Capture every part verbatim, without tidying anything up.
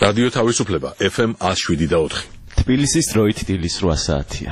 რადიო თავისუფლება ეფ ემ one oh seven და four. თბილისის დროით დილის რვა საათია.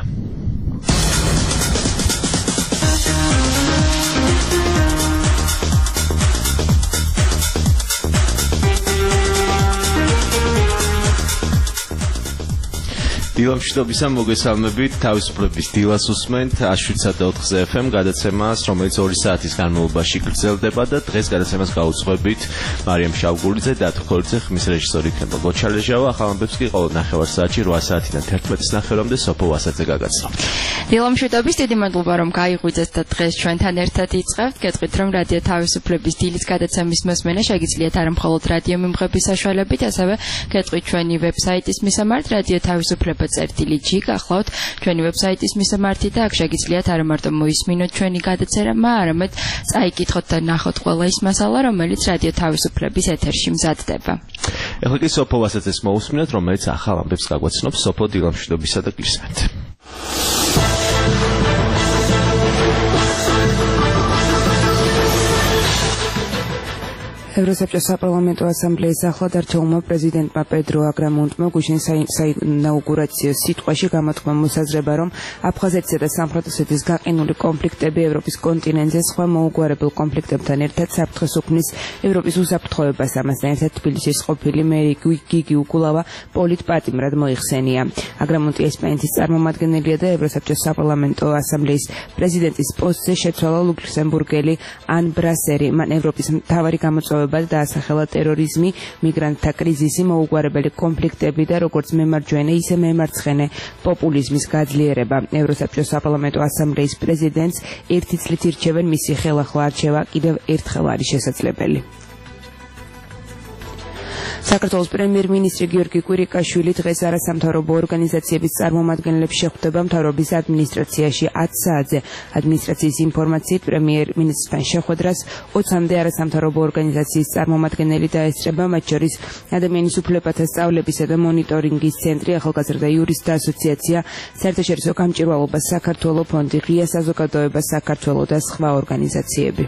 დილამშვიდობისა მოგესალმებით, თავისუფლების დილას უსმენთ one oh seven და four ეფ ემ გადაცემას, რომელიც ორი საათის განმავლობაში გრძელდება და დღეს გადაცემას გაუძღვებით მარიამ შავგულიძე და თქორიძე, ხმის რეჟისორი იქნება გოჩალეჟავა. ახალ ამბებს კი ყოველ ნახევარ საათში რვა საათიდან თერთმეტის ნახევრამდე სოფო ვასაძე გაგაცნობთ. დილამშვიდობის დიდი მადლობა რომ გაიღვიძეთ და დღეს ჩვენთან ერთად იწყებთ. გეტყვით რომ რადიო თავისუფლების დილის გადაცემის მოსმენა შეგიძლიათ არა მხოლოდ რადიო მიმღების საშუალებით, ასევე გეტყვით ჩვენი ვებსაიტის მისამართ რადიო თავისუფლება წერტილი ჯი გახლავთ ჩვენი ვებსაიტის მისამართი და აქ შეგიძლიათ არა მარტო მოისმინოთ ჩვენი გადაცემა, არამედ წაიკითხოთ და ნახოთ ყველა ის მასალა, რომელიც რადიო თავისუფლების ეთერში მზადდება. ეხლა კი სოფო ვასაძეს მოусმინოთ, რომელიც ახალ ამბებს გაგვაცნობს. სოფო, დილამშვიდობისა და გისმენთ. ევროსაბჭოს საპარლამენტო ასამბლეის ახლად არჩეულმა პრეზიდენტმა პედრო აგრამონტმა გუშინ საინაუგურაციო სიტყვაში გამოთქვა მოსაზრება, რომ აფხაზეთისა და სამხრეთ ოსეთის გაყინული კონფლიქტები ევროპის კონტინენტზე სხვა მოუგვარებელ კონფლიქტებთან ერთად საფრთხეს უქმნის ევროპის უსაფრთხოებას. ამასთან ერთად თბილისის ყოფილი მერი გიგი უგულავა პოლიტ პატიმრად მოიხსენია. აგრამონტი ესპანეთის წარმომადგენელია და ევროსაბჭოს საპარლამენტო ასამბლეის პრეზიდენტის პოსტზე შეცვალა ლუქსემბურგელი ან ბრასერი. მან ევროპის მთავარი გამოწვევა დაასახელა ტერორიზმი, მიგრანტთა კრიზისი, მოუგვარებელი კონფლიქტები და როგორც მემარჯვენე, ისე მემარცხენე პოპულიზმის გაძლიერება. ევროსაბჭოს საპარლამენტო ასამბლეის პრეზიდენტს ერთი წლით ირჩევენ, მისი ხელახლა არჩევა კიდევ ერთხელ არის შესაძლებელი. საქართველოს პრემიერ-მინისტრი გიორგი კვირიკაშვილი დღეს არასამთავრობო ორგანიზაციების წარმომადგენლებს შეხვდება მთავრობის ადმინისტრაციაში ათი საათზე. ადმინისტრაციის ინფორმაციით პრემიერ-მინისტრთან შეხვედრას ოცამდე არასამთავრობო ორგანიზაციის წარმომადგენელი დაესწრება, მათ შორის ადამიანის უფლებათა სწავლებისა და მონიტორინგის ცენტრი, ახალგაზრდა იურისტთა ასოციაცია, საერთაშორისო გამჭვირვალობა საქართველო ფონდი, ღია საზოგადოება საქართველო და სხვა ორგანიზაციები.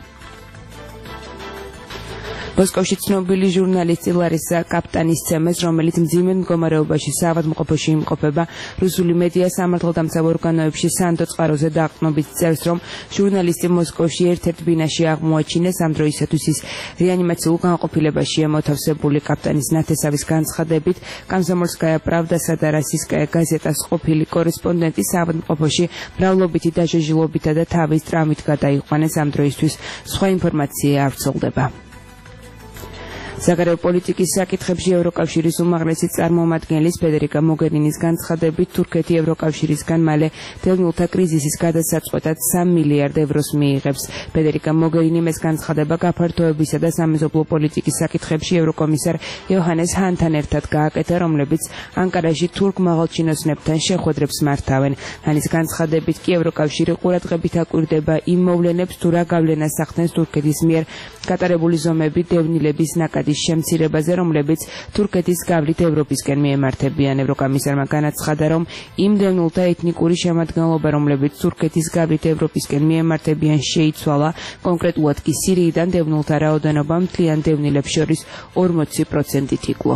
მოსკოვში ცნობილი ჟურნალისტი ლარისა კაპტანის ცემეს, რომელიც მძიმე მდგომარეობაში საავადმყოფოში იმყოფება, რუსული მედია სამართალდამცავ ორგანოებში სანდო წყაროზე დაყრდნობით წერს, რომ ჟურნალისტი მოსკოვში ერთ-ერთ ბინაში აღმოაჩინეს. ამ დროისათვის ის რეანიმაციულ განყოფილებაშია მოთავსებული. კაპტანის ნათესავის განცხადებით, კომსომოლსკაია პრავდასა და რასისტსკაია გაზეტას ყოფილი კორესპონდენტი საავადმყოფოში მრავლობითი დაჟეჟილობითა და თავის ტრამვით გადაიყვანეს. ამ დროისთვის სხვა ინფორმაცია არ ვრცელდება. საგარეო პოლიტიკის საკითხებში ევროკავშირის უმაღლესი წარმომადგენლის ფედერიკა მოგერინის განცხადებით, თურქეთი ევროკავშირისგან მალე დევნილთა კრიზისის გადასაწყვეტად სამი მილიარდ ევროს მიიღებს. ფედერიკა მოგერინიმ ეს განცხადება გაფართოებისა და სამეზობლო პოლიტიკის საკითხებში ევროკომისარ იოჰანეს ჰანთან ერთად გააკეთა, რომლებიც ანკარაში თურქ მაღალჩინოსნებთან შეხვედრებს მართავენ. ჰანის განცხადებით კი ევროკავშირი ყურადღებით აკვირდება იმ მოვლენებს, თუ რა გავლენას ახდენს თურქეთის მიერ გატარებული ზომები დევნილების ნაკადის შემცირებაზე, რომლებიც თურქეთის გავლით ევროპისკენ მიემართებიან. ევროკომისარმა განაცხადა, რომ იმ დევნილთა ეთნიკური შემადგენლობა, რომლებიც თურქეთის გავლით ევროპისკენ მიემართებიან, შეიცვალა. კონკრეტულად კი სირიიდან დევნილთა რაოდენობა მთლიან დევნილებს შორის ორმოცი პროცენტით იკლო.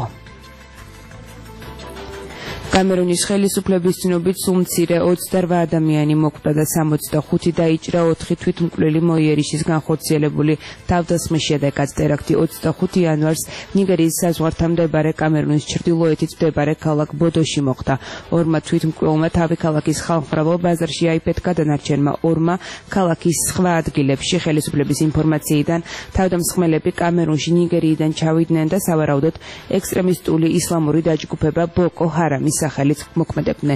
კამერუნის ხელისუფლების ცნობით სულ მცირე ოცდარბა ადამიანი მოკვდა და სამოცდახუთი დაიჭრა, ოთხი თვითმკვლელი მოიერიშის განხორციელებული თავდასხმის შედეგად. ტერაქტი ოცდახუთი იანვარს ნიგერიის საზღვართან მდებარე კამერუნის ჩრდილოეთით მდებარე ქალაქ ბოდოში მოხდა. ორმა თვითმკვლელმა თავი ქალაქის ხალხმრავალ ბაზარში აიფეთქა, დანარჩენმა ორმა ქალაქის სხვა ადგილებში. ხელისუფლების ინფორმაციიდან თავდამსხმელები კამერუნში ნიგერიიდან ჩავიდნენ და სავარაუდოდ ექსტრემისტული ისლამური დაჯგუფება ბოკო ჰარამის სახელით მოქმედებდნენ.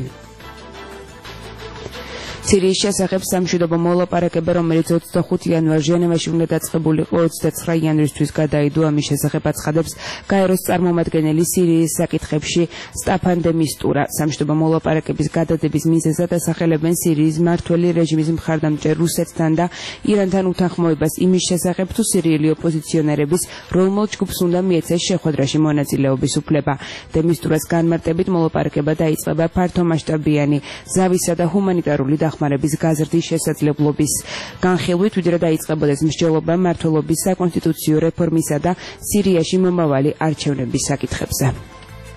სირიის შესახებ სამშვიდობო მოლაპარაკება, რომელიც ოცდახუთი იანვარს ჟენევაში უნდა დაწყებულიყო, ოცდაცხრა იანვრისთვის გადაიდო. ამის შესახებ აცხადებს გაეროს წარმომადგენელი სირიის საკითხებში სტაფან დე მისტურა. სამშვიდობო მოლაპარაკების გადადების მიზეზად ასახელებენ სირიის მმართველი რეჟიმის მხარდამჭერ რუსეთთან და ირანთან უთანხმოებას იმის შესახებ, თუ სირიელი ოპოზიციონერების რომელ ჯგუფს უნდა მიეცეს შეხვედრაში მონაწილეობის უფლება. დე მისტურას განმარტებით მოლაპარაკება დაიწყება ფართომასშტაბიანი ზავისა და ჰუმანიტარული დახმარების გაზრდის შესაძლებლობის განხილვით, ვიდრე დაიწყებოდეს მსჯელობა მმართველობის საკონსტიტუციო რეფორმისა და სირიაში მომავალი არჩევნების საკითხებზე.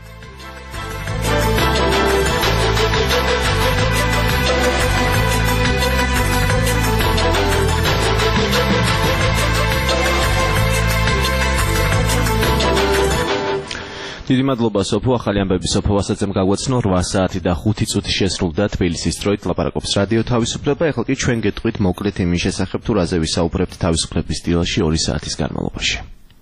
დიდი მადლობა სოფო, ახალი ამბები სოფო ვასაცემ გაგვაცნო რვა საათი და ხუთი წუთი შესრულდა თბილისის დროით ლაპარაკობს რადიო თავისუფლება. ეხლა კი ჩვენ გეტყვით მოკლედ იმის შესახებ თუ რაზე ვისაუბრებთ თავისუფლების სტილში ორი საათის განმავლობაში.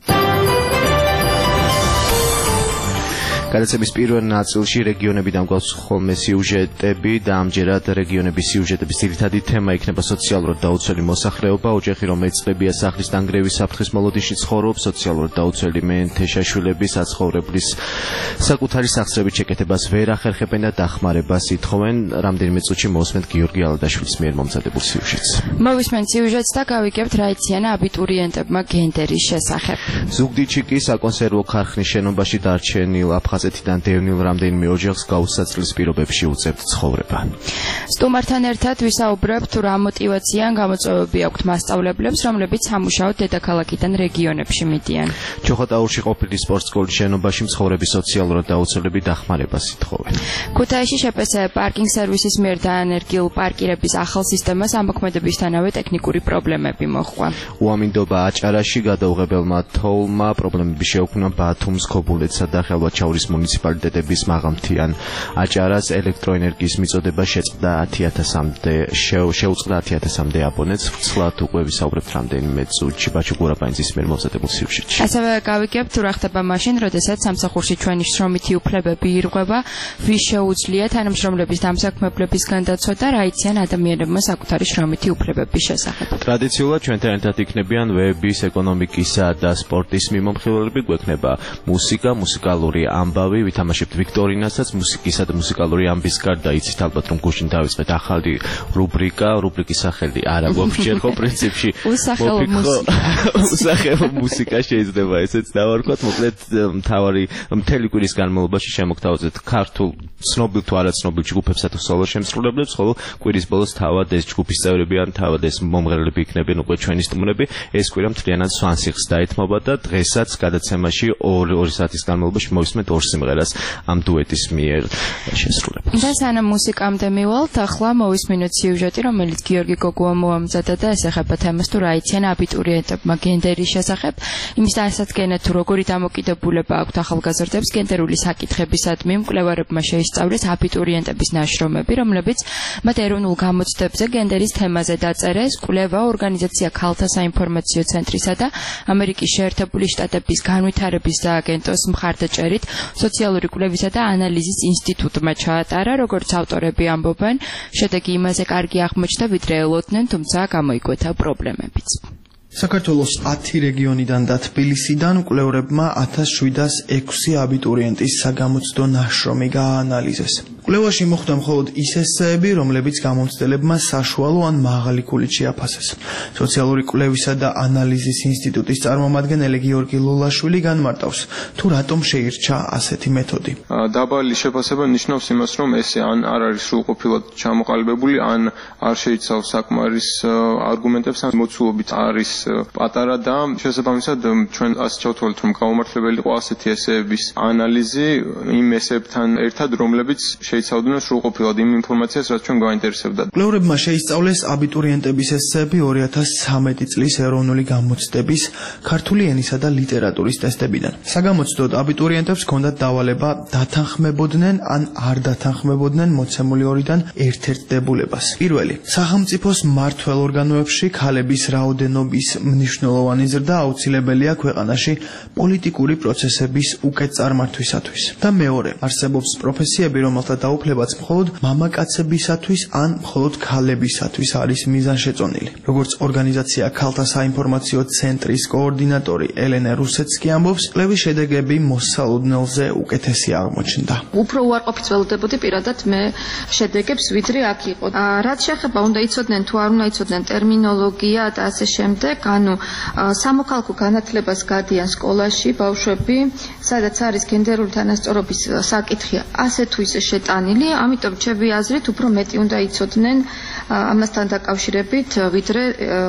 გადაცემის პირველ ნაწილში რეგიონებიდან გვაქვს ხოლმე სიუჟეტები და ამჯერად რეგიონების სიუჟეტების ძირითადი თემა იქნება სოციალურად დაუცველი მოსახლეობა, ოჯახი, რომელიც წყებია სახლის დანგრევის საფრთხის მოლოდინში ცხოვრობს, სოციალურად დაუცველი მეენთეშაშვილები, საცხოვრებლის საკუთარი სახსრებით შეკეთებას ვერ ახერხებენ და დახმარებას ითხოვენ. რამდენიმე წუთში მოვსმენთ გიორგი ალადაშვილის მიერ მომზადებულ სიუჟეტს. მოვისმენთ სიუჟეტს და გავიგებთ რა იციან აბიტურიენტებმა გენდერის შესახებ. ზუგდიდში კი საკონსერვო ქარხნის შენობაში დარჩენილ აფხაზეთიდან დევნილ რამდენიმე ოჯახს გაუსაცლის პირობებში უწევთ ცხოვრება. სტუმართან ერთად ვისაუბრებთ რა მოტივაცია ან გამოწვევები აქვთ მასწავლებლებს, რომლებიც სამუშაოდ დედაქალაქიდან რეგიონებში მიდიან. ჩოხატაურში ყოფილი სპორტსკოლის შენობაში მცხოვრები სოციალურად დაუცველები დახმარებას ითხოვენ. ქუთაისში შეპესე პარკინგ სერვისის მიერ დაანერგილ პარკირების ახალ სისტემას ამოქმედებისთანავე ტექნიკური პრობლემები მოჰყვა. უამინდობა აჭარაში გადაუღებელმა თოვლმა პრობლემები შეუქმნა ბათუმს, ქობულეთსა და ხელვაჩაურის მუნიციპალიტეტების მაღალმთიან აჭარას ელექტროენერგიის მიწოდება შეწყდა ათი ათასამდე შეუწყდა ათი ათასამდე აბონენტს. ვრცლად უკვე ვისაუბრებთ რამდენიმე წუთში ბაჩო გურაბაინძის მიერ მომზადებულ სიუჟეტში. ასევე გავიგებთ თუ რა ხდება მაშინ, როდესაც სამსახურში ჩვენი შრომითი უფლებები ირღვევა, ვის შეუძლია თანამშრომლების დამსაქმებლების განდაცვა და რა იციან ადამიანებმა საკუთარი შრომითი უფლებების შესახებ. ტრადიციულად ჩვენთან ერთად იქნებიან ვების, ეკონომიკისა და სპორტის მიმომხილველები, გვექნება მუსიკა, მუსიკალური ამბავი, ვითამაშებთ ვიქტორინასაც, მუსიკისა და მუსიკალური ამბის გარდა იცით ალბათ რომ გუშინ დავიწყეთ ახალი რუბრიკა, რუბრიკის სახელი არ აქვს ჯერ ხო პრინციპში უსახელო მუსიკა. უსახელო მუსიკა შეიძლება ესეც დავარქვათ, მოკლედ მთავარი მთელი კვირის განმავლობაში შემოგთავაზეთ ქართულ ცნობილ თუ არაცნობილ ჯგუფებსა თუ სოლო შემსრულებლებს, ხოლო კვირის ბოლოს თავად ეს ჯგუფის წევრები ან თავად ეს მომღერლები იქნებიან უკვე ჩვენი სტუმრები. ეს კვირა მთლიანად სვანსიხს დაეთმობა და დღესაც გადაცემაში ორი საათის განმავლობაში მოვისმენთ ორ სიმღერას ამ დუეტის მიერ შესრულებას. და სანამ მუსიკამდე მივალთ, ახლა მოვისმინოთ სიუჟეტი, რომელიც გიორგი გოგუა მოამზადა და ეხება თემას თუ რა იციან აბიტურიენტებმა გენდერის შესახებ. იმის დასადგენად თუ როგორი დამოკიდებულება აქვთ ახალგაზრდებს გენდერული საკითხებისადმი, მკვლევარებმა შეისწავლეს აბიტურიენტების ნაშრომები, რომლებიც მათ ეროვნულ გამოცდებზე გენდერის თემაზე დაწერეს. კვლევა ორგანიზაცია ქალთა საინფორმაციო ცენტრისა და ამერიკის შეერთებული შტატების განვითარების სააგენტოს მხარდაჭერით სოციალური კვლევისა და ანალიზის ინსტიტუტმა ჩაატარა, როგორც ავტორები ამბობენ, შედეგი იმაზე კარგი აღმოჩნდა, ვიდრე ელოდნენ, თუმცა გამოიკვეთა პრობლემებიც. საქართველოს ათი რეგიონიდან და თბილისიდან კვლევრებმა ათას შვიდას ექვსი აბიტურიენტის საგამოცდო ნაშრომი გააანალიზეს. კვლევაში მოხვდა მხოლოდ ის ესსეები, რომლებიც გამომცდელებმა საშუალო ან მაღალი ქულით შეაფასეს. სოციალური კვლევისა და ანალიზის ინსტიტუტის წარმომადგენელი გიორგი ლოლაშვილი განმარტავს, თუ რატომ შეირჩა ასეთი მეთოდი. დაბალი შეფასება ნიშნავს იმას, რომ ესე ან არ არის სრულყოფილად ჩამოყალიბებული, ან არ შეიცავს საკმარის არგუმენტებს, ან მოცულობით არის პატარა და შესაბამისად ჩვენ ასე ჩავთვალეთ, რომ გაუმართლებელი იყო ასეთი ესეების ანალიზი იმ ესეებთან ერთად, რომლებიც შეიცავდნენ სრულყოფილად იმ ინფორმაციას, რაც ჩვენ გვაინტერესებდა. კვლევრებმა შეისწავლეს აბიტურიენტების ესეები ორი ათას ცხრამეტი წლის ეროვნული გამოცდების ქართული ენისა და ლიტერატურის ტესტებიდან. საგამოცდოდ აბიტურიენტებს ჰქონდათ დავალება დათანხმებოდნენ ან არ დათანხმებოდნენ მოცემული ორიდან ერთ-ერთ დებულებას. პირველი, სახელმწიფოს მმართველ ორგანოებში ქალების რაოდენობის მნიშვნელოვანი ზრდა აუცილებელია ქვეყანაში პოლიტიკური პროცესების უკეთ წარმართვისათვის. და მეორე, არსებობს პროფესიები, რომელთა დაუფლებაც მხოლოდ მამაკაცებისათვის ან მხოლოდ ქალებისათვის არის მიზანშეწონილი. როგორც ორგანიზაცია ქალთა საინფორმაციო ცენტრის კოორდინატორი ელენე რუსეცკი ამბობს, კვლევის შედეგები მოსალოდნელზე უკეთესი აღმოჩნდა. უფრო უარყოფით ველოდებოდი პირადად მე შედეგებს, ვიდრე აქ იყო. რაც შეეხება უნდა იცოდნენ თუ არ უნდა იცოდნენ ტერმინოლოგია და ასე შემდეგ, ანუ სამოქალაქო განათლებას გადიან სკოლაში ბავშვები, სადაც არის გენდერული თანასწორობის საკითხი ასე თუ ისე შეტანილი, ამიტომ ჩემი აზრით უფრო მეტი უნდა იცოდნენ ამასთან დაკავშირებით, ვიდრე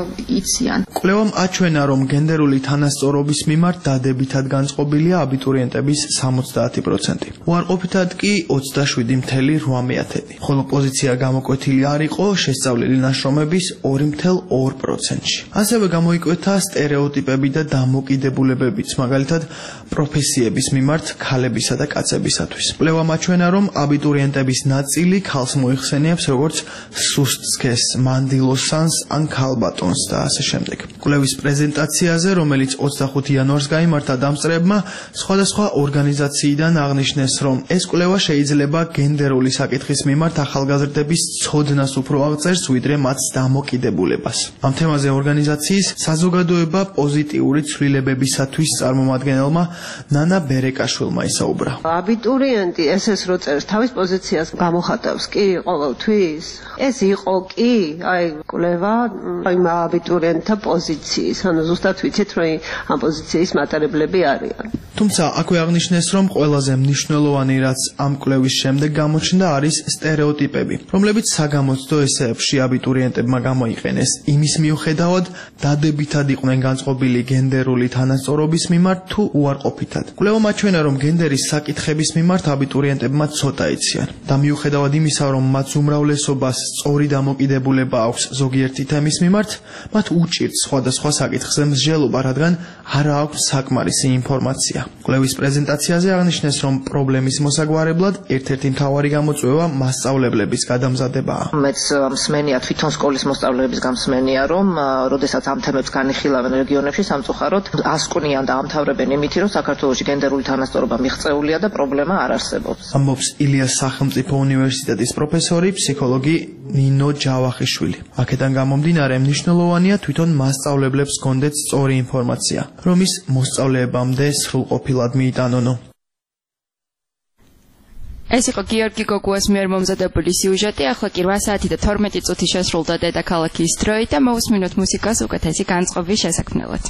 იციან. კვლევამ აჩვენა, რომ გენდერული თანასწორობის მიმართ დადებითად განწყობილია აბიტურიენტების სამოცდაათი პროცენტი. უარყოფითად კი ოცდაშვიდი მცდამეტი რვა, ხოლო პოზიცია გამოკვეთილი არ იყო შესწავლილი ნაშრომების ორი მცდამეტი ორი პროცენტში. ასევე გამოიკვეთა სტერეოტიპები და დამოკიდებულებებიც, მაგალითად, პროფესიების მიმართ ქალებისა და კაცებისათვის. კვლევა მაჩვენა, რომ აბიტურიენტების ნაწილი ქალს მოიხსენიებს როგორც სუსტ სქესს, მანდილოსანს ან ქალბატონს და ასე შემდეგ. კვლევის პრეზენტაციაზე, რომელიც ოცდახუთი იანვარს გაიმართა დამსწრეებმა, სხვადასხვა ორგანიზაციიდან აღნიშნეს, რომ ეს კვლევა შეიძლება გენდერული საკითხის მიმართ ახალგაზრდების ცოდნას უფრო აღწერს, ვიდრე მათ დამოკიდებულებას. ამ თემაზე ორგანიზაციის საზოგადოება პოზიტიური ცვლილებებისათვის წარმომადგენელმა ნანა ბერეკაშვილმა ისაუბრა. აბიტურიენტი ესეს რო წერს თავის პოზიციას გამოხატავს კი ყოველთვის? ეს იყო კი, აი კვლევა იმ აბიტურიენტთა პოზიციის, ანუ ზუსტად ვიცით რომ ამ პოზიციის მატარებლები არიან. თუმცა აქვე აღნიშნეს, რომ ყველაზე მნიშვნელოვანი რაც ამ კვლევის შემდეგ გამოჩნდა არის სტერეოტიპები, რომლებიც საგამოცდო ესეებში აბიტურიენტებმა გამოიყენეს იმის მიუხედავად, დადებითად იყვნენ განწყობილი გენდერული თანასწორობის მიმართ თუ უარყოფითად. კვლევა მაჩვენა, რომ გენდერის საკითხების მიმართ აბიტურიენტებმა ცოტა იციან და მიუხედავად იმისა, რომ მათ უმრავლესობას სწორი დამოკიდებულება აქვს ზოგიერთი თემის მიმართ, მათ უჭირთ სხვადასხვა საკითხზე მსჯელობა, რადგან არ აქვს საკმარისი ინფორმაცია. კვლევის პრეზენტაციაზე აღნიშნეს, რომ პრობლემის მოსაგვარებლად ერთ-ერთი მთავარი გამოწვევა მასწავლებლების გადამზადებაა. მეც მსმენია თვითონ სკოლის მოსწავლეების გამსმენია, რომ როდესაც ამ თემებს განიხილავენ რეგიონებში სამწუხაროდ ასკვნიან და ამთავრებენ იმით, რომ საქართველოში გენდერული თანასწორობა მიღწეულია და პრობლემა არ არსებობს. ამბობს ილიას სახელმწიფო უნივერსიტეტის პროფესორი, ფსიქოლოგი ნინო ჯავახიშვილი. აქედან გამომდინარე, მნიშვნელოვანია თვითონ მასწავლებლებს გქონდეთ სწორი ინფორმაცია, რომ ის მოსწავლეებამდე სრულყოფილად მიიტანონო. ეს იყო გიორგი გოგუას მიერ მომზადებული სიუჟეტი. ახლა კი რვა საათი და თორმეტი წუთი შესრულდა დედაქალაქის დროით და მოусმინოთ მუსიკას უკეთესი განწყობის შესაქმნელად.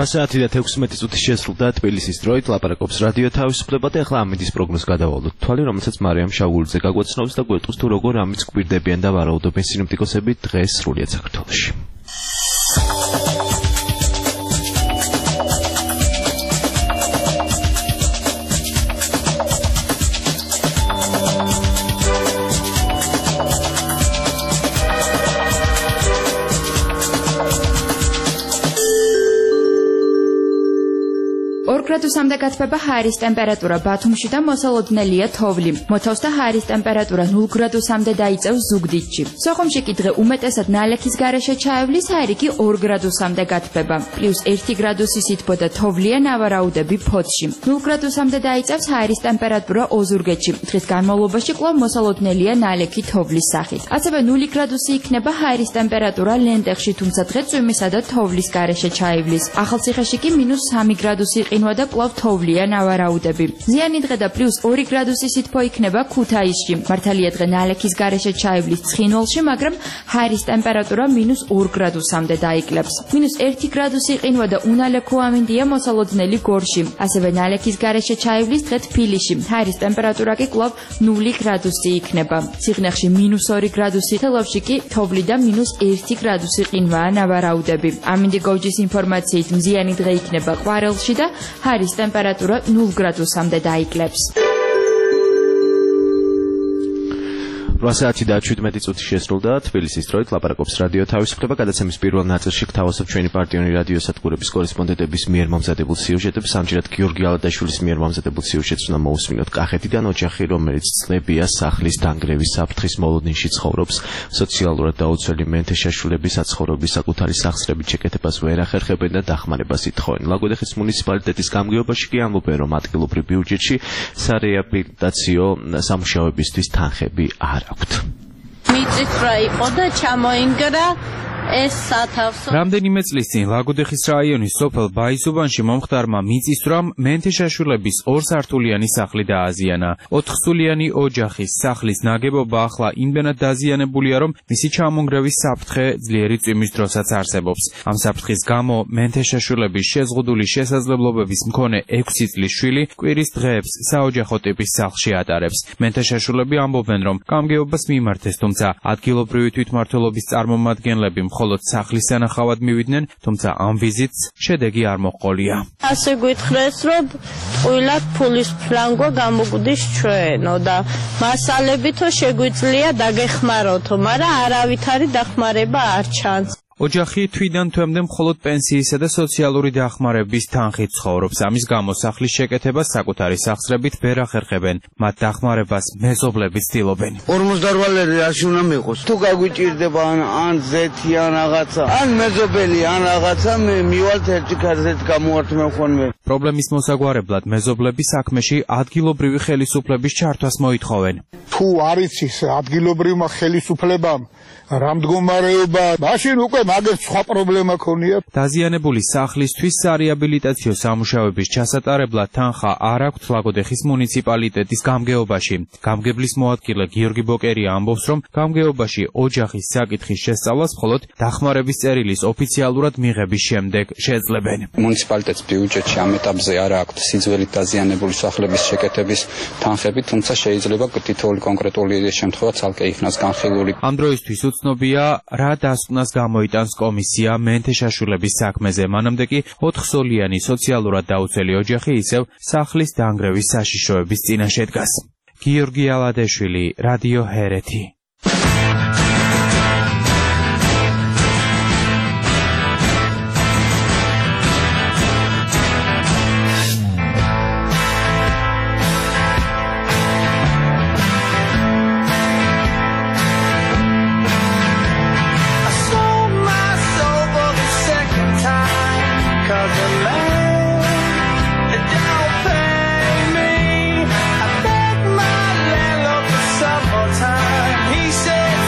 რვა საათი და თექვსმეტი წუთი შესრულდა თბილისის დროით, ლაპარაკობს რადიო თავისუფლება და ახლა ამინდის პროგნოზს გადავალოთ თვალი, რომელსაც მარიამ შავგულიძე გაგვაცნობს და გვეტყვის თუ როგორ ამის გვირდებიან და ვარაუდობენ სინოპტიკოსები დღეს სრულიად საქართველოში. ორ გრადუსამდე გათბება ჰაერის ტემპერატურა ბათუმში და მოსალოდნელია თოვლი. მოთავს და ჰაერის ტემპერატურა ნულ გრადუსამდე დაიწევს ზუგდიდში. სოხუმში კი დღე უმეტესად ნალექის გარეშე ჩაევლის, ჰაერი კი ორ გრადუსამდე გათბება. პლუს ერთი გრადუსი სითბო და თოვლია ნავარაუდები ფოთში. ნულ გრადუსამდე დაიწევს ჰაერის ტემპერატურა ოზურგეთში. დღის განმავლობაში კვლავ მოსალოდნელია ნალექი თოვლის სახით. ასევე ნული გრადუსი იქნება ჰაერის ტემპერატურა ლენტეხში, თუმცა დღე წვიმისა და თოვლის გარეშე ჩაევლის. ახალციხეში კი მინუს სამი გრადუსი ყინვა და კვლავ თოვლია ნავარაუდები. ზიანი დღე და პლუს ორი გრადუსი სითბო იქნება ქუთაისში. მართალია დღე ნალექის გარეშე ჩაევლის ცხინვალში, მაგრამ ჰაერის ტემპერატურა მინუს ორ გრადუსამდე დაიკლებს. მინუს ერთი გრადუსი ყინვა და უნალექო ამინდია მოსალოდნელი გორში. ასევე ნალექის გარეშე ჩაევლის დღე თბილისში. ჰაერის ტემპერატურა კი კვლავ ნული გრადუსი იქნება. ციხნეხში მინუს ორი გრადუსი, თელავში კი თოვლი და მინუს ერთი გრადუსი ყინვაა ნავარაუდები. ამინდი გოჯის ინფორმაციით მზიანი დღე იქნება ყვარელში და ჰაერის ტემპერატურა ნულ გრადუსამდე დაიკლებს. რვა საათი და შვიდმეტი წუთი შესრულდა თბილისის დროით, ლაპარაკობს რადიო თავისუფლება. გადაცემის პირველ ნაწილში გთავაზობ ჩვენი პარტიული რადიო სადგურების კორესპონდენტების მიერ მომზადებულ სიუჟეტებს. ამჯერად გიორგი ალადაშვილის მიერ მომზადებულ სიუჟეტს უნდა მოусმინოთ. კახეთიდან ოჯახი, რომელიც წლებია სახლის დანგრევის საფრთხის მოლოდინში ცხოვრობს, სოციალურად დაუცველი მენთეშაშვილების საცხოვრების საკუთარი სახსრებით შეკეთებას ვერ ახერხებენ და დახმარებას ითხოვენ. ლაგოდეხის მუნიციპალიტეტის გამგეობაში კი ამბობენ, რომ ადგილობრივ ბიუჯეტში სარეაბილიტაციო სამუშაოებისთვის თანხები არ აქვთ. მიწით რა იყო და ჩამოინგრა ეს სათავსო. რამდენიმე წლის წინ ლაგოდეხის რაიონის სოფელ ბაისუბანში მომხდარმა მიწისძვრამ მენთეშაშვილების ორსართულიანი სახლი დააზიანა. ოთხსულიანი ოჯახის სახლის ნაგებობა ახლა იმდენად დაზიანებულია, რომ მისი ჩამონგრევის საფრთხე ძლიერი წვიმის დროსაც არსებობს. ამ საფრთხის გამო მენთეშაშვილების შეზღუდული შესაძლებლობების მქონე ექვსი წლის შვილი კვირის დღეებს საოჯახო ტიპის სახლში ატარებს. მენთეშაშვილები ამბობენ, რომ გამგეობას მიმართეს, თუმცა ადგილობრივი თვითმმართველობის წარმომადგენლები მხოლოდ სახლის სანახავად მივიდნენ, თუმცა ამ ვიზიტს შედეგი არ მოჰყოლია. ასე გითხრეს, რომ ყვილად ფულის ფრანგვა გამოგვდის ჩვენო და მასალებითო შეგვიძლია დაგეხმაროთო, მაგრამ არავითარი დახმარება არ ჩანს. ოჯახი თვიდან თვემდე მხოლოდ პენსიისა და სოციალური დახმარების თანხით ცხოვრობს. ამის გამო სახლის შეკეთებას საკუთარი სახსრებით ვერ ახერხებენ. მათ დახმარებას მეზობლები ცდილობენ. ორმოცდაორი ლარი რაში უნდა მიყოს? თუ გაგვიჭირდება ან ან ზეთი ან რაღაცა, ან მეზობელი ან რაღაცა, მე მივალთ ერთი ქარზეთ გამოვართ მე ხოლმე. პრობლემის მოსაგვარებლად მეზობლები საქმეში ადგილობრივი ხელისუფლების ჩართვას მოითხოვენ. თუ არის ის ადგილობრივმა ხელისუფლებამ რა მდგომარეობა, მაშინ უკვე მაგერ სხვა პრობლემა ქონია. დაზიანებული სახლისთვის სარეაბილიტაციო სამუშაოების ჩასატარებლად თანხა არ აქვთ ლაგოდეხის მუნიციპალიტეტის გამგეობაში. გამგებლის მოადგილე გიორგი ბოკერია ამბობს, რომ გამგეობაში ოჯახის საკითხის შესწავლას მხოლოდ დახმარების წერილის ოფიციალურად მიღების შემდეგ შეძლებენ. მუნიციპალიტეტის ბიუჯეტში ამ ეტაპზე არ აქვთ სიძველით დაზიანებული სახლების შეკეთების თანხები, თუმცა შეიძლება თითოეული კონკრეტული შემთხვევა ცალკე იქნას განხილული. ამ დროისთვის უცნობია, რა დასკვნას გამოიტანს კომისია მენთეშაშვილების საქმეზე. მანამდე კი ოთხსოლიანი სოციალურად დაუცველი ოჯახი ისევ სახლის დანგრევის საშიშროების წინაშე დგას. გიორგი ალადაშვილი, რადიო ჰერეთი. He said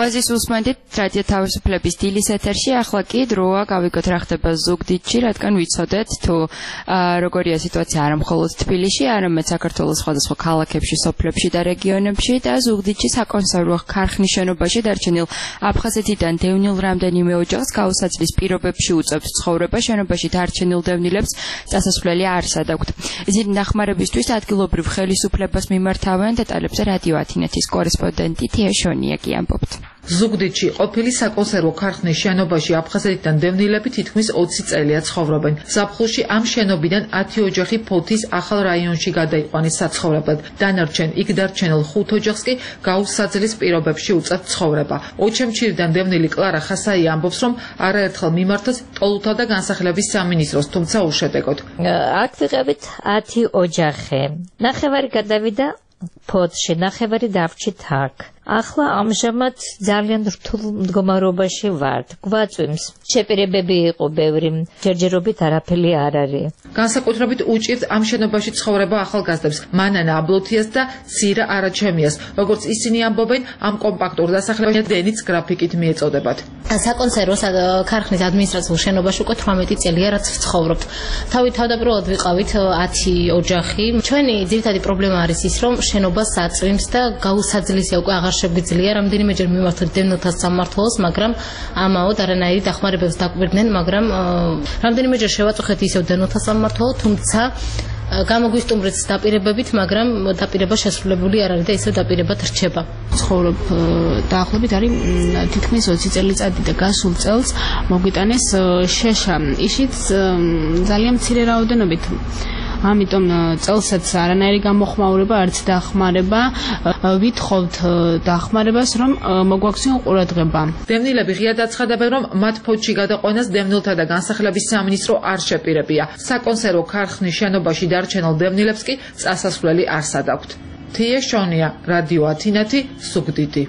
კვაზის უსმენთ რადიო თავისუფლების დილის ეთერში. ახლა კი დროა გავიგოთ რა ხდება ზუგდიდში, რადგან ვიცოდეთ თუ როგორია სიტუაცია არა მხოლოდ თბილისში, არამედ საქართველოს სხვადასხვა ქალაქებში, სოფლებში და რეგიონებში და ზუგდიდში საკონსერვო ქარხნის შენობაში დარჩენილ აფხაზეთიდან დევნილ რამდენიმე ოჯახს გაუსაცლის პირობებში უწევს ცხოვრება. შენობაში დარჩენილ დევნილებს წასასვლელი არ სადაგვთ. ისინი დახმარებისთვის ადგილობრივ ხელისუფლებას მიმართავენ. დეტალებზე რადიო ათინეთის კორესპონდენტი თია შონია კი ამბობთ. ზუგდიდში ყოფილი საკონსერვო ქარხნის შენობაში აფხაზეთიდან დევნილები თითქმის ოცი წელია ცხოვრობენ. ზაფხულში ამ შენობიდან ათი ოჯახი ფოთის ახალ რაიონში გადაიყვანეს საცხოვრებლად. დანარჩენ იქ დარჩენილ ხუთ ოჯახს კი გაუსაძლის პირობებში უწევთ ცხოვრება. ოჩემჩირიდან დევნილი კლარა ხასაი ამბობს, რომ არაერთხელ მიმართეს ტოლთა და განსახლების სამინისტროს, თუმცა უშედეგოდ. აქ ვიყავით ათი ოჯახი. ნახევარი გადავიდა ფოთში, ნახევარი დავჭით აქ. ახლა ამჟამად ძალიან რთულ მდგომარეობაში ვართ. გვაწვიმს. შეპირებები იყო ბევრი, ჯერჯერობით არაფერი არ არის. განსაკუთრებით უჭირთ ამ შენობაში ცხოვრება ახალგაზრდებს, მანანა აბლოთიას და ცირა არაჩემიას. როგორც ისინი ამბობენ, ამ კომპაქტურ დასახლებაში დენიც გრაფიკით მიეწოდებათ. საკონსერვო ქარხნის ადმინისტრაციულ შენობაში უკვე თვრამეტი წელია რაც ვცხოვრობთ. თავი თავდაპირველად ვიყავით ათი ოჯახი. ჩვენი ძირითადი პრობლემა არის ის, რომ შენობას აწვიმს და გაუსაძლისია უკვე აღარ შეგვიძლია რამდენიმეჯერ მივართოთ დევნილთა სამმართველოს, მაგრამ ამაოდ არანაირი დახმარებებს დაგვირდნენ, მაგრამ რამდენიმეჯერ შევაწუხეთ ისევ დევნილთა სამმართველო, თუმცა გამოგვისტუმრეთ დაპირებებით, მაგრამ დაპირება შესრულებული არ არის და ისევ დაპირებად რჩება. ცხოვრობ დაახლოებით არის თითქმის ოცი წელიწადი და გასულ წელს მოგვიტანეს შეშა. ისიც ძალიან მცირე რაოდენობით. ამიტომ წელსაც არანაირი გამოხმაურება, არც დახმარება. ვითხოვთ დახმარებას, რომ მოგვაქციონ ყურადღება. დევნილები ღიად აცხადებენ, რომ მათ ფოთში გადაყვანას დევნილთა და განსახლების სამინისტრო არ შეპირებია. საკონსერვო ქარხნის შენობაში დარჩენილ დევნილებს კი წასასვლელი არ სადაგვთ. თია შონია, რადიო ათინეთი, ზუგდიდი.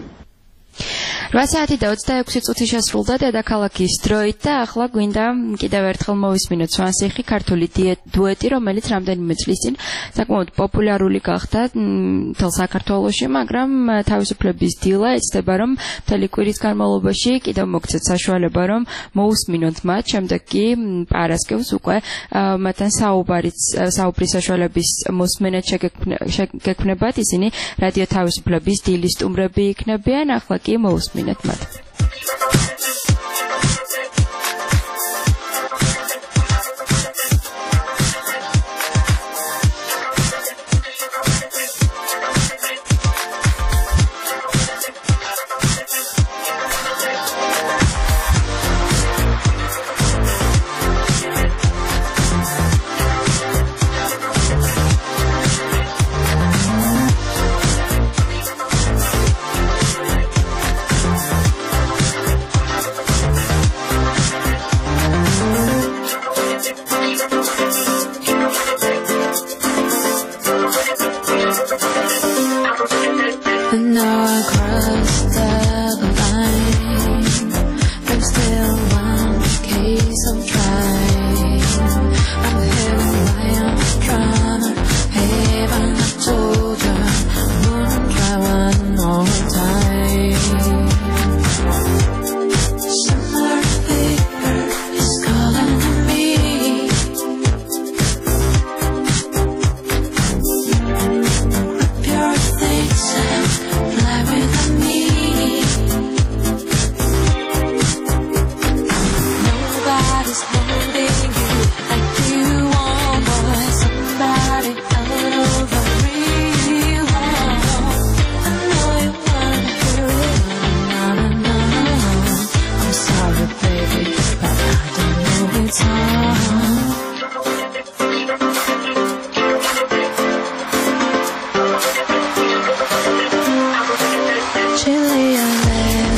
რვა საათი და ოცდაექვსი წუთი შესრულდა დედაქალაქის დროით და ახლა გვინდა კიდევ ერთხელ მოვისმინოთ სვანსიხი, ქართული დუეტი, რომელიც რამდენიმე წლის წინ საკმაოდ პოპულარული გახდა მთელ საქართველოში, მაგრამ თავისუფლების დილა ეცდება, რომ მთელი კვირის განმავლობაში კიდევ მოგცეთ საშუალება, რომ მოусმინოთ მათ, შემდეგ კი პარასკევს უკვე მათთან საუბრის საშუალების მოსმენა შეგექმნებათ. ისინი რადიო თავისუფლების დილის სტუმრები იქნებიან. ახლა კი მოусმინოთ მათ.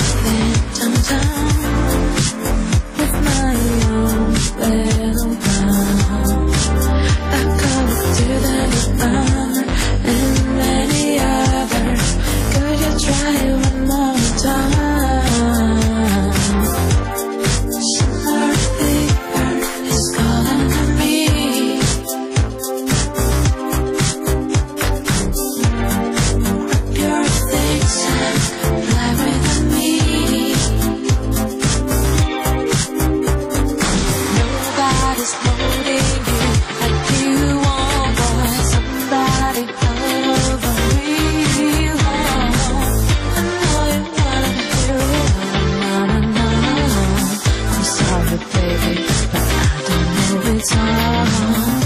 With my own little is holding you like you want somebody over real. I know you wanna hear it. No, no, no. I'm sorry, baby, but I don't know it's on.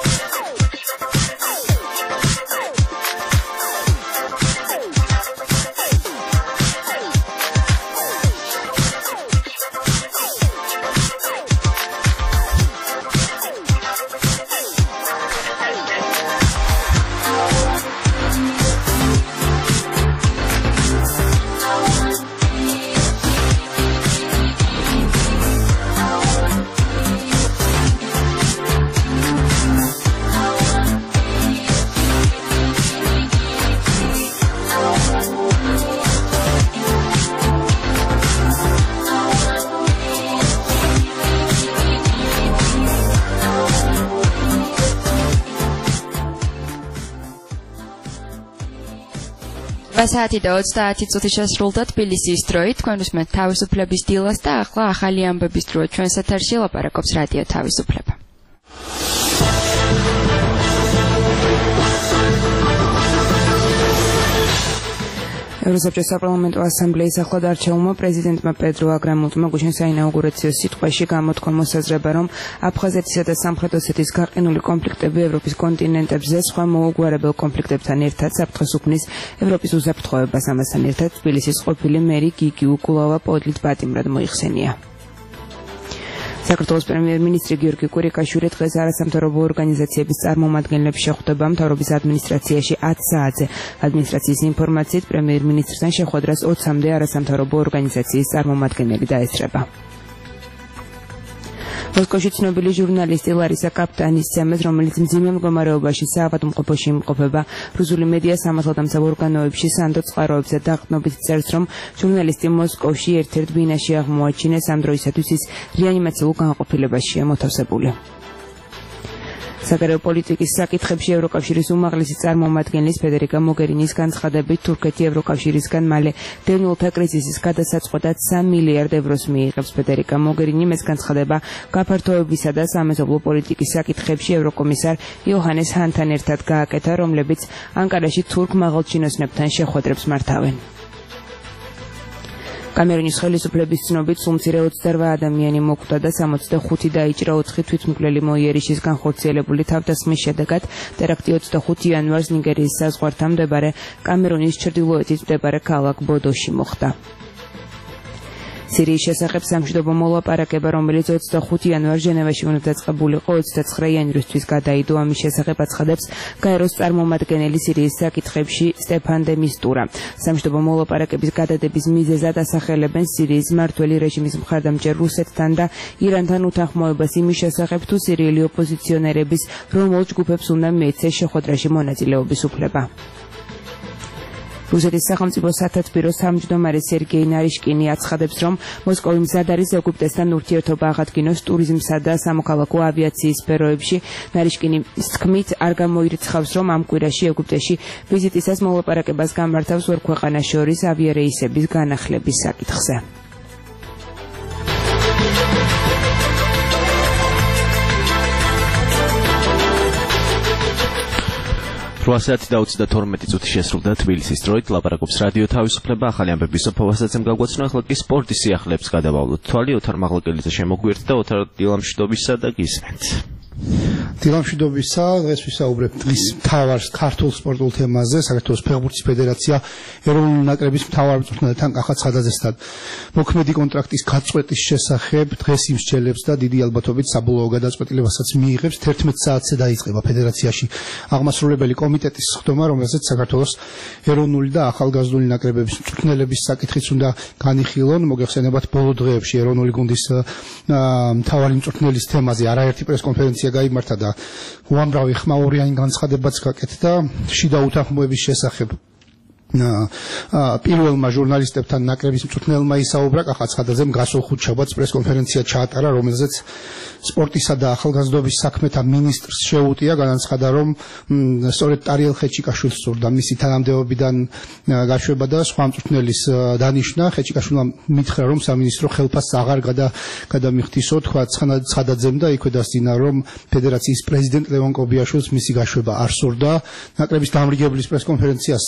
საათი და ოცდაათი წუთი შესრულდა თბილისის დროით. თქვენ უსმენთ თავისუფლების დილას და ახლა ახალი ამბების დრო ჩვენს ეთერში ლაპარაკობს რადიო თავისუფლება. ევროსაბჭოს საპარლამენტო ასამბლეის ახლად არჩეულმა პრეზიდენტმა პედრო აგრამულტმა გუშინ საინაუგურაციო სიტყვაში გამოთქვა მოსაზრება, რომ აფხაზეთისა და სამხრეთ ოსეთის გაყინული კონფლიქტები ევროპის კონტინენტებზე სხვა მოუგვარებელ კონფლიქტებთან ერთად საფრთხეს უქმნის ევროპის უსაფრთხოებას. ამასთან ერთად თბილისის ყოფილი მერი გიგი უკულავა პოლიტ პატიმრად მოიხსენია. საქართველოს პრემიერ-მინისტრი გიორგი კურიკაშვილი დღეს არასამთავრობო ორგანიზაციების წარმომადგენლებს შეხვდება მთავრობის ადმინისტრაციაში ათ საათზე. ადმინისტრაციის ინფორმაციით პრემიერ-მინისტრთან შეხვედრას ოცამდე არასამთავრობო ორგანიზაციის წარმომადგენელი დაესწრება. მოსკოვში ცნობილი ჟურნალისტი ლარისა კაპტანის ცემეს, რომელიც მძიმე მდგომარეობაში საავადმყოფოში იმყოფება, რუსული მედია სამართალდამცავ ორგანოებში სანდო წყაროებზე დაყრდნობით წერს, რომ ჟურნალისტი მოსკოვში ერთ-ერთ ბინაში აღმოაჩინეს, ამ დროისათვის ის რეანიმაციულ განყოფილებაშია მოთავსებული. საგარეო პოლიტიკის საკითხებში ევროკავშირის უმაღლესი წარმომადგენლის ფედერიკა მოგერინის განცხადებით, თურქეთი ევროკავშირისგან მალე დევნილთა კრიზისის გადასაწყვეტად სამ მილიარდ ევროს მიიღებს. ფედერიკა მოგერინი ეს განცხადება გაფართოებისა და სამეზობლო პოლიტიკის საკითხებში ევროკომისარ იოჰანეს ჰანთან ერთად გააკეთა, რომლებიც ანკარაში თურქ მაღალჩინოსნებთან შეხვედრებს მართავენ. კამერუნის ხელისუფლების ცნობით სულ მცირე ოცდაორ ადამიანი მოკვდა და სამოცდახუთი დაიჭრა, ოთხი თვითმკვლელი მოიერიშის განხორციელებული თავდასხმის შედეგად ტერაქტი ოცდახუთი იანვარს ნიგერიის საზღვართან მდებარე კამერუნის ჩრდილოეთით მდებარე ქალაქ ბოდოში მოხდა. სირიის შესახებ სამშვიდობო მოლაპარაკება, რომელიც ოცდახუთი იანვარს ჟენევაში უნდა დაწყებულიყო, ოცდაცხრა იანვრისთვის გადაიდო. ამის შესახებ აცხადებს გაეროს წარმომადგენელი სირიის საკითხებში სტეფან დე მისტურა. სამშვიდობო მოლაპარაკების გადადების მიზეზად ასახელებენ სირიის მმართველი რეჟიმის მხარდამჭერ რუსეთთან და ირანთან უთანხმოებას იმის შესახებ, თუ სირიელი ოპოზიციონერების რომელ ჯგუფებს უნდა მიეცეს შეხვედრაში მონაწილეობის უფლება. რუსეთის სახელმწიფო სათათბირო თავმჯდომარე სერგეი ნარიშკინი აცხადებს, რომ მოსკოვი მზად არის ეგვიპტესთან ურთიერთობა აღადგინოს ტურიზმსა და სამოქალაქო ავიაციის სფეროებში. ნარიშკინის თქმით, არ გამოირიცხავს, რომ ამ კვირაში ეგვიპტეში ვიზიტისას მოლაპარაკებას გამართავს ორ ქვეყანას შორის ავიარეისების განახლების საკითხზე. რვა საათი და ოცდათორმეტი წუთი შესრულდა თბილისის დროით. ლაპარაკობს რადიო თავისუფლება. ახალი ამბების სოფოვასაცემ გაგვაცნო. ახლა კი სპორტის სიახლეებს გადავავლოთ. თვალი ოთარ მაღლაკელიძე შემოგვიერთდა. ოთარ, დილამშვიდობისა და გისმენთ. დილამშვიდობისა, დღეს ვისაუბრებთ დღის მთავარ ქართულ სპორტულ თემაზე. საქართველოს ფეხბურთის ფედერაცია ეროვნული ნაკრების მთავარ მწვრთნელთან კახა ცხადაძესთან მოქმედი კონტრაქტის გაწყვეტის შესახებ დღეს იმსჯელებს და დიდი ალბათობით საბოლოო გადაწყვეტილებასაც მიიღებს. თერთმეტ საათზე დაიწყება ფედერაციაში აღმასრულებელი კომიტეტის სხდომა, რომელზეც საქართველოს ეროვნული და ახალგაზრდული ნაკრებების მწვრთნელების საკითხიც უნდა განიხილონ. მოგეხსენებათ, ბოლო დღეებში ეროვნული გუნდის მთავარი მწვრთნელის თემაზე არაერთი პრესკონფერენცია გაიმართა და უამრავი ხმაურიანი განცხადებაც გაკეთდა შიდა უთანხმოების შესახებ. პირველმა ჟურნალისტებთან ნაკრების მწვრთნელმა ისაუბრა კახაცხადაძემ გასულ ხუთშაბათს პრესკონფერენცია ჩაატარა, რომელზეც სპორტისა და ახალგაზრდობის საქმეთა მინისტრს შეუტია, განაცხადა, რომ სწორედ ტარიელ ხეჩიკაშვილს სურდა მისი თანამდებობიდან გაშვება და სხვა მწვრთნელის დანიშვნა. ხეჩიკაშვილმა მითხრა, რომ სამინისტრო ხელფასს აღარ გადამიხდისო, თქვა ცხადაძემ და იქვე დასძინა, რომ ფედერაციის პრეზიდენტ ლევონ კობიაშვილს მისი გაშვება არ სურდა. ნაკრების დამრიგებლის პრესკონფერენციას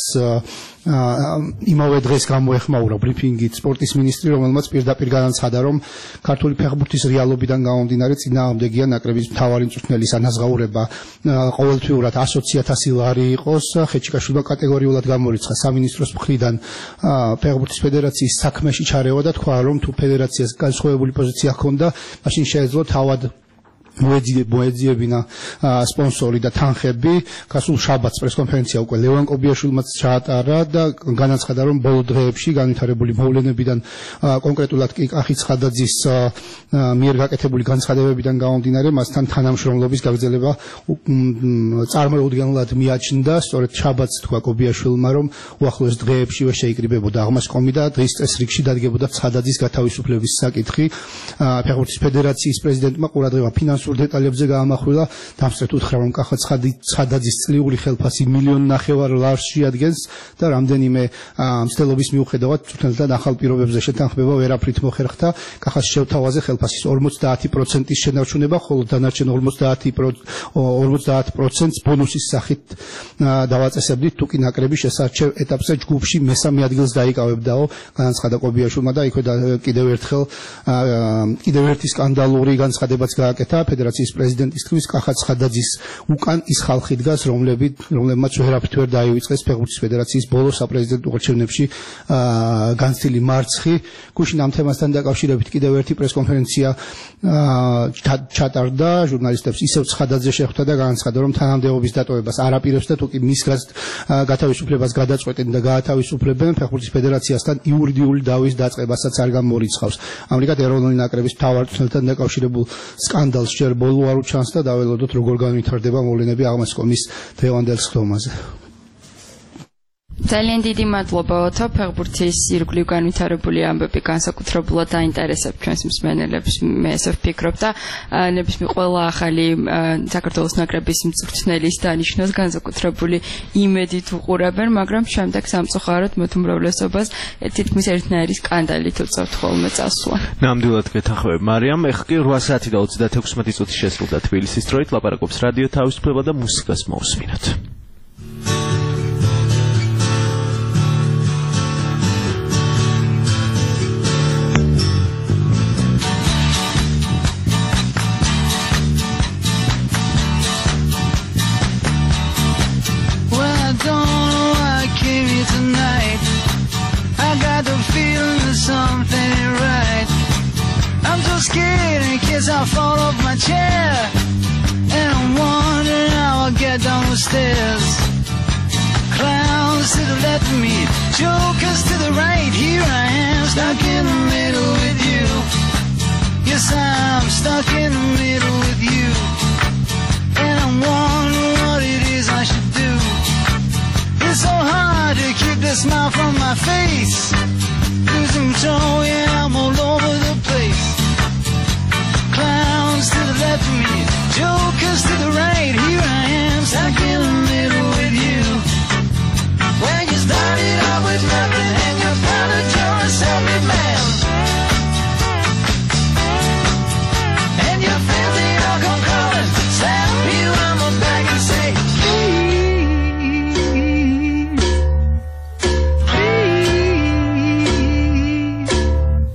იმავე დღეს გამოეხმაურა ბრიფინგით სპორტის მინისტრი, რომელმაც პირდაპირ განაცხადა, რომ ქართული ფეხბურთის რეალობიდან გამომდინარე წინააღმდეგია ნაკრების მთავარი მწვრთნელის ანაზღაურება ყოველთვიურად ასოცი ათასი ლარი იყოს. ხეჩიკაშვილმა კატეგორიულად გამორიცხა სამინისტროს მხრიდან ფეხბურთის ფედერაციის საქმეში ჩარევა და თქვა, რომ თუ ფედერაციას განსხვავებული პოზიცია ჰქონდა, მაშინ შეეძლო თავად მოეძიებინა სპონსორი და თანხები. გასულ შაბათს პრესკონფერენცია უკვე ლევან კობიაშვილმაც ჩაატარა და განაცხადა, რომ ბოლო დღეებში განვითარებული მოვლენებიდან, კონკრეტულად კი კახიცხადაძის მიერ გაკეთებული განცხადებებიდან გამომდინარე, მასთან თანამშრომლობის გაგრძელება წარმოუდგენლად მიაჩნდა. სწორედ შაბათს თქვა კობიაშვილმა, რომ უახლოეს დღეებშივე შეიკრიბებოდა აღმასკომი და დღის წესრიგში დადგებოდა ცხადაძის გათავისუფლების საკითხი. ფეხბურთის ფედერაციის პრეზიდენტმა ყურადღება ფინანსურ დეტალებზე გაამახვილა, დამსწრეთ უთხრა, რომ კახაცხადაძის წლიური ხელფასი მილიონ ნახევარ ლარს შეადგენს და რამდენიმე მცდელობის მიუხედავად მწვრთნელთან ახალ პირობებზე შეთანხმება ვერაფრით მოხერხდა. კახას შევთავაზე ხელფასის ორმოცდაათი პროცენტის შენარჩუნება, ხოლო დანარჩენ ორმოცდაათ პროცენტს ბონუსის სახით დავაწესებდით, თუ კი ნაკრები შესარჩევ ეტაპზე ჯგუფში მესამე ადგილს დაიკავებდაო, განაცხადა კობიაშვილმა და იქვე კიდევ ერთხელ კიდევ ერთი სკანდალური განცხადებაც გააკეთა. ფედერაციის პრეზიდენტის თქმის, კახაცხადაძის უკან ის ხალხი დგას, რომლებმაც ვერაფრით ვერ დაივიწყეს ფეხბურთის ფედერაციის ბოლო საპრეზიდენტო არჩევნებში განცდილი მარცხი. გუშინ ამ თემასთან დაკავშირებით კიდევ ერთი პრესკონფერენცია ჩატარდა, ჟურნალისტებს ისევ ცხადაძე შეხვდა და განაცხადა, რომ თანამდებობის დატოვებას არ აპირებს და თუ კი მის გათავისუფლებას გადაწყვეტენ და გაათავისუფლებენ, ფეხბურთის ფედერაციასთან იურიდიული დავის დაწყებასაც არ გამორიცხავს. ამრიგად ეროვნული ნაკრების მთავარ მწვრთნელთან დაკავშირებულ სკანდალს ჯერ ბოლო არ უჩანს და დაველოდოთ, როგორ განვითარდება მოვლენები აღმასკომის დღევანდელ სხდომაზე. ძალიან დიდი მადლობა ოთო, ფეხბურთის ირგვლივ განვითარებული ამბები განსაკუთრებულად დაინტერესებს ჩვენს მსმენელებს, მე ესე ვფიქრობ და ნებისმიერ ყველა ახალი საქართველოს ნაკრების მწვრთნელის დანიშვნას განსაკუთრებული იმედით უყურებენ, მაგრამ შემდეგ სამწუხაროდ მათ უმრავლესობას თითქმის ერთნაირი სკანდალით უწევთ ხოლმე წასვლა. ნამდვილად გეთანხმები მარიამ, ეხლა კი რვა საათი და ოცდათექვსმეტი წუთი შესრულდა თბილისის დროით, ლაპარაკობს რადიო თავისუფლება და მუსიკას მოусმინოთ. Something ain't right. I'm so scared in case I fall off my chair, and I'm wondering how I'll get down the stairs. Clowns to the left of me, jokers to the right. Here I am, stuck in the middle with you. Yes, I'm stuck in the middle with you, and I'm wondering what it is I should do. It's so hard to keep the smile from my face. Losing control, yeah, I'm all over the place. Clowns to the left of me, jokers to the right. Here I am, stuck in the middle with you. When you started out with nothing and you found that you're a self-made man, and you feel the alcohol calling, slap you on my back and say, please, please.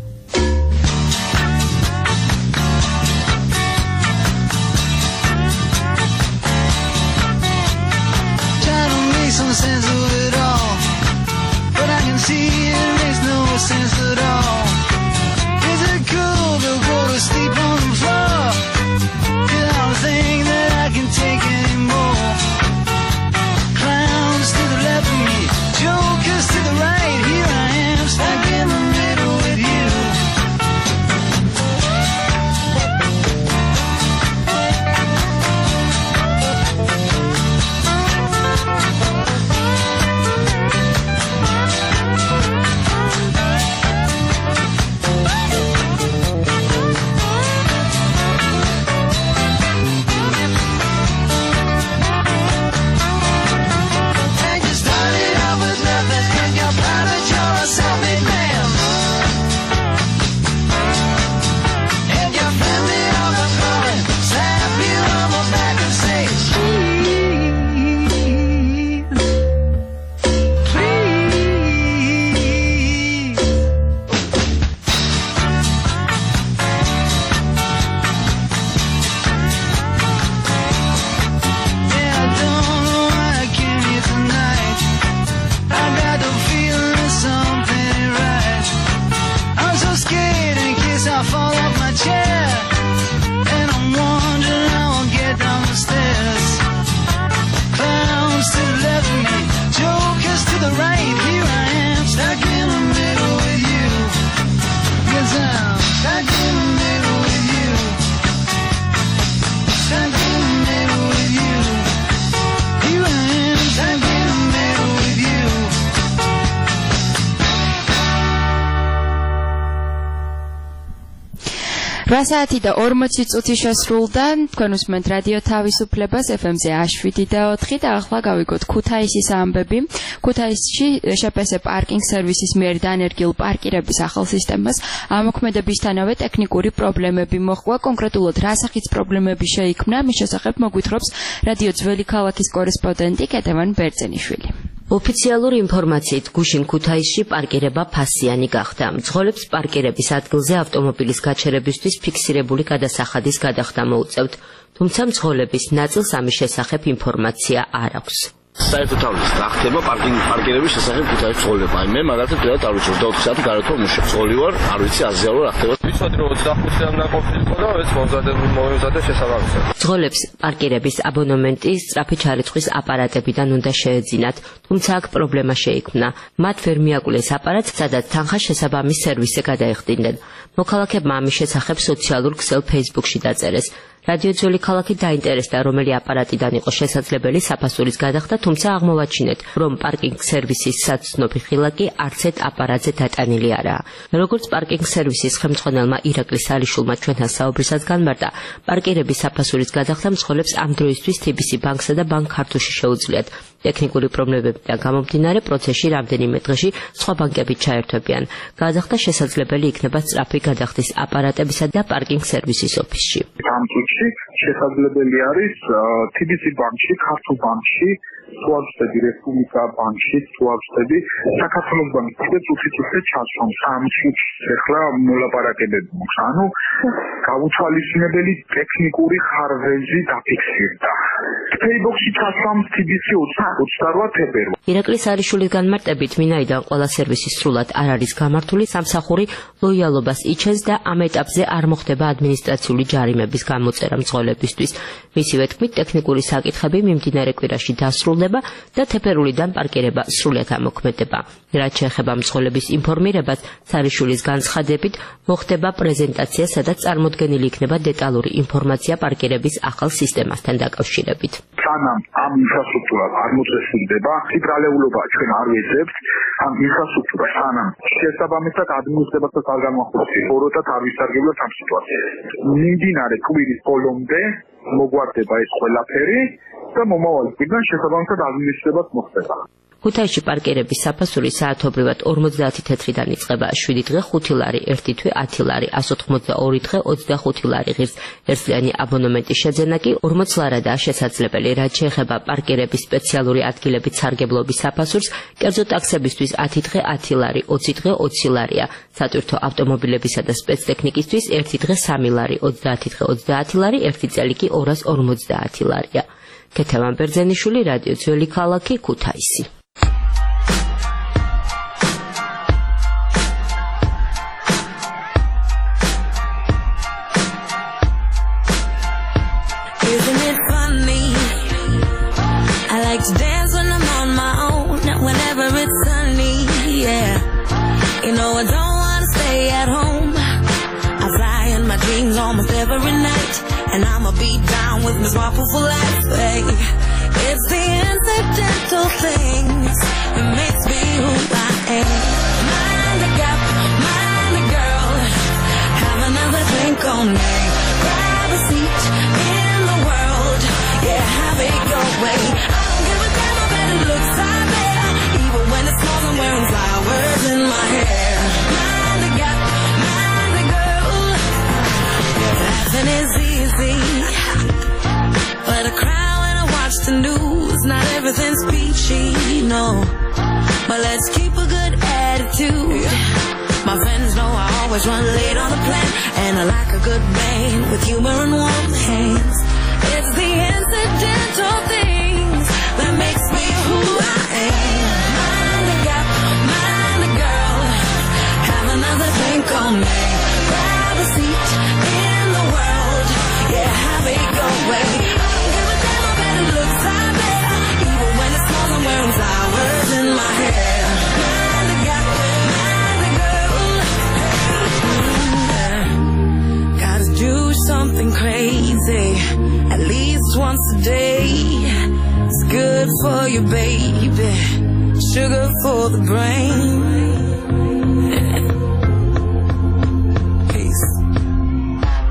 რვა საათი და ორმოცი წუთი შესრულდა. თქვენ უსმენთ რადიო თავისუფლებას ეფ ემ-ზე შვიდი და ოთხი და ახლა გავიგოთ ქუთაისის ამბები. ქუთაისში შპს პარკინგ სერვისის მიერ დანერგილ პარკირების ახალ სისტემას ამოქმედებისთანავე ტექნიკური პრობლემები მოჰყვა. კონკრეტულად რა სახის პრობლემები შეიქმნა, მის შესახებ მოგვითხრობს რადიო ძველი ქალაქის კორესპონდენტი კეტევან ბერძენიშვილი. ოფიციალური ინფორმაციით გუშინ ქუთაისში პარკირება ფასიანი გახდა. მძღოლებს პარკირების ადგილზე ავტომობილის გაჩერებისთვის ფიქსირებული გადასახადის გადახდა მოუწევთ, თუმცა მძღოლების ნაწილს ამის შესახებ ინფორმაცია არ აქვს. საერთოდ თავის რა ხდება პარკინგ პარკირების შესახებ ქუთაისში მძღოლებაა. მე მაგალითად პირადად არ ვიცი, ოცდაოთხ საათი გარეთო მუშაობ. მძღოლი ვარ, არ ვიცი აზიარო რა ხდება. ვიცოდი რომ ოცდახუთი წელი ნაკოფილიყო და ეს მომზადებული მომზადე შესაბამისად. მძღოლებს პარკირების აბონემენტი სწრაფი ჩარიცხვის აპარატებიდან უნდა შეეძინათ, თუმცა აქ პრობლემა შეიქმნა. მათ ვერ მიაკვლეს აპარატს, სადაც თანხა შესაბამის სერვისზე გადაეხდინნენ. მოქალაქეებმა ამის შესახებ სოციალურ ქსელ Facebook-ში დაწერეს. რადიო ძველი ქალაქი დაინტერესდა, რომელი აპარატიდან იყო შესაძლებელი საფასურის გადახდა, თუმცა აღმოვაჩინეთ, რომ პარკინგ სერვისის საცნობი ხილაკი არც ერთ აპარატზე დატანილი არაა. როგორც პარკინგ სერვისის ხელმძღვანელმა ირაკლი სალიშულმა ჩვენთან საუბრისას განმარტა, პარკირების საფასურის გადახდა მძღოლებს ამ დროისთვის თი ბი სი ბანკსა და ბანკ ქართულში შეუძლიათ. ტექნიკური პრობლემებიდან გამომდინარე, პროცესში რამდენიმე დღეში სხვა ბანკებით ჩაერთვებიან. გადახდა შესაძლებელი იქნება სწრაფი გადახდის აპარატებისა და პარკინგ სერვისის ოფისში. შესაძლებელი არის თი ბი სი ბანკში, ქართულ ბანკში, თუ არ ვწდები რესპუბლიკა ბანკში, თუ არ ვწდები საქართველოს ბანკში და წუთი-წუთი ჩასვამ. სამ წუთს ახლა მოლაპარაკებები მაქვს. ანუ გაუცვალისწინებელი ტექნიკური ხარვეზი დაფიქსირდა. Facebook-ში ჩასვამ თი ბი სი ოცდარვა თებერვალს. ირაკლი სარიშვილის განმარტებით, ვინაიდან ყველა სერვისი სრულად არ არის გამართული, სამსახური ლოიალობას იჩენს და ამ ეტაპზე არ მოხდება ადმინისტრაციული ჯარიმების გამოწერა მძღოლებისთვის. მისივე თქმით, ტექნიკური საკითხები მიმდინარე კვირაში დასრულდება და თებერვლიდან პარკირება სრულად ამოქმედება. რაც შეეხება მძღოლების ინფორმირებას, სარიშვილის განცხადებით, მოხდება პრეზენტაცია, სადაც წარმოდგენილი იქნება დეტალური ინფორმაცია პარკირების ახალ სისტემასთან დაკავშირებით. სანამ ამ ინფრასტრუქტურას არ მოწესრიგდება, ციტრალეულობა ჩვენ არ ვეძებთ, ამ ინფრასტრუქტურას სანამ შესაბამისად ადმინისტრაციასაც არ განვახორციელებს, ოროდაც არ ვისარგებლოთ ამ სიტუაციას. მიმდინარე კვირის ბოლომდე მოგვარდება ეს ყველაფერი და მომავალი კვირიდან შესაბამისად ადმინისტრაციაც მოხდება. ქუთაისში პარკირების საფასური საათობრივად ორმოცდაათი თეთრიდან იწყება, შვიდი დღე ხუთი ლარი, ერთი თვე ათი ლარი, ასი ოცდაორი დღე ოცდახუთი ლარი ღირს. ერთწლიანი აბონემენტის შეძენა კი ორმოც ლარადაა შესაძლებელი. რაც შეეხება პარკირების სპეციალური ადგილებით სარგებლობის საფასურს, კერძო ტაქსებისთვის ათი დღე ათი ლარი, ოცი დღე ოცი ლარია. სატვირთო ავტომობილებისა და სპეცტექნიკისთვის ერთი დღე სამი ლარი, ოცდაათი დღე ოცდაათი ლარი, ერთი წელი კი ორას ორმოცდაათი ლარია. კეთევან ბერძენიშვილი, რადიო ძველი ქალაქი, ქუთაისი. Isn't it funny? I like to dance when I'm on my own, whenever it's sunny, yeah. You know I don't want to stay at home. I fly in my dreams almost every night, and I'ma be down with Miss Waffle for life, hey. It's the incidental things that makes me who I am. Mind the gap, mind the girl, have another drink on me. Grab a seat in the world, yeah, have it your way. I don't give a damn about it looks out there, even when it smells I'm wearing flowers in my hair. Mind the gap, mind the girl, laughing is easy, but I cry when I watch the news. Not everything's peachy, no, but let's keep a good attitude. My friends know I always run late on the plan, and I like a good band with humor and warm hands. It's the incidental things that makes me who I am. Mind the gap, mind the girl, have another drink on me. Grab a seat in the world, yeah, have it your way. I don't give a damn about it looks out there, even when it smells I'm wearing flowers in my hair. Mind the gap, mind the girl, gotta do something crazy at least once a day. It's good for you, baby, sugar for the brain. Peace.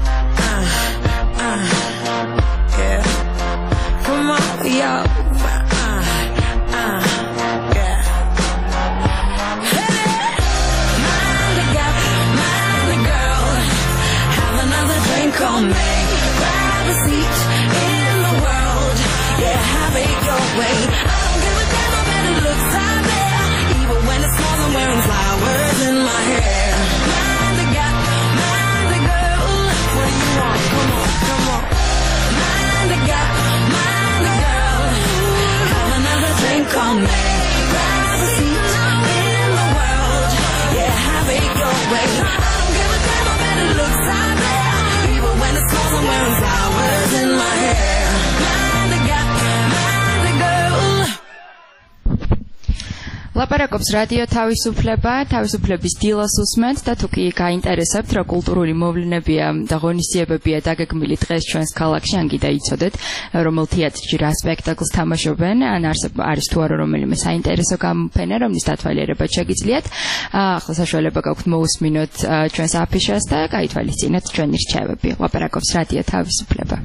ლაპარაკობს რადიო თავისუფლება, თავისუფლების დილას უსმენთ და თუ კი გაინტერესებთ, რა კულტურული მოვლენებია და ღონისძიებებია დაგეგმილი დღეს ჩვენს ქალაქში, ან კიდე იცოდეთ, რომელ თეატრში რა სპექტაკლს თამაშობენ, ან არის თუ არა რომელიმე საინტერესო გამოფენა, რომლის დათვალიერება შეგიძლიათ. ახლა საშუალება გაქვთ მოусმინოთ ჩვენს აფიშას და გაითვალისწინოთ ჩვენი რჩევები. ლაპარაკობს რადიო თავისუფლება.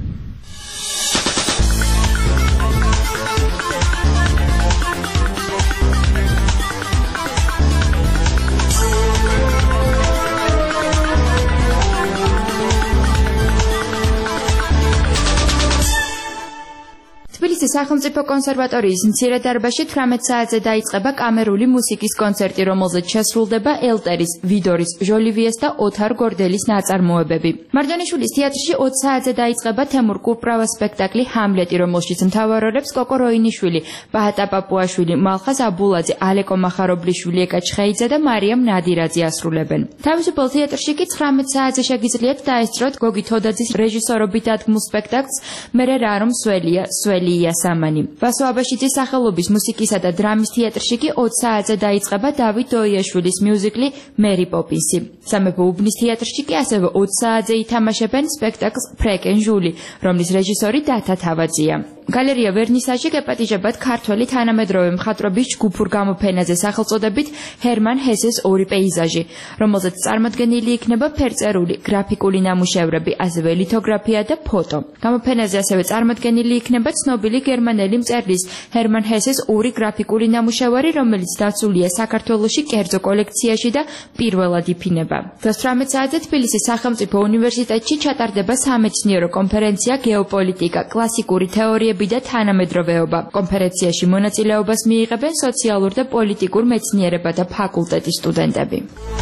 თბილისის სახელმწიფო კონსერვატორიის მცირე დარბაზში თვრამეტ საათზე დაიწყება კამერული მუსიკის კონცერტი, რომელზეც შესრულდება ელტერის, ვიდორის, ჟოლივიეს და ოთარ გორდელის ნაწარმოებები. მარჯანიშვილის თეატრში ოც საათზე დაიწყება თემურ კურპრავას სპექტაკლი ჰამლეტი, რომელშიც მთავარ როლებს კოკო როინიშვილი, ბაჰატა პაპუაშვილი, მალხაზ აბულაძე, ალეკო მახარობლიშვილი, ეკა ჩხეიძე და მარიამ ნადირაძე ასრულებენ. თავისუფალ თეატრში კი ცხრამეტ საათზე შეგიძლიათ დაესწროთ გოგი თოდაძის რეჟისორობით დადგმულ სპექტაკლს მერე რა რომ სველია, სველი იასამანი. ვასო აბაშიძის სახელობის მუსიკისა და დრამის თეატრში კი ოც საათზე დაიწყება დავით დოიაშვილის მიუზიკლი მერი პოპინსი. სამეფო უბნის თეატრში კი ასევე ოც საათზე ითამაშებენ სპექტაკლს ფრეკენ ჟული, რომლის რეჟისორი დათა თავაძია. გალერეა ვერნისაჟი გეპატიჟებათ ქართველი თანამედროვე მხატვრობის ჯგუფურ გამოფენაზე სახელწოდებით ჰერმან ჰესეს ორი პეიზაჟი, რომელზეც წარმოდგენილი იქნება ფერწერული, გრაფიკული ნამუშევრები, ასევე ლითოგრაფია და ფოტო. გამოფენაზე ასევე წარმოდგენილი იქნება ცნობილი გერმანელი მწერლის ჰერმან ჰესეს ორი გრაფიკული ნამუშევარი, რომელიც დაცულია საქართველოში კერძო კოლექციაში და პირველად იფინება. დღეს თვრამეტ საათზე თბილისის სახელმწიფო უნივერსიტეტში ჩატარდება სამეცნიერო კონფერენცია გეოპოლიტიკა, კლასიკური თეორიები და თანამედროვეობა. კონფერენციაში მონაწილეობას მიიღებენ სოციალურ და პოლიტიკურ მეცნიერებათა ფაკულტეტის სტუდენტები.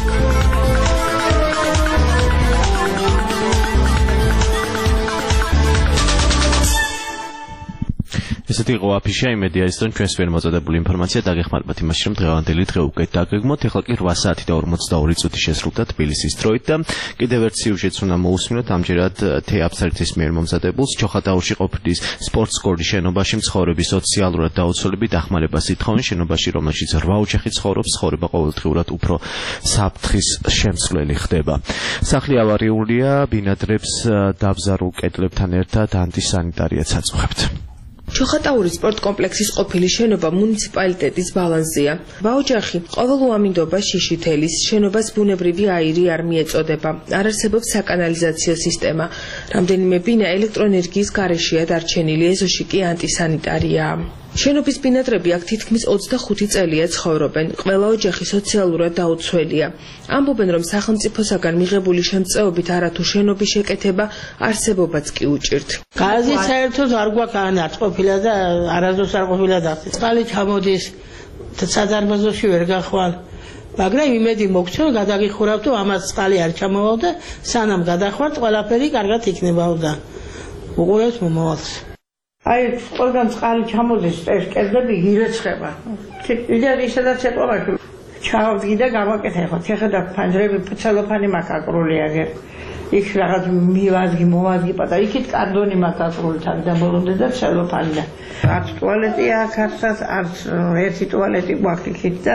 ესეთი იყო აფიშა, იმედი არის, რომ ჩვენს ვერ მოწოდებული ინფორმაცია დაგეხმარებათ იმაში, რომ დღევანდელი დღე უკვე დაგეგმოთ. ეხლა კი რვა საათი და ორმოცდაორი წუთი შესრულდა თბილისის დროით და კიდევ ერთ სიუჟეტს უნდა მოусმინოთ. ამჯერად თეაფსარეთის მიერ მომზადებულს ჩოხატაურში ყოფილი სპორტ სკოლის შენობაში მცხოვრები სოციალურად დაუცველები დახმარებას ითხოვენ. შენობაში, რომელშიც რვა ოჯახი ცხოვრობს, ცხოვრება ყოველდღიურად უფრო საფრთხის შემცვლელი ხდება. სახლი ავარიულია, ბინადრებს დაბზარულ კედლებთან ერთად ანტისანიტარიაც აწუხებთ. ჩოხატაურის სპორტ კომპლექსის ყოფილი შენობა მუნიციპალიტეტის ბალანსია. ბაოჯახი ყოველ უამინდობას შიშითელის შენობას ბუნებრივი აირი არ მიეწოდება. არ არსებობს საკანალიზაციო სისტემა. რამდენიმე ბინა ელექტროენერგიის გარეშეა დარჩენილი, ეზოში კი ანტისანიტარია. შენობის ბინადრები აქ თითქმის ოცდახუთი წელია ცხოვრობენ. ყველა ოჯახი სოციალურად დაუცველია. ამბობენ, რომ სახელმწიფოსაგან მიღებული შემწეობით არათუ შენობის შეკეთება არსებობაც კი უჭირთ. გაზი საერთოდ არ გვაქვს აწყობილა და არასდროს არ ყოფილა დახსი. წყალი ჩამოდის სადარბაზოში ვერ გახვალ. მაგრამ იმედი მოგცო გადაგიხურავთ, რომ ამას წყალი არ ჩამოვალ და სანამ გადახვალთ, ყველაფერი კარგად იქნებოდა. უყურებთ მომავალს. აი, ყველგან წყალი ჩამოდის, ეს კედლები ირეცხება. კიდევ ისედაც ეტყობათ, ჩავდი და გამაკეთე. შეხედა ფანჯრები, ცელოფანი მაქვს აკრული აგერ. იქ რაღაც მივაზგი, მოვაზგი პატა, იქით კარტონი მაქვს აკრული თან და ბოლომდე და ცელოფანი და არც ტუალეტი აქ არც არც ერთი ტუალეტი გვაქვს იქით და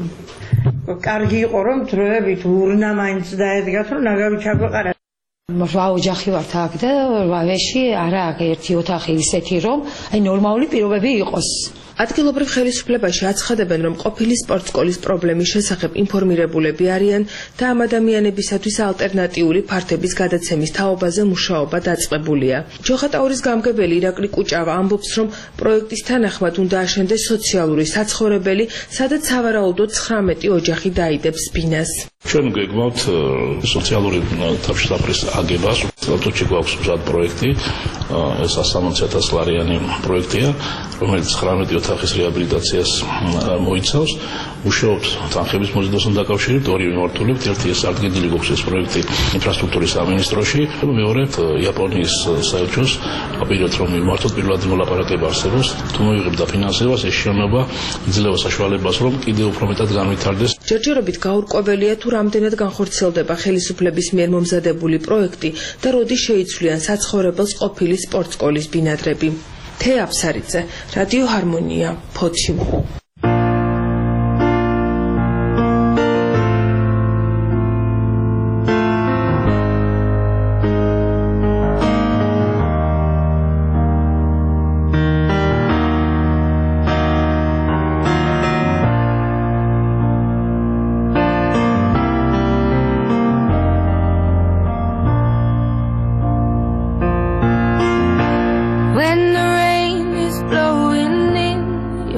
კარგი იყო რომ დროებით ურნა მაინც დაედგათ რომ ნაგავი ჩაგვეყარა. რვა ოჯახი ვართ აქ და რვაში არა აქ ერთი ოთახი ისეთი რომ აი ნორმალური პირობები იყოს. ადგილობრივ ხელისუფლებაში აცხადებენ, რომ ყოფილი სპორტ სკოლის პრობლემის შესახებ ინფორმირებულები არიან და ამ ადამიანებისათვის ალტერნატიული ფართების გადაცემის თაობაზე მუშაობა დაწყებულია. ჩოხატაურის გამგებელი ირაკლი კუჭავა ამბობს, რომ პროექტის თანახმად უნდა აშენდეს სოციალური საცხოვრებელი, სადაც სავარაუდოდ ცხრამეტი ოჯახი დაიდებს ბინას. ჩვენ გვეგმავთ სოციალური თავშესაფრის აგებას. თვითონ გვაქვს მზად პროექტი, ეს სამოცი ათასი ლარიანი პროექტია, რომელიც ცხრამეტი ოთახის რეაბილიტაციას მოიცავს. მუშაობთ თანხების მოზიდვასთან დაკავშირებით, ორი მიმართულებით, ერთი ეს აღდგენილი გვაქვს ეს პროექტი ინფრასტრუქტურის სამინისტროში, მეორე იაპონიის საელჩოს აპირებთ რომ მიმართოთ პირველად მოლაპარაკება არსებობს, თუ მოიღებ დაფინანსებას ეს შენობა იძლევა საშუალებას რომ კიდევ უფრო მეტად განვითარდეს. ჯერჯერობით გაურკვეველია თუ რამდენად განხორციელდება ხელისუფლების მიერ მომზადებული პროექტი და როდი შეიცვლიან საცხოვრებელს ყოფილი სპორტ სკოლის ბინადრები. თეაფსარიძე, რადიო ჰარმონია, ფოთი.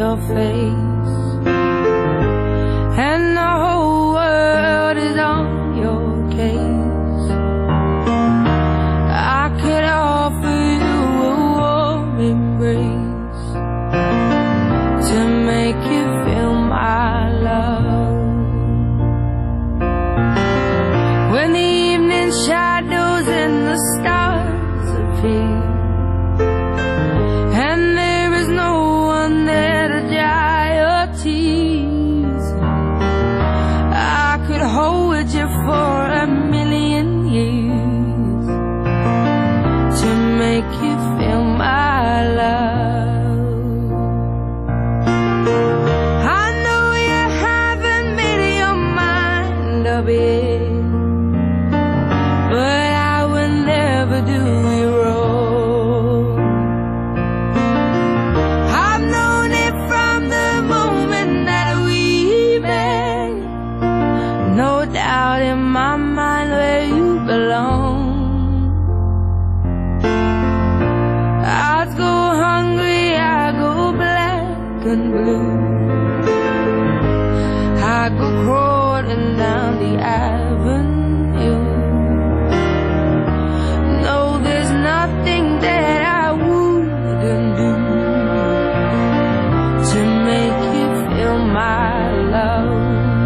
your face, and the whole world is on your case. I could offer you a warm embrace to make you feel my love. When the evening shadows and the stars appear, and there is no one there to dry your tears, I could hold you for a million years to make you feel my love. I know you haven't made your mind up yet, but I will never do you wrong. I've known it from the moment that we met, no doubt in my mind where you belong. I go hungry, I go black and blue, I go crawling down the avenue. No, there's nothing that I wouldn't do to make you feel my love.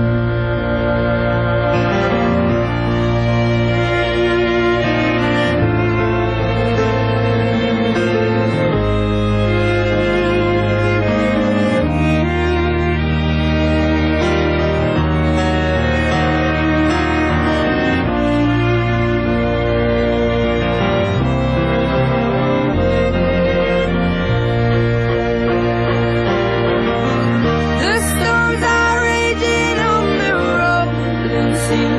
The storms are raging on the rolling sea,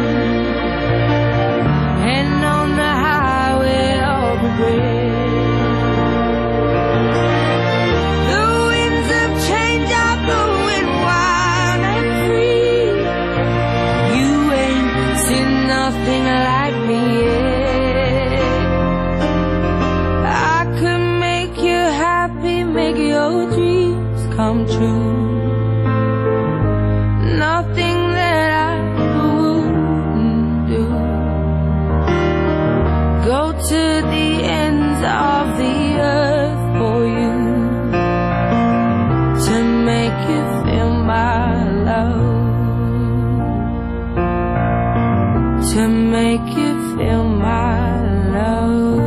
and on the highway of regret. The winds of change are blowing wild and free. You ain't seen nothing like me yet. I could make you happy, make your dreams come true. Nothing that I wouldn't do. Go to the ends of the earth for you to make you feel my love, to make you feel my love.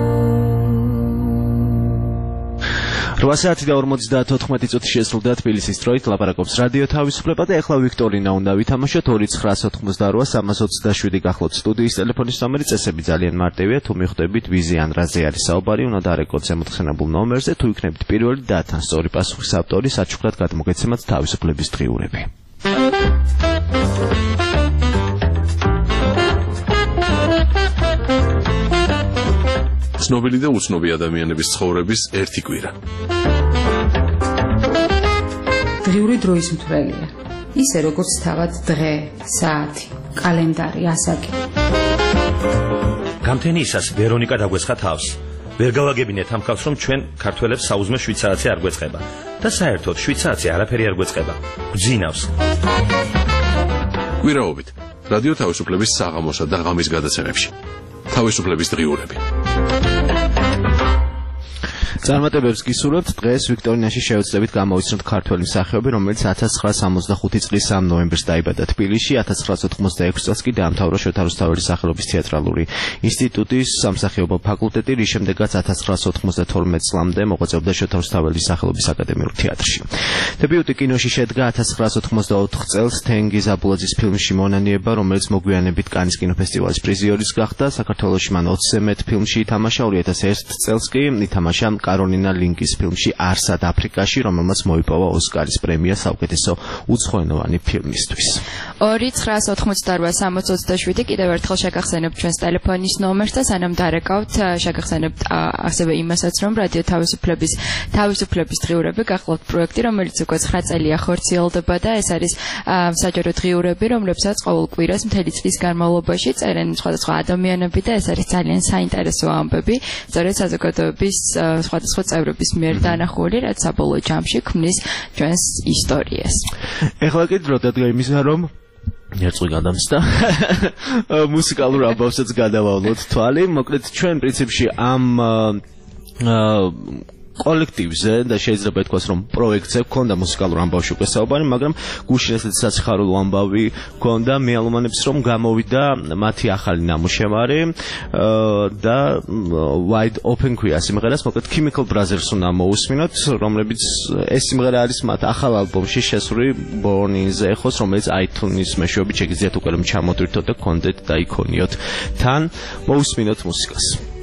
რვა საათი და ორმოცდათოთხმეტი წუთი შესრულდა თბილისის დროით. ლაპარაკობს რადიო თავისუფლება და ეხლა ვიქტორინა უნდა ვითამაშოთ. ორი ცხრაას ოთხმოცდარვა სამას ოცდაშვიდი გახლავთ სტუდიის ტელეფონის ნომერი. წესები ძალიან მარტივია. თუ მიხვდებით ვიზე ან რაზე არის საუბარი, უნდა დაარეკოთ ზემოთხსენებულ ნომერზე. თუ იქნებით პირველი და თან სწორი პასუხის ავტორი, საჩუქრად გადმოგეცემათ თავისუფლების დღიურები. ცნობილი და უცნობი ადამიანების ცხოვრების ერთი კვირა. დღიური დროის მთვრელია. ისე როგორც თავად დღე, საათი, კალენდარი, ასაკი. გამთენიისას ვერონიკა დაგვესხა თავს. ვერ გავაგებინეთ ამ ხალხს, რომ ჩვენ ქართველებს საუზმე შვიდ საათზე არ გვეწყება და საერთოდ შვიდ საათზე არაფერი არ გვეწყება. გვძინავს. კვირაობით რადიო თავისუფლების საღამოსა და ღამის გადაცემებში. თავისუფლების დღიურები. წარმატებებს გისურვებთ. დღეს ვიქტორინაში შევეცდებით გამოვიცნოთ ქართველი მსახიობი, რომელიც ათას ცხრაას ორმოცდახუთი წლის სამი ნოემბერს დაიბადა თბილისში. ათას ცხრაას ოთხმოცდაექვსი წელს კი დაამთავრა შოთა რუსთაველის სახელობის თეატრალური ინსტიტუტის სამსახიობო ფაკულტეტი, რის შემდეგაც ათას ცხრაას ოთხმოცდათორმეტ წლამდე მოღვაწეობდა შოთა რუსთაველის სახელობის აკადემიურ თეატრში. დებიუტი კინოში შედგა ათას ცხრაას ოთხმოცდაოთხ წელს თენგიზ აბულაძის ფილმში მონანიება, რომელიც მოგვიანებით კანის კინოფესტივალის პრიზიორიც გახდა. საქართველოში მან ოცზე მეტ ფილმში ითამაშა. ორი ათას ერთ წელს კი ითამაშა კაროლინა ლინკის ფილმში არსად აფრიკაში, რომელმაც მოიპოვა ოსკარის პრემია საუკეთესო უცხოენოვანი ფილმისთვის. ორი ცხრაას ოცდაოთხმოცდარვა სამას ოცდაშვიდი კიდევ ერთხელ შეგახსენებთ ჩვენს ტელეფონის ნომერს და სანამ დარეკავთ შეგახსენებთ ასევე იმასაც, რომ რადიო თავისუფლების თავისუფლების დღიურები გახლავთ პროექტი, რომელიც უკვე ცხრა წელია ხორციელდება და ეს არის საჯარო დღიურები, რომლებსაც ყოველ კვირას მთელი წლის განმავლობაში წერენ სხვადასხვა ადამიანები და ეს არის ძალიან საინტერესო ამბები. სწორედ საზოგადოების სხვადასხვა სხვადასხვა წევრების მიერ დანახული, რაც საბოლოო ჯამში ქმნის ჩვენს ისტორიას. ეხლა კი დრო დადგა იმისა, რომ ერთხელ გადამსდა მუსიკალურ ამბავსაც გადავალოთ თვალი. მოკლედ ჩვენ პრინციპში ამ კოლექტივზე და შეიძლება ითქვას, რომ პროექტზე გქონდა მუსიკალურ ამბავში უკვე საუბარი, მაგრამ გუშინ ესეთი საციხარულო ამბავი გქონდა. მე ალმანებს რომ გამოვიდა მათი ახალი ნამუშევარი და Wide Open ქვია სიმღერას, მოკლედ Chemical Brothers უნდა მოусმინოთ, რომლებიც ეს სიმღერა არის მათ ახალ ალბომში შესული Born in-ზე ეხოს, რომელიც iTunes-ის მეშვეობით შეგიძლიათ უკვე რომ ჩამოტვირთოთ და გქონდეთ და იქონიოთ თან. მოусმინოთ მუსიკას.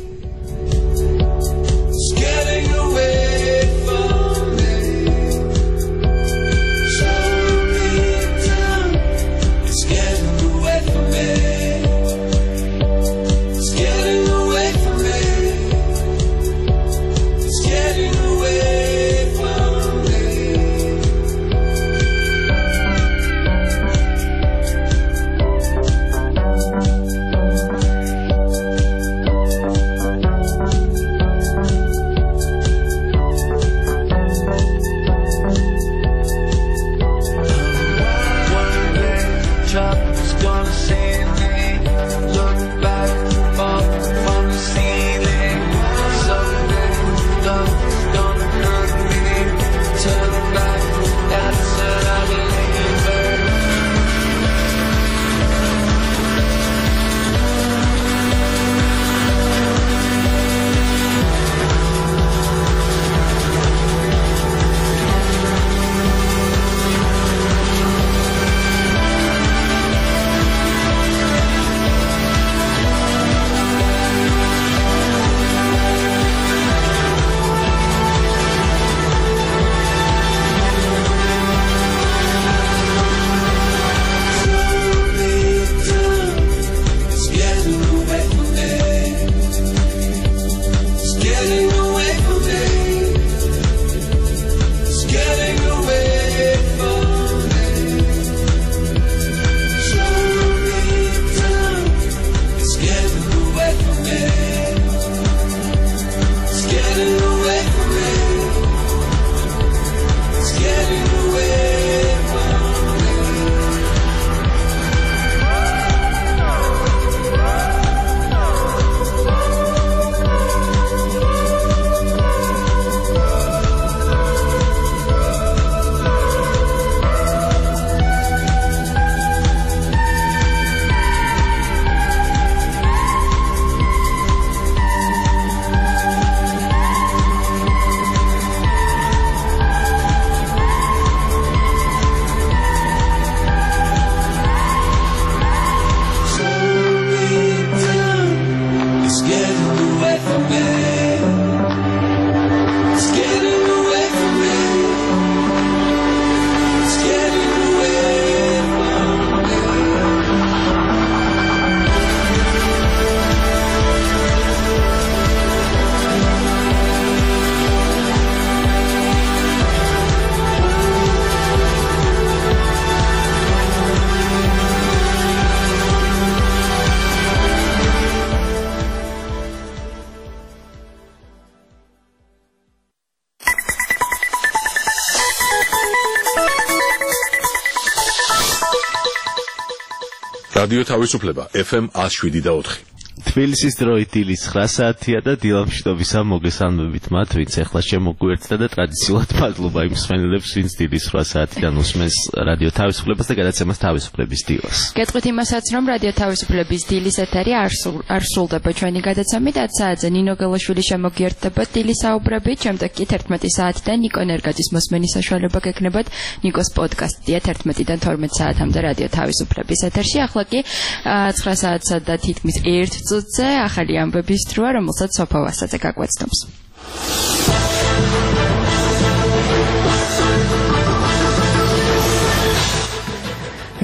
რადიო თავისუფლება F M one oh seven და four. თბილისის დროით დილის nine საათია და დილამშვიდობისა მოგესალმებით მათ, ვინც ახლა შემოგვიერთდა და ტრადიციულად მადლობა იმ მსმენელებს, ვინც დილის eight საათიდან უსმენს რადიო თავისუფლებას და გადაცემას თავისუფლების დილას. გეტყვით იმასაც, რომ რადიო თავისუფლების დილის ეთერი არ სრულდება ჩვენი გადაცემით, ათ საათზე ნინო გელაშვილი შემოგიერთდება დილის საუბრებით, შემდეგ კი eleven საათიდან ნიკო ნერგაძის მოსმენის საშუალება გექნებათ ნიკოს პოდკასტია eleven-დან twelve საათამდე რადიო თავისუფლების ეთერში. ახლა კი nine საათსა და თითქმის one წუთზე ახალი ამბების დროა, რომელსაც სოფო ვასაძე გაგვეცნობს.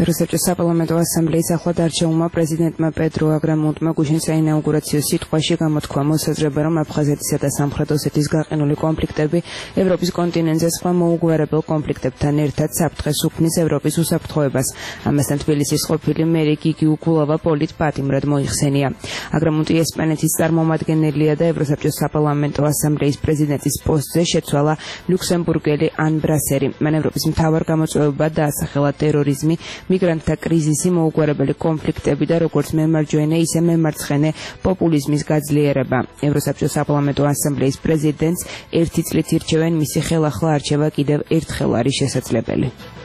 ევროსაბჭოს საპარლამენტო ასამბლეის ახლად არჩეულმა პრეზიდენტმა პედრო აგრამონტმა გუშინ საინაუგურაციო სიტყვაში გამოთქვა მოსაზრება, რომ აფხაზეთისა და სამხრეთ ოსეთის გაყინული კონფლიქტები ევროპის კონტინენტზე სხვა მოუგვარებელ კონფლიქტებთან ერთად საფრთხეს უქმნის ევროპის უსაფრთხოებას. ამასთან თბილისის ყოფილი მერი გიგი უგულავა პოლიტ პატიმრად მოიხსენია. აგრამონტი ესპანეთის წარმომადგენელია და ევროსაბჭოს საპარლამენტო ასამბლეის პრეზიდენტის პოსტზე შეცვალა ლუქსემბურგელი ან ბრასერი. მან ევროპის მთავარ გამოწვევებად დაასახელა ტერორიზმი, მიგრანტთა კრიზისი, მოუგვარებელი კონფლიქტები და როგორც მემარჯვენე, ისე მემარცხენე პოპულიზმის გაძლიერება. ევროსაბჭოს საპარლამენტო ასამბლეის პრეზიდენტს ერთი წლით ირჩევენ, მისი ხელახლა არჩევა კიდევ ერთხელ არის შესაძლებელი.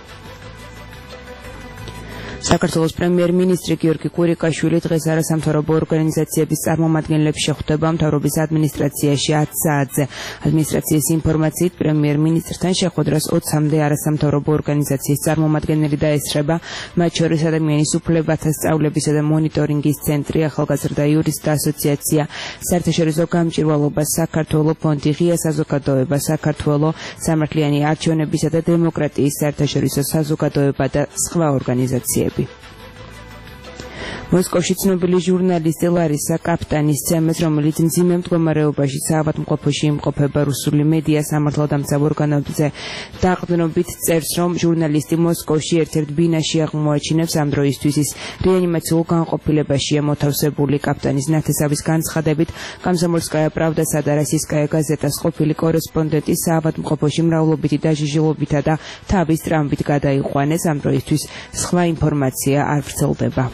საქართველოს პრემიერ-მინისტრი გიორგი კვირიკაშვილი დღეს არასამთავრობო ორგანიზაციების წარმომადგენლებს შეხვდება მთავრობის ადმინისტრაციაში ათ საათზე. ადმინისტრაციის ინფორმაციით პრემიერ-მინისტრთან შეხვედრას ოცამდე არასამთავრობო ორგანიზაციის წარმომადგენელი დაესწრება, მათ შორის ადამიანის უფლებათა სწავლებისა და მონიტორინგის ცენტრი, ახალგაზრდა იურისტთა ასოციაცია, საერთაშორისო გამჭვირვალობა საქართველო, ფონდი ღია საზოგადოება საქართველო, სამართლიანი არჩევნებისა და დემოკრატიის საერთაშორისო საზოგადოება და სხვა ორგანიზაციები. მოსკოვში ცნობილი ჟურნალისტი ლარისა კაპტანის ცემეს, რომელიც მძიმე მდგომარეობაში საავადმყოფოში იმყოფება რუსული მედია სამართალდამცავ ორგანოებზე დაყრდნობით წერს, რომ ჟურნალისტი მოსკოვში ერთ-ერთ ბინაში აღმოაჩინებს, ამ დროისთვის ის რეანიმაციულ განყოფილებაშია მოთავსებული. კაპტანის ნათესავის განცხადებით, კომსომოლსკაია პრავდასა და როსიისკაია გაზეტას ყოფილი კორესპონდენტი საავადმყოფოში მრავლობითი დაჟიჟილობითა და თავის ტრამვით გადაიყვანეს. ამ დროისთვის სხვა ინფორმაცია არ ვრცელდება.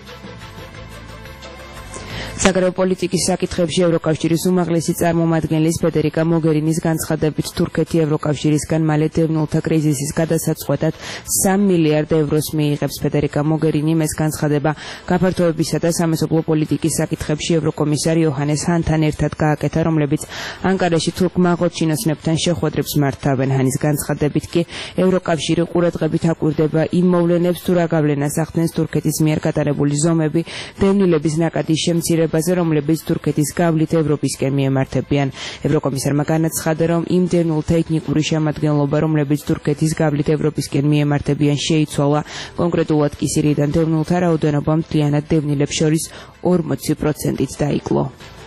საგარეო პოლიტიკის საკითხებში ევროკავშირის უმაღლესი წარმომადგენლის ფედერიკა მოგერინის განცხადებით, თურქეთი ევროკავშირისგან მალე დევნილთა კრიზისის გადასაწყვეტად სამ მილიარდ ევროს მიიღებს. ფედერიკა მოგერინი ეს განცხადება გაფართოებისა და სამეზობლო პოლიტიკის საკითხებში ევროკომისარ იოჰანეს ჰანთან ერთად გააკეთა, რომლებიც ანკარაში თურქ მაღლჩინოსნებთან შეხვედრებს მართავენ. ჰანის განცხადებით კი ევროკავშირი ყურადღებით აკვირდება იმ მოვლენებს, თუ რა გავლენას ახდენს თურქეთის მიერ გატარებული ზომები დევნილების ნაკადის შემცირებაზე, რომლებიც თურქეთის გავლით ევროპისკენ მიემართებიან. ევროკომისარმა განაცხადა, რომ იმ დევნილთა ეთნიკური შემადგენლობა, რომლებიც თურქეთის გავლით ევროპისკენ მიემართებიან, შეიცვალა. კონკრეტულად კი სირიიდან დევნილთა რაოდენობა მთლიანად დევნილებს შორის ორმოცი პროცენტით დაიკლო.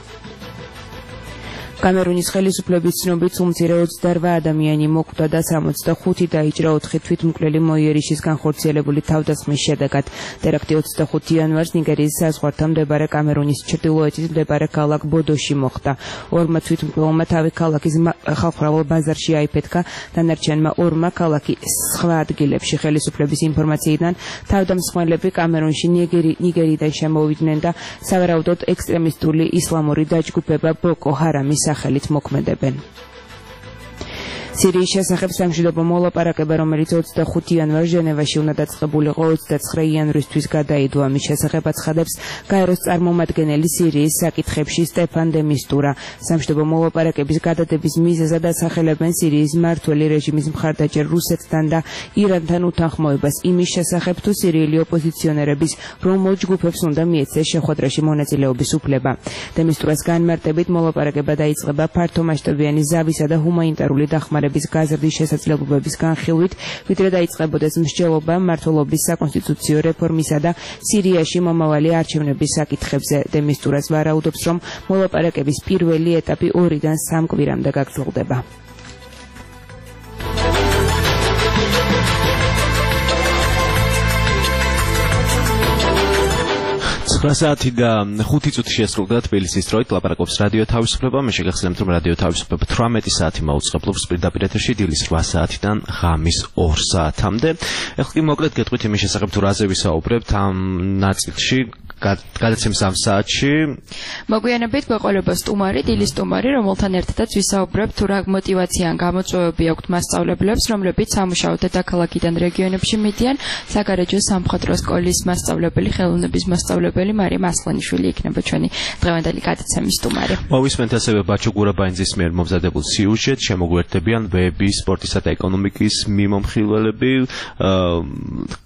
კამერუნის ხელისუფლების ცნობით, უმცირე ოცდაორ ადამიანი მოკვდა და სამოცდახუთი დაიჭრა, ოთხი თვითმკვლელი მოიერიშის განხორციელებული თავდასხმის შედეგად. ტერაქტი ოცდახუთი იანვარს ნიგერიის საზღვართან მდებარე კამერუნის ჩრდილოეთით მდებარე ქალაქ ბოდოში მოხდა. ორმა თვითმკვლელმა თავი ქალაქის ხალხმრავალ ბაზარში აიფეთქა, დანარჩენმა ორმა ქალაქი სხვა ადგილებში. ხელისუფლების ინფორმაციიდან თავდამსხმელები კამერუნში ნიგერიდან შემოვიდნენ და სავარაუდოდ ექსტრემისტული ისლამური დაჯგუფება ბოკო ჰარამის სახელით მოქმედებენ. სირიის შესახებ სამშვიდობო მოლაპარაკება, რომელიც ოცდახუთი იანვარს ჟენევაში უნდა დაწყებულიყო, ოცდაცხრა იანვრისთვის გადაიდო. ამის შესახებ აცხადებს გაეროს წარმომადგენელი სირიის საკითხებში სტეფან დე მისტურა. სამშვიდობო მოლაპარაკების გადადების მიზეზად ასახელებენ სირიის მმართველი რეჟიმის მხარდაჭერ რუსეთთან და ირანთან უთანხმოებას იმის შესახებ, თუ სირიელი ოპოზიციონერების რომელ ჯგუფებს უნდა მიეცეს შეხვედრაში მონაწილეობის უფლება. დე მისტურას განმარტებით, მოლაპარაკება დაიწყება ფართომასშტაბიანი ზავისა და ჰუმანიტარული დახმარების გაზრდის შესაძლებლობების განხილვით, ვიდრე დაიწყებოდეს მსჯელობა მმართველობის საკონსტიტუციო რეფორმისა და სირიაში მომავალი არჩევნების საკითხებზე. დე მისტურას ვარაუდობს, რომ მოლაპარაკების პირველი ეტაპი ორიდან სამ კვირამდე გაგრძელდება. ცხრა საათი და ხუთი წუთი შესრულდა თბილისის დროით. ლაპარაკობს რადიო თავისუფლება. მე შეგახსენებთ, რომ რადიო თავისუფლება თვრამეტი საათი მაუწყებლობს პირდაპირ ეთერში დილის რვა საათიდან ღამის ორ საათამდე. ეხლა კი მოკლედ გეტყვით იმის შესახებ, თუ რაზე ვისაუბრებთ ამ ნაწილში. გადაცემის ამ საათში მოგვიანებით გვეყოლება სტუმარი, დილის სტუმარი, რომელთან ერთადაც ვისაუბრებთ, თუ რა мотиваციიან გამოწვევები აქვთ მასწავლებლებს, რომლებიც სამუშაოდ დედაქალაქიდან რეგიონებში მიდიან. საგარეჯო სამხატვრო სკოლის მასწავლებელი, ხელოვნების მასწავლებელი მარიამ ასლანიშვილი იქნება ჩვენი დღევანდელი გადაცემის სტუმარი. მოვისმენთ ასევე ბაჩო გურაბაინძის მიერ მომზადებულ სიუჟეტს, შემოგვერთებიან ვები, სპორტისა და ეკონომიკის მიმომხილველები,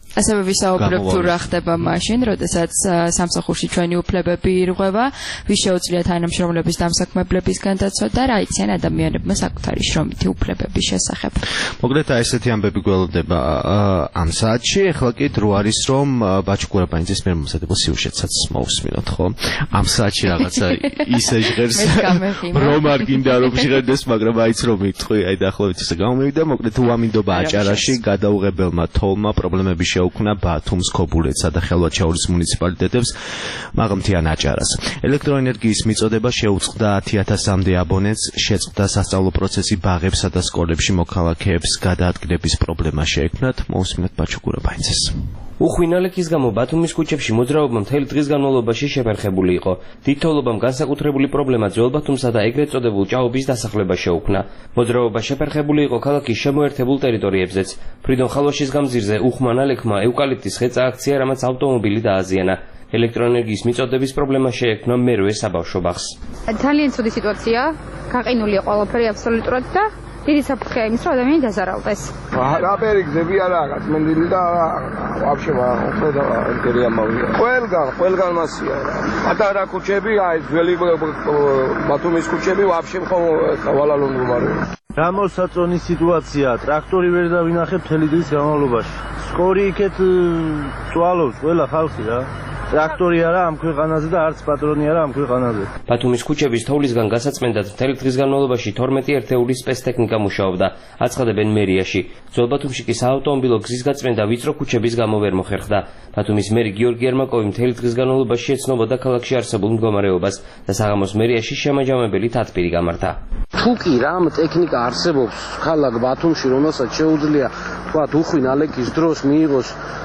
ასევე ვისაუბრებ თუ რა ხდება მაშინ, როდესაც სამსახურში ჩვენი უფლებები ირღვევა, ვის შეუძლიათ თანამშრომლების დამსაქმებლებისგან დაცვა და რა იციან ადამიანებმა საკუთარი შრომითი უფლებების შესახებ. მოკლედ აი ესეთი ამბები გველოდება ამ საათში. ეხლა კი დრო არის რომ ბაჩუ გურაბანიძის მიერ მომზადებულ სიუჟეტსაც მოვსმინოთ, ხო? ამ საათში რაღაცა ისე ჟღერს რომ არ გინდა რომ ჟღერდეს, მაგრამ აიც რომ იტყვი, აი დაახლოებით ისე გამომივიდა. მოკლედ უამინდობა აჭარაში გადაუღებელმა თოლმა პრობლემები შეუქმნა ბათუმს, ქობულეთსა და ხელვაჩაურის მუნიციპალიტეტებს, მაღალმთიან აჭარას. ელექტროენერგიის მიწოდება შეუწყდა ათი ათასამდე აბონენტს, შეწყდა სასწავლო პროცესი ბაღებსა და სკოლებში მოქალაქეებს გადაადგილების პრობლემა შეექმნათ. მოусმინოთ ბაჩუ გურაბანიძეს. უხვინალექის გამო ბათუმის ქუჩებში მოძრაობა მთელი დღის განმავლობაში შეფერხებული იყო. თითოეულობამ განსაკუთრებული პრობლემა ძველ ბათუმსა და ეგრეთ წოდებულ ჭაობის დასახლებას შეუქმნა. მოძრაობა შეფერხებული იყო ქალაქის შემოერთებულ ტერიტორიებზეც. ფრიდონ ხალვაშის გამზირზე უხვმანალექმა ევკალიპტის ხე წააქცია, რამაც ავტომობილი დააზიანა. ელექტროენერგიის მიწოდების პრობლემა შეექმნა მერვე საბავშვო ბაღს. ძალიან ცუდი სიტუაცია, გაყინულია ყველაფერი აბსოლუტურად და დიდი საფრთხეა იმის, რომ ადამიანი დაზარალდეს. რაპერი გზები არა, გაწმენდილი და ვაფშე უფრო და ეგრეა მოვიდა. ყველგან, ყველგან მასია. პატარა ქუჩები, აი ძველი ბათუმის ქუჩები ვაფშე ხომ ვალალონ მდგომარეობა. გამოსაწონი სიტუაცია, ტრაქტორი ვერ დავინახებ მთელი დღის განმავლობაში. სკორი იქეთ წვალობს ყველა ხალხი რა. ტრაქტორი არა ამ ქვეყანაზე და არც პატრონი არა ამ ქვეყანაზე. ბათუმის ქუჩების თოვლისგან გასაწმენდად მთელი დღის განმავლობაში თორმეტი ერთეული სპეცტექნიკა მუშაობდა, აცხადებენ მერიაში. ძველ ბათუმში კი საავტომობილო გზის გაწმენდა ვიწრო ქუჩების გამო ვერ მოხერხდა. ბათუმის მერი გიორგი ერმაკოვი მთელი დღის განმავლობაში ეცნობოდა ქალაქში არსებულ მდგომარეობას და საღამოს მერიაში შემაჯამებელი თათბირი გამართა. თუ კი რამ ტექნიკა არსებობს ქალაქ ბათუმში, რომელსაც შეუძლია თქვათ უხვინალექის დროს მიიღოს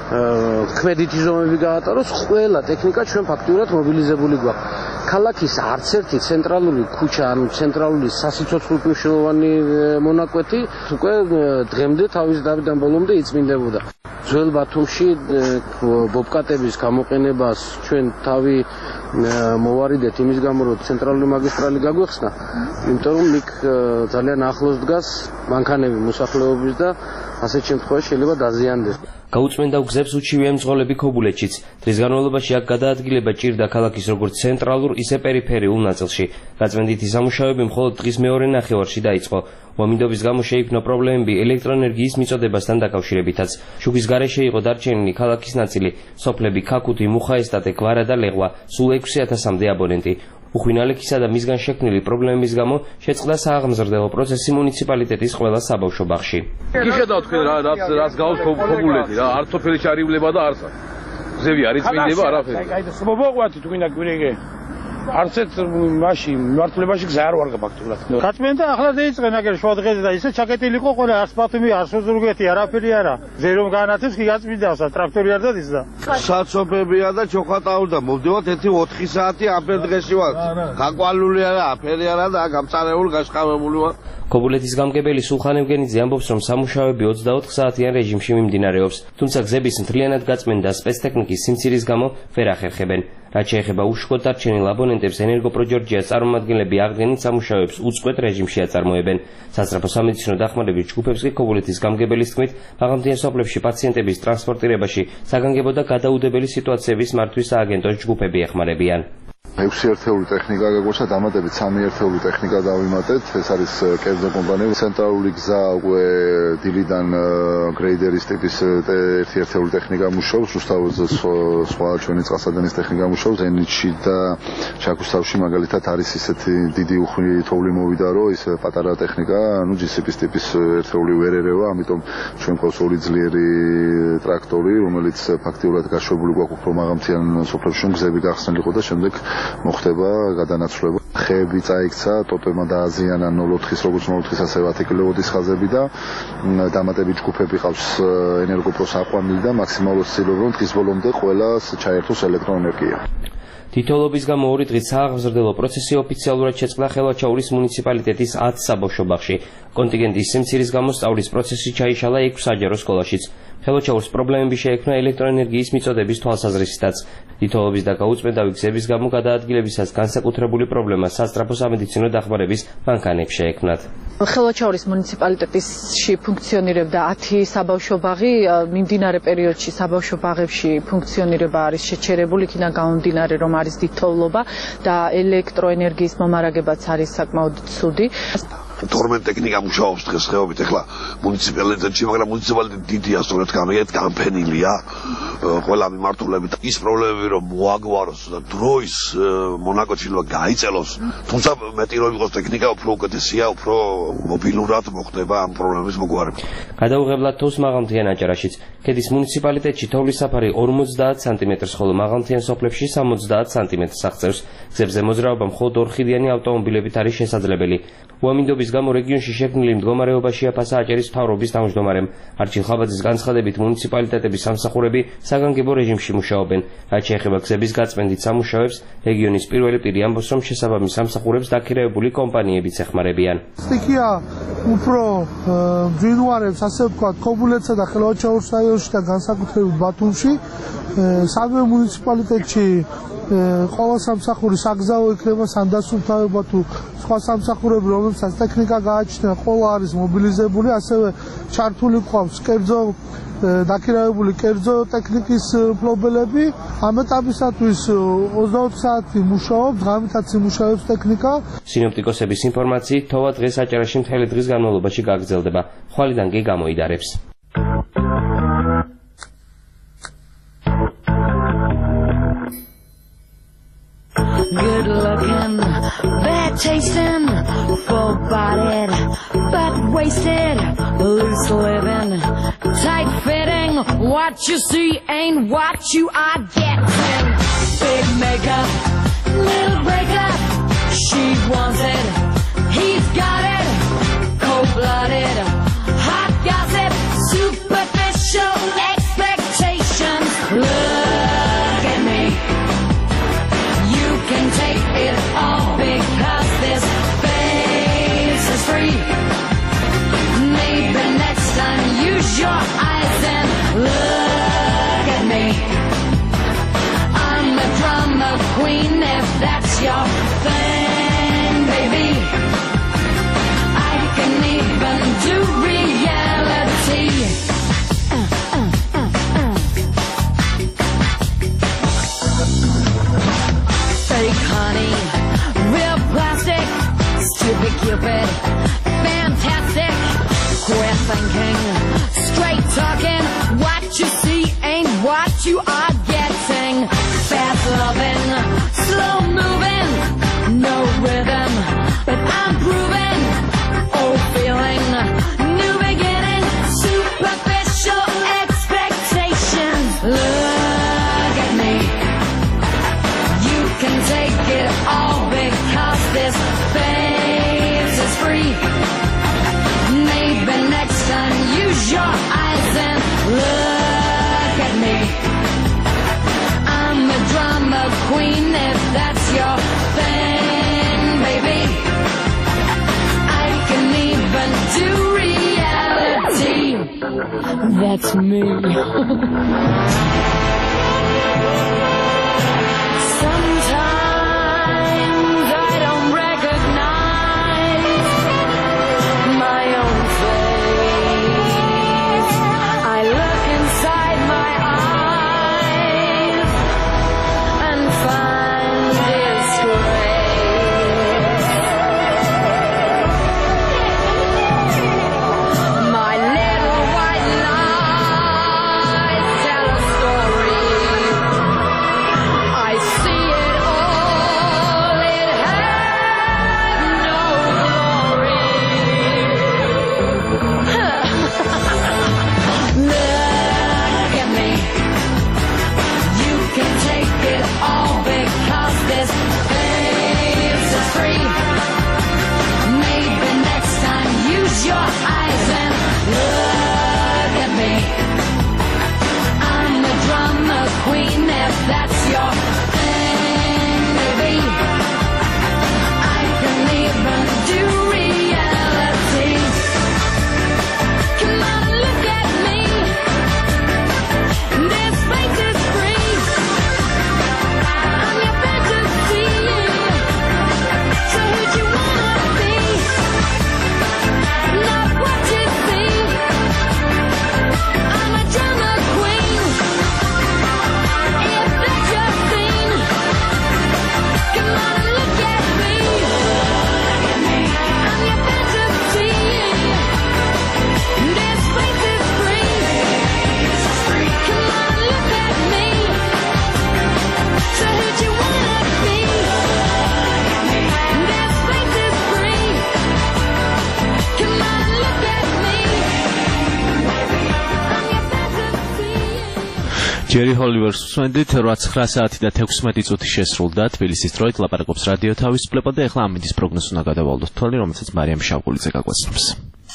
ქმედითი ზომები გაატაროს, ყველა ტექნიკა ჩვენ ფაქტიურად მობილიზებული გვაქვს. ქალაქის არც ერთი ცენტრალური ქუჩა, ანუ ცენტრალური სასიცოცხლო მნიშვნელოვანი მონაკვეთი უკვე დღემდე თავის დავიდან ბოლომდე იწმინდებოდა. ძველ ბათუმში ბობკატების გამოყენებას ჩვენ თავი მოვარიდეთ იმის გამო, რომ ცენტრალური მაგისტრალი გაგვეხსნა, იმიტომ რომ იქ ძალიან ახლოს დგას მანქანები მოსახლეობის და ასეთ შემთხვევაში შეიძლება დაზიანდეს. გაუწმენდა გზებს უჩივი ემძღოლები ქობულეთშიც. დღის განმავლობაში აქ გადაადგილება ჭირდა ქალაქის როგორც ცენტრალურ, ისე პერიფერიულ ნაწილში. გაწმენდითი სამუშაოები მხოლოდ დღის მეორე ნახევარში დაიწყო. უამინდობის გამო შეიქმნა პრობლემები ელექტროენერგიის მიწოდებასთან დაკავშირებითაც. შუქის გარეშე იყო დარჩენილი ქალაქის ნაწილი, სოფლები ქაქუთი, მუხაესტატე, გვარა და ლეღვა, სულ ექვსი ათასამდე აბონენტი. უხვინალექისა და მისგან შექმნილი პრობლემების გამო შეწყდა სააღმზრდელო პროცესი მუნიციპალიტეტის ყველა საბავშვო ბაღში. კი ხედავთ თქვენ რა რაც რაც გავს ქობულეთი რა, არც სოფელი ჩარივლება და არც გზები არ იწმინდება არაფერი. აი და მოგყვათი თუ გინდა კვირიგე. არცეთ მაშინ მართლებაში გზა არ ვარ გაფაქტურად. გაწმენდა ახლა დაიწყე ნაგერი შუა დღეზე და ისე ჩაკეტილი იყო ყველა არც ბათუმი არც ზურგეთი არაფერი არა. გზე რომ განათებს კი გაწმინდავსა ტრაქტორი არ დადის და. საცოფებია და ჩოხატაურდა მოვდივართ ერთი ოთხი საათი აფერ დღეში ვარ. გაყვალული არა, აფერი არა და გამწარეული გაშყავებული ვარ. ქობულეთის გამგებელი სულხან ევგენიძე ამბობს, რომ სამუშაოები ოცდაოთხ საათიან რეჟიმში მიმდინარეობს, თუმცა გზების მთლიანად გაწმენდა სპეცტექნიკის სიმცირის გამო ვერ ახერხებენ. რაც შეეხება უშუქოდ დარჩენილ აბონენტებს, ენერგოპროჯორჯიას წარმომადგენლები აღდგენით სამუშაოებს უწყვეტ რეჟიმში აწარმოებენ. სასწრაფო სამედიცინო დახმარების ჯგუფებს კი ქობულეთის გამგებელის თქმით, მაღალმთიან სოფლებში პაციენტების ტრანსპორტირებაში საგანგებო და გადაუდებელი სიტუაციების მართვის სააგენტოს ჯგუფები ეხმარებიან. ექვსი ერთეული ტექნიკა გაგვაქვს და დამატებით სამი ერთეული ტექნიკა დავიმატეთ. ეს არის კერძო კომპანია. ცენტრალური გზა უკვე დილიდან გრეიდერის ტიპის ერთი ერთეული ტექნიკა მუშაობს, ზუსტად სხვა ჩვენი წყალსადენის ტექნიკა მუშაობს. ენიჩი და ჩაკუსთავში მაგალითად არის ისეთი დიდი უხვი თოვლი მოვიდა, რომ ის პატარა ტექნიკა, ანუ ჯი სი პის ტიპის ერთეული ვერ ერევა, ამიტომ ჩვენ გვყავს ორი ძლიერი ტრაქტორი, რომელიც ფაქტიურად გაშვებული გვაქვს უფრო მაღალმთიან სოფლებში, გზები გახსნილი იყო და შემდეგ მოხდება გადანაცვლება. ხეები წაიქცა, ტოტებმა დააზიანა ნულ ოთხის როგორც ნულ ოთხის ასევე ათი კილოვატის ხაზები და დამატებით ჯგუფები ყავს ენერგოპროს აყვანილი და მაქსიმალურად ცდილობენ რომ დღის ბოლომდე ყველას ჩაერთოს ელექტროენერგია. თითოეულობის გამო ორი დღით სააღმზრდელო პროცესი ოფიციალურად შეწყდა ხელვაჩაურის მუნიციპალიტეტის ათ საბავშვო ბაღში. კონტინგენტის სიმცირის გამო სწავლის პროცესი ჩაიშალა ექვს საჯარო სკოლაშიც. ხელვაჩაურის პრობლემები შეექმნა ელექტროენერგიის მიწოდების თვალსაზრისითაც. თითოეულობის და გაუწმენდავი გზების გამო გადაადგილებისას განსაკუთრებული პრობლემა სასწრაფო სამედიცინო დახმარების მანქანებს შეექმნათ. ხელვაჩაურის მუნიციპალიტეტში ფუნქციონირებდა ათი საბავშვო ბაღი, მიმდინარე პერიოდში საბავშვო ბაღებში ფუნქციონირება არის შეჩერებული, იქიდან გამომდინარე რომ არის დიდთოვლობა და ელექტროენერგიის მომარაგებაც არის საკმაოდ ცუდი. თორმეტ ტექნიკა მუშაობს დღეს ხეობით ახლა მუნიციპალიტეტში, მაგრამ მუნიციპალიტეტი დიდია, სწორედ გამიგეთ, გამფენილია ყველა მიმართულებით. ის პრობლემები რომ მოაგვაროს და დროის მონაკოჩილვა გაიწელოს, თუმცა მეტი რომ იყოს ტექნიკა უფრო უკეთესია, უფრო მობილურად მოხდება ამ პრობლემის მოგვარება. გადაუღებლად თოვს მაღალმთიან აჭარაშიც. ქედის მუნიციპალიტეტში თოვლის საფარი ორმოცდაათ სანტიმეტრს, ხოლო მაღალმთიან სოფლებში სამოცდაათ სანტიმეტრს აღწევს. გზებზე მოძრაობა მხოლოდ ორხიდიანი ავტომობილებით არის შესაძლებელი. უამინდობის გამო რეგიონში შექმნილი მდგომარეობაში აფასა აჭარის მთავრობის თავმჯდომარემ არჩილ ხაბაძის განცხადებით მუნიციპალიტეტების სამსახურები საგანგებო რეჟიმში მუშაობენ. რაც შეეხება გზების გაწმენდით სამუშაოებს, რეგიონის პირველი პირი ამბობს, რომ შესაბამის სამსახურებს დაქირავებული კომპანიებიც ეხმარებიან. სტიქია უფრო მძვინვარებს, ასე ვთქვათ, ქობულეთსა და ხელვაჩაურის რაიონში და განსაკუთრებით ბათუმში, სამივე მუნიციპალიტეტში ყველა სამსახური საგზაო იქნება სანდასუფთავება თუ სხვა სამსახურები, რომელსაც ტექნიკა გააჩნია, ყველა არის მობილიზებული, ასევე ჩართული ყავს კერძო დაქირავებული კერძო ტექნიკის მფლობელები. ამ ეტაპისათვის ოცდაოთხ საათი მუშაობს, ღამითაც იმუშავებს ტექნიკა. სინოპტიკოსების ინფორმაციით, თოვა დღეს აჭარაში მთელი დღის განმავლობაში გაგრძელდება, ხვალიდან კი გამოიდარებს. Good looking, bad tasting, full bodied, but wasted, loose living, tight fitting. What you see ain't what you are getting. Big makeup, little breakup. She wants it, he's got it. Cold blooded, hot gossip, superficial expectations. Look at me. Can take it all because this face is free. Maybe next time use your eyes and look at me. I'm the drama queen if that's your thing, baby. I can even do reality. Fake honey, real plastic, stupid cupid, fantastic. Quit thinking, straight talking. What you see ain't what you are getting. Fast loving, slow moving, no rhythm, but I'm proving. Old feeling, new beginning, superficial expectations. Look at me. Can take it all because this face is free. Maybe next time use your eyes and look at me. I'm a drama queen if that's your thing, baby. I can even do reality. That's me. Sometimes I don't recognize my own face. I look inside my eyes and find disgrace. My little white lies tell a story. I see it ჯერი ჰოლივერს უსმენდით რვაცხრა საათი და თექვსმეტი წუთი შესრულდა თბილისის დროით ლაპარაკობს რადიო თავისუფლება და ეხლა ამინდის პროგნოზს უნდა გადავალოთ თვალე რომელსაც მარიამ შავგულიძე გაგვაცნობს.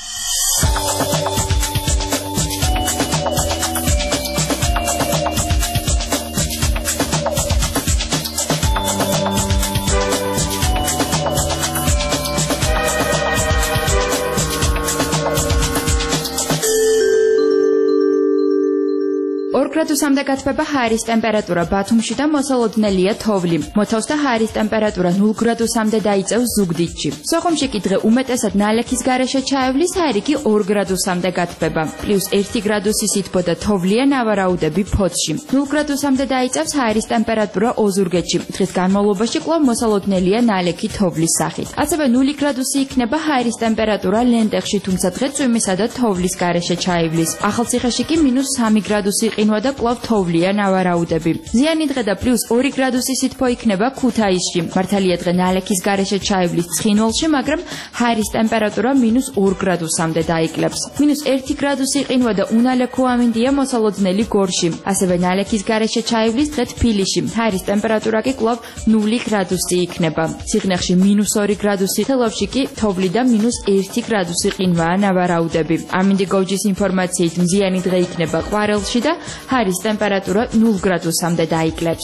ორ გრადუსამდე გათბება ჰაერის ტემპერატურა ბათუმში და მოსალოდნელია თოვლი. მოთავს და ჰაერის ტემპერატურა ნულ გრადუსამდე დაიწევს ზუგდიდში. სოხუმში კი დღე უმეტესად ნალექის გარეშე ჩაევლის, ჰაერი კი ორ გრადუსამდე გათბება. პლუს ერთი გრადუსი სითბო და თოვლია ნავარაუდები ფოთში. ნულ გრადუსამდე დაიწევს ჰაერის ტემპერატურა ოზურგეთში. დღის განმავლობაში კვლავ მოსალოდნელია ნალექი თოვლის სახით. ასევე ნული გრადუსი იქნება ჰაერის ტემპერატურა ლენტეხში, თუმცა დღე წვიმისა და თოვლის გარეშე ჩაევლის. ახალციხეში კი მინუს სამი გრადუსი ყინვა და კვლავ თოვლია ნავარაუდები. ზიანი დღე და პლუს ორი გრადუსი სითბო იქნება ქუთაისში. მართალია დღე ნალექის გარეშე ჩაევლის ცხინვალში, მაგრამ ჰაერის ტემპერატურა მინუს ორ გრადუსამდე დაიკლებს. მინუს ერთი გრადუსი ყინვა და უნალექო ამინდია მოსალოდნელი გორში. ასევე ნალექის გარეშე ჩაევლის დღე თბილისში. ჰაერის ტემპერატურა კი კვლავ ნული გრადუსი იქნება. ციხნეხში მინუს ორი გრადუსი, თელავში კი თოვლი და მინუს ერთი გრადუსი ყინვაა ნავარაუდები. ამინდი გოჯის ინფორმაციით მზიანი დღე იქნება ყვარელში და ჰაერის ტემპერატურა ნულ გრადუსამდე დაიკლებს.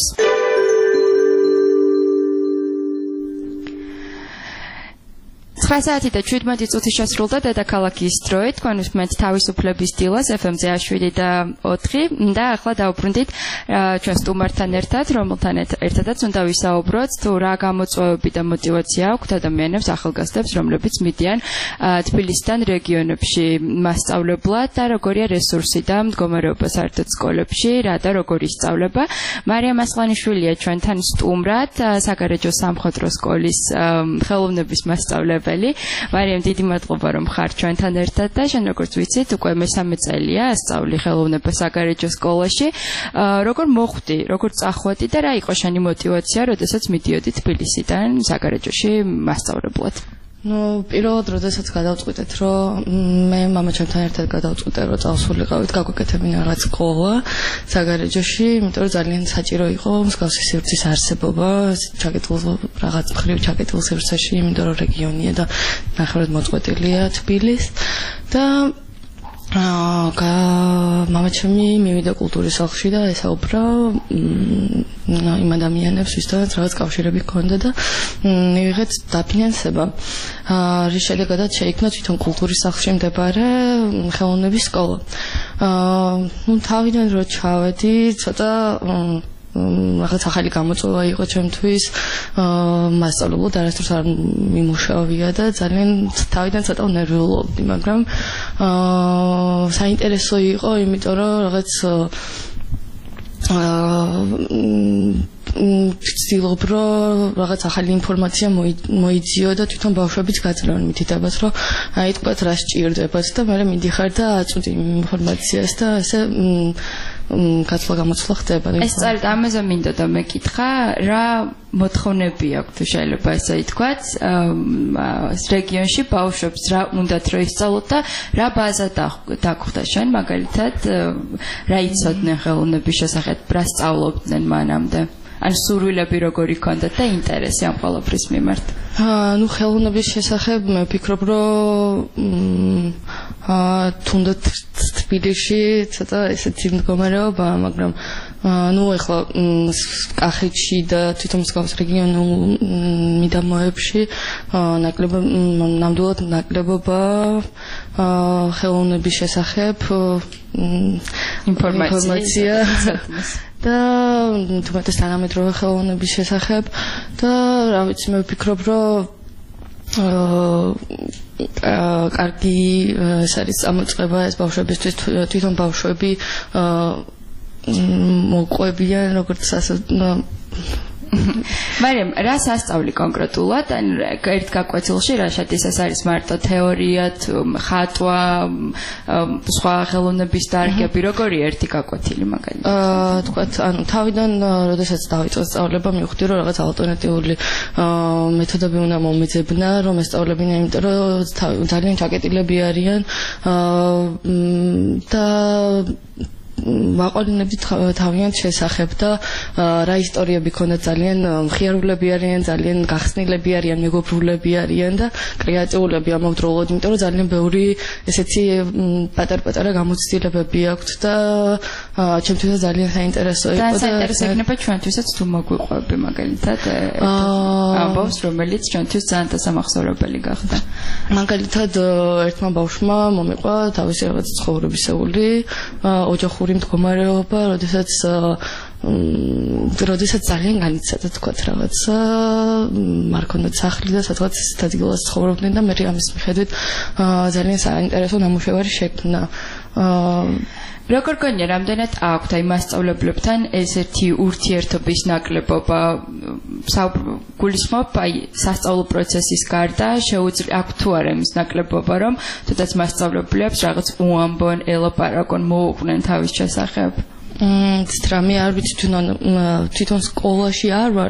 ცხრა საათი და შვიდმეტი წუთი შესრულდა დედაქალაქის დროით. თქვენ უსმენთ თავისუფლების დილას ეფ ემ-ზე შვიდი და ოთხი და ახლა დავუბრუნდით ჩვენ სტუმართან ერთად, რომელთან ერთადაც უნდა ვისაუბროთ თუ რა გამოწვევები და мотиваცია აქვთ ადამიანებს, ახალგაზრდებს, რომლებიც მიდიან თბილისიდან რეგიონებში მასწავლებლად და როგორია რესურსი და მდგომარეობა საერთოდ სკოლებში, რა და როგორ ისწავლება. მარიამ ასლანიშვილია ჩვენთან სტუმრად, საგარეჯო სამხატვრო სკოლის ხელოვნების მასწავლებელი. მარიამ, დიდი მადლობა რომ ხარ ჩვენთან ერთად და შენ როგორც ვიცით, უკვე მესამე წელია ასწავლი ხელოვნება საგარეჯო სკოლაში. როგორ მოხვდი, როგორ წახვედი და რა იყო შენი мотиваცია, როდესაც მიდიოდი თბილისიდან საგარეჯოში მასწავლებლად? ну, პირველად როდესაც გადავწყვიტეთ, რომ მე მამაჩემთან ერთად გადავწყვიტე, რომ წავსულიყავით, გაგვეკეთებინა რაღაც სკოლა საგარეჯოში, იმიტომ რომ ძალიან საჭირო იყო მსგავსი სივრცის არსებობა, ჩაკეტილ რაღაც მხრივ ჩაკეტილ სივრცეში, იმიტომ რომ რეგიონია და ნახევრად მოწყვეტილია თბილისი და აა მამაჩემი მივიდა კულტურის სახლში და ესაუბრა იმ ადამიანებს, ვისთანაც რაღაც კავშირები ჰქონდა და მივიღეთ დაფინანსება. აა რის შედეგადაც შეიქმნა თვითონ კულტურის სახლში მდებარე ხელოვნების სკოლა. აა ნუ თავიდან რო ჩავედი, ცოტა რაღაც ახალი გამოწვევა იყო ჩემთვის, მასწავლებლად არასდროს არ მიმუშავია და ძალიან თავიდან ცოტა ნერვიულობდი, მაგრამ აა საინტერესო იყო, იმიტომ რომ რაღაც აა ვცდილობ რომ რაღაც ახალი ინფორმაცია მოიძიო და თვითონ ბავშვებიც გაძლევენ მითითებას, რომ აი თქვათ რა სჭირდებათ და მე მიდიხარ და აწვდი ინფორმაციას და ესე გაცვლა გამოცვლა ხდება. ეს წარით ამაზე მინდა და მეკითხა, რა მოთხოვნები აქვს თუ შეიძლება ესე ითქვათ, რეგიონში ბავშვებს რა უნდათ რომ ისწავლოთ და რა ბაზა დაგხვდა შენ, მაგალითად რა იცოდნენ ხელოვნების შესახებ, რა სწავლობდნენ მანამდე? ან სურვილები როგორი ჰქონდათ და ინტერესი ამ ყველაფრის მიმართ? აა ნუ ხელოვნების შესახებ მე ვფიქრობ, რომ აა თუნდაც თბილისში ცოტა ესეთი მდგომარეობა, მაგრამ ნუ ეხლა კახეთში და თვითონ მსგავს რეგიონულ მიდამოებში ნაკლებობა ნამდვილად ნაკლებობა ხელოვნების შესახებ ინფორმაცია და თუმცა თანამედროვე ხელოვნების შესახებ და რა ვიცი, მე ვფიქრობ, რომ აა კარგი ეს არის წამოწყება ეს ბავშვებისთვის, თვითონ ბავშვები მოყვებიან როგორც ასე მარიამ, რა სასწავლი კონკრეტულად? ან ერთ გაკვეთილში რა შედის, ეს არის მარტო თეორია, ხატვა, სხვა ხელოვნების დარგები, როგორი ერთი გაკვეთილი მაგალითად? აა თქვათ, ანუ თავიდან როდესაც დავიწყე სწავლება, მივხვდი, რომ რაღაც ალტერნატიული მეთოდები უნდა მომიძებნა, რომ ესწავლებინა, იმიტომ რომ ძალიან ჩაკეტილები არიან და ვაყოლინებდით თავიანთ შესახებ და რა ისტორიები ქონდა ძალიან მხიარულები არიან, ძალიან გახსნილები არიან, მეგობრულები არიან და კრეატიულები ამავდროულად, იმიტომ რომ ძალიან ბევრი ესეთი პატარ-პატარა გამოცდილებები აქვთ და ჩემთვისაც ძალიან საინტერესო იყო და საინტერესო იქნება ჩვენთვისაც თუ მოგვიყვები მაგალითად ამბავს, რომელიც ჩვენთვის ძალიან დასამახსოვრებელი გახდა. მაგალითად ერთმა ბავშვმა მომიყვა თავისი რაღაც ცხოვრებისეული ოჯახური მდგომარეობა, როდესაც როდესაც ძალიან განიცადა თქვათ რაღაცა არ ქონდათ სახლი და სადღაც ადგილას ცხოვრობდნენ და მე ამის მიხედვით ძალიან საინტერესო ნამუშევარი შექმნა. როგორ გონია რამდენად აქვთ აი მასწავლებლებთან ესეთი ურთიერთობის ნაკლებობა გულისხმობ აი სასწავლო პროცესის გარდა შეუძლია აქვთ თუ არა იმის ნაკლებობა რომ თუნდაც მასწავლებლებს რაღაც უამბონ ელაპარაკონ მოუყვნენ თავის შესახებ მ რამე არ ვიცი თვითონ თვითონ სკოლაში არ ვარ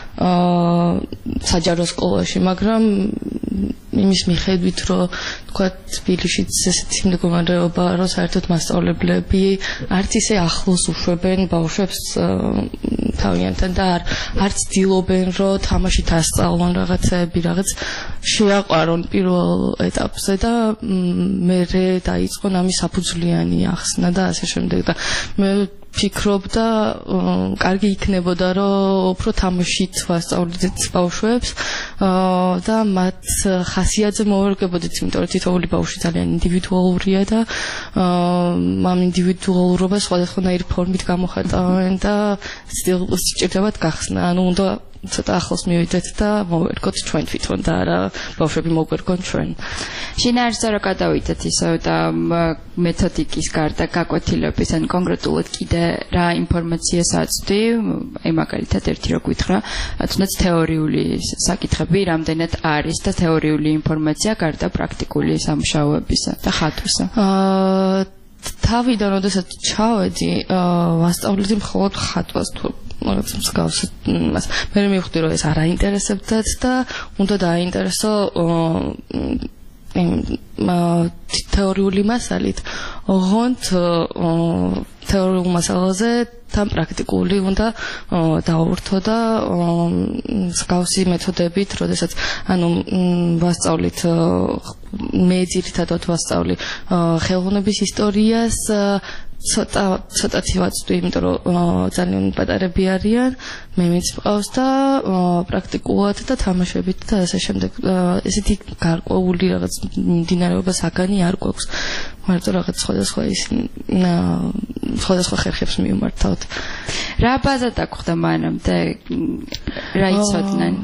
საჯარო სკოლაში მაგრამ იმის მიხედვით რომ თქვა თბილისშიც ესეთი მდგომარეობა რომ საერთოდ მასწავლებლები არც ისე ახლოს უშვებენ ბავშვებს თავიანთან და არც ცდილობენ რომ თამაში დასწავლონ რაღაცები რაღაც შეაყვარონ პირველ ეტაპზე და მე დაიწყო ამის საფუძვლიანი ახსნა და ასე შემდეგ და მე ფიქრობ და კარგი იქნებოდა რომ უფრო თამაშით ვასწავლეთ ბავშვებს და მათ ხასიათზე მოვერგებოდით, იმიტომ რომ თითოეული ბავშვი ძალიან ინდივიდუალურია და ამ ინდივიდუალურობას სხვადასხვანაირი ფორმით გამოხატავენ და სჭირდებათ გახსნა, ანუ უნდა ცოტა ახლოს მივიდეთ და მოვერგოთ ჩვენ თვითონ და არა ბავშვები მოგვერგონ ჩვენ. შინაარსზე რა გადავიდეთ ისე და მეთოდიკის გარდა გაკვეთილების ან კონკრეტულად კიდე რა ინფორმაციას აწვდი, აი მაგალითად ერთი რო გითხრა, თუნდაც თეორიული საკითხები რამდენად არის და თეორიული ინფორმაცია გარდა პრაქტიკული სამუშაოებისა და ხატვისა. აა თავიდან როდესაც ჩავედი, ვასწავლეთი მხოლოდ ხატვას თუ რაღაც მსგავს მას მე მივხვდი რომ ეს არ აინტერესებდათ და უნდა დააინტერესო თეორიული მასალით ოღონდ თეორიულ მასალაზე თან პრაქტიკული უნდა დაურთო და მსგავსი მეთოდებით, როდესაც ანუ ვასწავლით მე ძირითადად ვასწავლი ხელოვნების ისტორიას ცოტა ცოტათი ვაწვდი, იმიტომ რომ ძალიან პატარები არიან, მე მეც მყავს და პრაქტიკულად და თამაშებით და ასე შემდეგ. ესეთი გარკვეული რაღაც მიმდინარეობა საგანი არ გვაქვს. მარტო რაღაც სხვადასხვა ისინი სხვადასხვა ხერხებს მივმართავთ. რა ბაზა დაგხვდა მანამდე? რა იცოდნენ?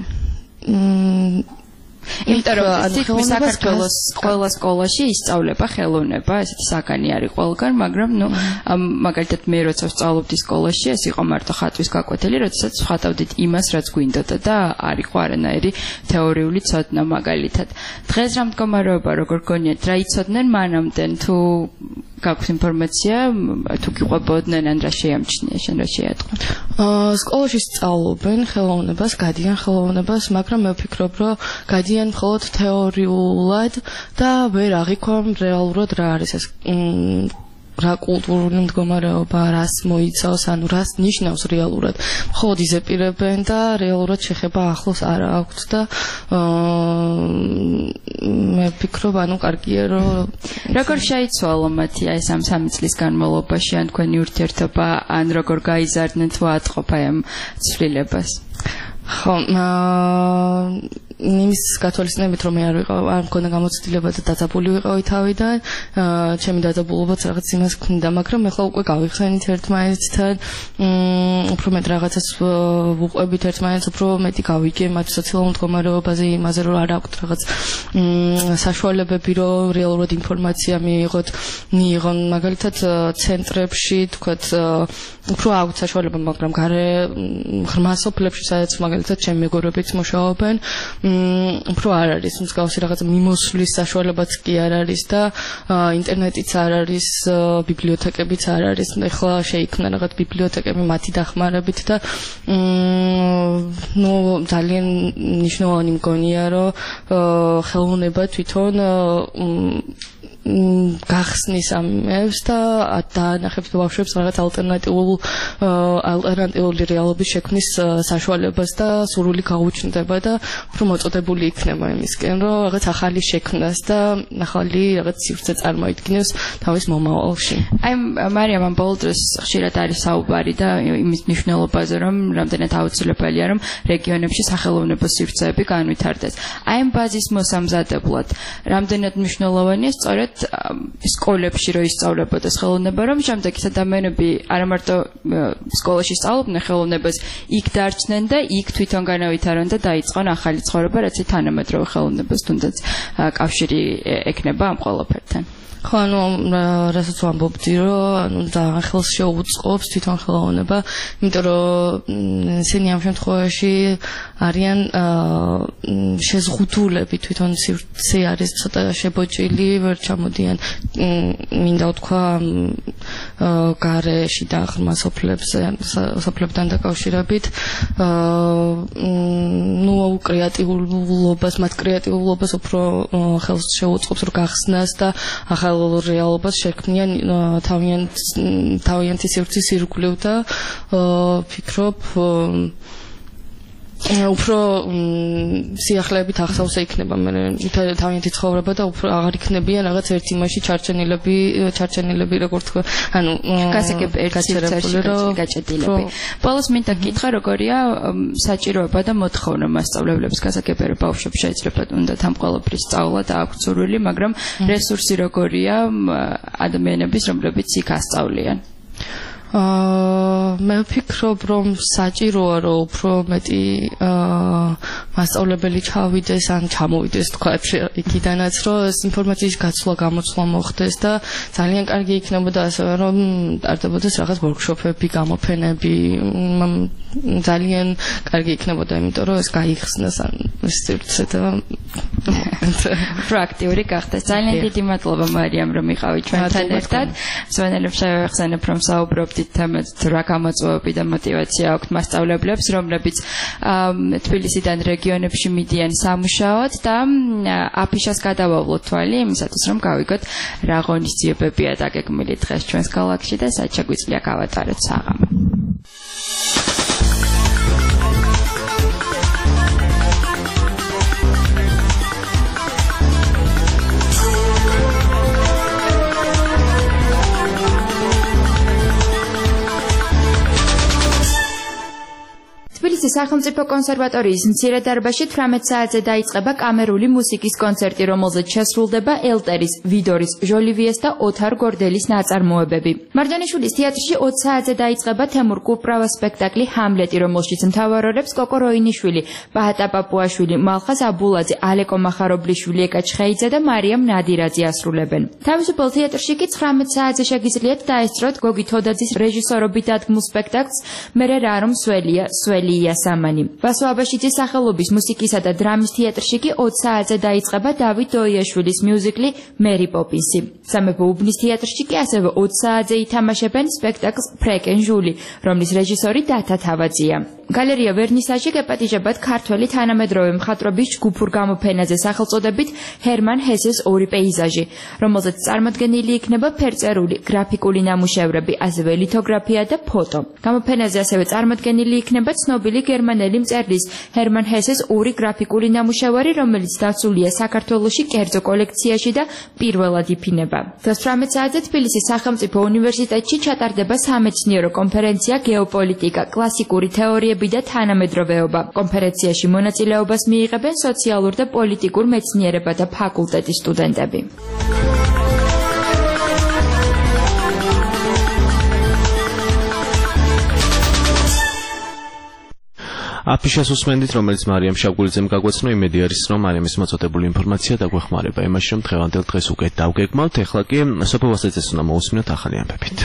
იმიტომ რომ თითქმის საქართველოს ყველა სკოლაში ისწავლება ხელოვნება, ესეთი საგანი არის ყველგან, მაგრამ ნუ მაგალითად მე როცა ვსწავლობდი სკოლაში, ეს იყო მარტო ხატვის გაკვეთილი, როდესაც ვხატავდით იმას, რაც გვინდოდა და არ იყო არანაირი თეორიული ცოდნა მაგალითად. დღეს რა მდგომარეობა როგორ გონიათ, რა იცოდნენ მანამდე, თუ გაქვს ინფორმაცია, თუ გიყვებოდნენ ან რა შეამჩნია, შენ რა შეატყო? სკოლაში სწავლობენ ხელოვნებას, გადიან ხელოვნებას, მაგრამ მე ვფიქრობ, რომ გადიან მხოლოდ თეორიულად და ვერ აღიქვამ რეალურად რა არის ეს რა კულტურული მდგომარეობა, რას მოიცავს, ანუ რას ნიშნავს რეალურად. მხოლოდ იზეპირებენ და რეალურად შეხება ახლოს არ აქვთ და მე ვფიქრობ, ანუ კარგია რომ როგორ შეიცვალა მათი აი სამ სამი წლის განმავლობაში ან თქვენი ურთიერთობა, ან როგორ გაიზარდნენ თუ ატყობ აი ამ ცვლილებას? ხო, იმის გათვალისწინებით რომ მე არ ვიყავ, არ მქონდა გამოცდილება და დაძაბული ვიყავი თავიდან, ჩემი დაძაბულობაც რაღაც იმას ქმნიდა, მაგრამ ეხლა უკვე გავიხსენით ერთმანეთთან, უფრო მეტ რაღაცას ვუყვებით ერთმანეთს, უფრო მეტი გავიგე მათ სოციალურ მდგომარეობაზე, იმაზე რომ არ აქვთ რაღაც საშუალებები, რომ რეალურად ინფორმაცია მიიღოთ, მიიღონ მაგალითად ცენტრებში, თქვათ, უფრო აქვთ საშუალება, მაგრამ გარე ღრმა სოფლებში, სადაც მაგალითად ჩემი მეგობრებიც მუშაობენ, უფრო არ არის მსგავსი რაღაც მიმოსვლის საშუალებაც კი არ არის და ინტერნეტიც არ არის, ბიბლიოთეკებიც არ არის. ეხლა შეიქმნა რაღაც ბიბლიოთეკები მათი დახმარებით და ნუ ძალიან მნიშვნელოვანი მგონია, რომ ხელოვნება თვითონ გახსნის ამებს და დაანახებს ბავშვებს რაღაც ალტერნატიულ ალტერნატიული რეალობის შექმნის საშუალებას და სურვილი გაუჩნდება და უფრო მოწოდებული იქნება იმისკენ, რომ რაღაც ახალი შექმნას და ახალი რაღაც სივრცე წარმოიდგინოს თავის მომავალში. აი მარიამ ამ ბოლო დროს ხშირად არის საუბარი და იმის მნიშვნელობაზე, რომ რამდენად აუცილებელია, რომ რეგიონებში სახელოვნებო სივრცეები განვითარდეს. აი ამ ბაზის მოსამზადებლად რამდენად მნიშვნელოვანია სწორედ სკოლებში რო ისწავლებოდეს ხელოვნება, რომ შემდეგ ის ადამიანები არა მარტო სკოლაში სწავლობდნენ ხელოვნებას, იქ დარჩნენ და იქ თვითონ განავითარონ და დაიწყონ ახალი ცხოვრება, რაც თანამედროვე ხელოვნებას თუნდაც კავშირი ექნება ამ ყველაფერთან. ხო, ანუ რასაც ვამბობდი, რომ ანუ ძალიან ხელს შეუწყობს თვითონ ხელოვნება, იმიტომ რომ ისინი ამ შემთხვევაში არიან შეზღუდულები, თვითონ სივრცე არის ცოტა შებოჭილი, ვერ ჩამოდიან მინდა ვთქვა გარეში და ღრმა სოფლებზე, სოფლებთან დაკავშირებით. ნუ კრეატიულობას, მათ კრეატიულობას უფრო ხელს შეუწყობს რომ გახსნას და ახალ რეალობას შექმნიან თავიანთი სივრცის ირგვლივ და ვფიქრობ უფრო სიახლეებით ახსავსე იქნება მე თავიანთი ცხოვრება და უფრო აღარ იქნებიან რაღაც ერთ იმაში ჩარჩენილები ჩარჩენილები როგორ თქვა ანუ გასაგები ერთ სივრცეში გაჭედილები. ბოლოს მინდა გითხრა როგორია საჭიროება და მოთხოვნა მასწავლებლებს გასაგები რომ ბავშვებს შეიძლება უნდათ ამ ყველაფრის სწავლა და აქვთ სურვილი, მაგრამ რესურსი როგორია ადამიანების რომლებიც იქ ასწავლიან. მე ვფიქრობ რომ საჭიროა რომ უფრო მეტი მასწავლებელი ჩავიდეს ან ჩამოვიდეს თქვა იქიდანაც რომ ინფორმაციის გაცვლა გამოცვლა მოხდეს და ძალიან კარგი იქნებოდა ასევე რომ ტარდებოდეს რაღაც ვორქშოპები, გამოფენები ძალიან კარგი იქნებოდა იმიტომ რომ ეს გაიხსნას ან სივრცე და პრაქტიული გახდეს. ძალიან დიდი მადლობა მარიამ რომ იყავით ჩვენთან ერთად. მსმენელებს შევეხსენებ რომ საუბრობთ თემად რა გამოწვევები და мотиваცია აქვთ მასწავლებლებს, რომლებიც თბილისიდან რეგიონებში მიდიან სამუშაოდ და აფიშას გადავავლოთ თვალი იმისათვის, რომ გავიგოთ რა ღონისძიებებია დაგეგმილი დღეს ჩვენს ქალაქში და სად შეგვიძლია გავატაროთ საღამო. თბილისის სახელმწიფო კონსერვატორიის მცირე დარბაზში თვრამეტ საათზე დაიწყება კამერული მუსიკის კონცერტი, რომელზეც შესრულდება ელტერის, ვიდორის, ჟოლივიეს და ოთარ გორდელის ნაწარმოებები. მარჯანიშვილის თეატრში ოცი საათზე დაიწყება თემურ კუპრავას სპექტაკლი ჰამლეტი, რომელშიც მთავარ როლებს კოკო როინიშვილი, ბაჰატა პაპუაშვილი, მალხაზ აბულაძე, ალეკო მახარობლიშვილი, ეკა ჩხეიძე და მარიამ ნადირაძე ასრულებენ. თავისუფალ თეატრში კი ცხრამეტ საათზე შეგიძლიათ დაესწროთ გოგი თოდაძის რეჟისორობით დადგმულ სპექტაკლს მერე რა რომ სველია, სველი იასამანი. ვასო აბაშიძის სახელობის მუსიკისა და დრამის თეატრში კი ოცი საათზე დაიწყება დავით დოიაშვილის მიუზიკლი მერი პოპინსი. სამეფო უბნის თეატრში კი ასევე ოცი საათზე ითამაშებენ სპექტაკლს ფრეკენ ჟული, რომლის რეჟისორი დათა თავაძია. გალერეა ვერნისაჟი გეპატიჟებათ ქართველი თანამედროვე მხატვრობის ჯგუფურ გამოფენაზე სახელწოდებით ჰერმან ჰესეს ორი პეიზაჟი, რომელზეც წარმოდგენილი იქნება ფერწერული, გრაფიკული ნამუშევრები, ასევე ლითოგრაფია და ფოტო. გამოფენაზე ასევე წარმოდგენილი იქნება ცნობილი გერმანელი მწერლის ჰერმან ჰესეს ორი გრაფიკული ნამუშევარი, რომელიც დაცულია საქართველოში კერძო კოლექციაში და პირველად იფინება. თვრამეტ საათზე თბილისის სახელმწიფო უნივერსიტეტში ჩატარდება სამეცნიერო კონფერენცია გეოპოლიტიკა, კლასიკური თეორიები და თანამედროვეობა. კონფერენციაში მონაწილეობას მიიღებენ სოციალურ და პოლიტიკურ მეცნიერებათა ფაკულტეტის სტუდენტები. აფიშას უსმენდით, რომელიც მარიამ შავგულიძემ გაგვეცნო, იმედი არის, რომ მარიამის მოწოდებული ინფორმაცია დაგვეხმარება იმაში, რომ დღევანდელ დღეს უკეთ დავგეგმავთ. ეხლა კი სოფო ვასეძეს უნდა მოусმინოთ ახალი ამბებით.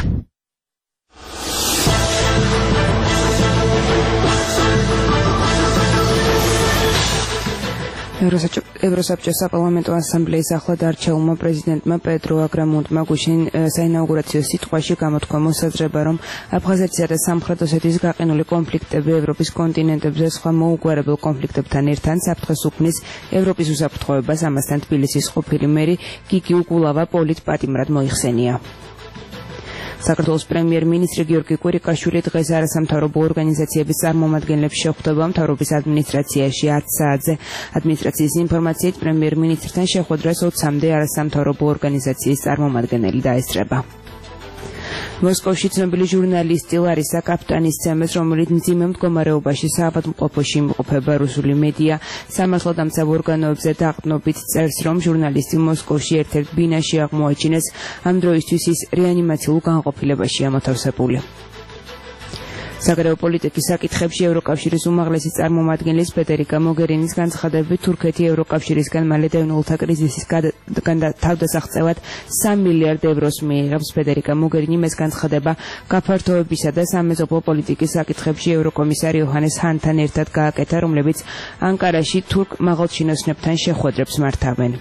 ევროსაბჭოს საპარლამენტო ასამბლეის ახლად არჩეულმა პრეზიდენტმა პედრო აგრამუნტმა გუშინ საინაუგურაციო სიტყვაში გამოთქვა მოსაზრება, რომ აფხაზეთისა და სამხრეთ ოსეთის გაყინული კონფლიქტები ევროპის კონტინენტებზე სხვა მოუგვარებელ კონფლიქტებთან ერთად საფრთხეს უქმნის ევროპის უსაფრთხოებას, ამასთან თბილისის ყოფილი მერი გიგი უგულავა პოლიტ პატიმრად მოიხსენია. საქართველოს პრემიერ-მინისტრი გიორგი კვირიკაშვილი დღეს არასამთავრობო ორგანიზაციების წარმომადგენლებს შეხვდება მთავრობის ადმინისტრაციაში ათ საათზე. ადმინისტრაციის ინფორმაციით პრემიერ-მინისტრთან შეხვედრას ოცამდე არასამთავრობო ორგანიზაციის წარმომადგენელი დაესწრება. მოსკოვში ცნობილი ჟურნალისტი ლარისა კაპტანის ცემეს, რომელიც მძიმე მდგომარეობაში საავადმყოფოში იმყოფება რუსული მედია, სამართლოდამცავ ორგანოებზე დაყრდნობით წერს, რომ ჟურნალისტი მოსკოვში ერთ-ერთ ბინაში აღმოაჩინეს, ამ დროისთვის ის რეანიმაციულ განყოფილებაშია მოთავსებული. საგარეო პოლიტიკის საკითხებში ევროკავშირის უმაღლესი წარმომადგენლის ფედერიკა მოგერინის განცხადებით, თურქეთი ევროკავშირისგან მალე დევნილთა კრიზისის თავდასაღწევად სამი მილიარდ ევროს მიიღებს. ფედერიკა მოგერინი მის განცხადება გაფართოებისა და სამეზობლო პოლიტიკის საკითხებში ევროკომისარ იოჰანეს ჰანთან ერთად გააკეთა, რომლებიც ანკარაში თურქ მაღალჩინოსნებთან შეხვედრებს მართავენ.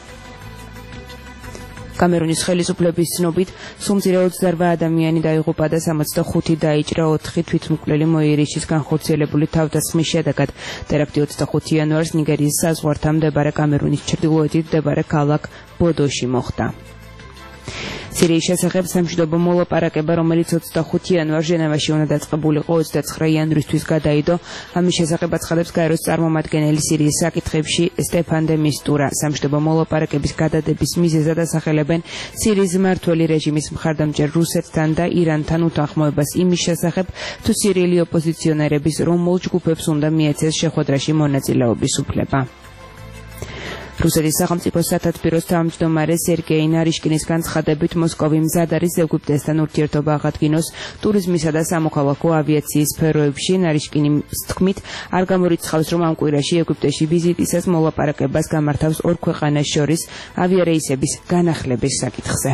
კამერუნის ხელისუფლების ცნობით, სულ მცირე ოცდაორ ადამიანი დაიღუპა და სამოცდახუთი დაიჭრა, ოთხი თვითმკვლელი მოიერიშის განხორციელებული თავდასხმის შედეგად. ტერაქტი ოცდახუთი იანვარს ნიგერიის საზღვართან მდებარე კამერუნის ჩრდილოეთით მდებარე ქალაქ ბოდოში მოხდა. სირიის შესახებ სამშვიდობო მოლაპარაკება, რომელიც ოცდახუთი იანვარს ჟენევაში უნდა დაწყებულიყო, ოცდაცხრა იანვრისთვის გადაიდო. ამის შესახებ აცხადებს გაეროს წარმომადგენელი სირიის საკითხებში სტეფან დე მისტურა. სამშვიდობო მოლაპარაკების გადადების მიზეზად ასახელებენ სირიის მმართველი რეჟიმის მხარდამჭერ რუსეთთან და ირანთან უთანხმოებას იმის შესახებ, თუ სირიელი ოპოზიციონერების რომელ ჯგუფებს უნდა მიეცეს შეხვედრაში მონაწილეობის უფლება. რუსეთის სახელმწიფო სათათბიროს თავმჯდომარე სერგეი ნარიშკინის განცხადებით, მოსკოვი მზად არის ეგვიპტესთან ურთიერთობა აღადგინოს ტურიზმისა და სამოქალაქო ავიაციის სფეროებში. ნარიშკინის თქმით, არ გამორიცხავს, რომ ამ კვირაში ეგვიპტეში ვიზიტისას მოლაპარაკებას გამართავს ორ ქვეყანას შორის ავიარეისების განახლების საკითხზე.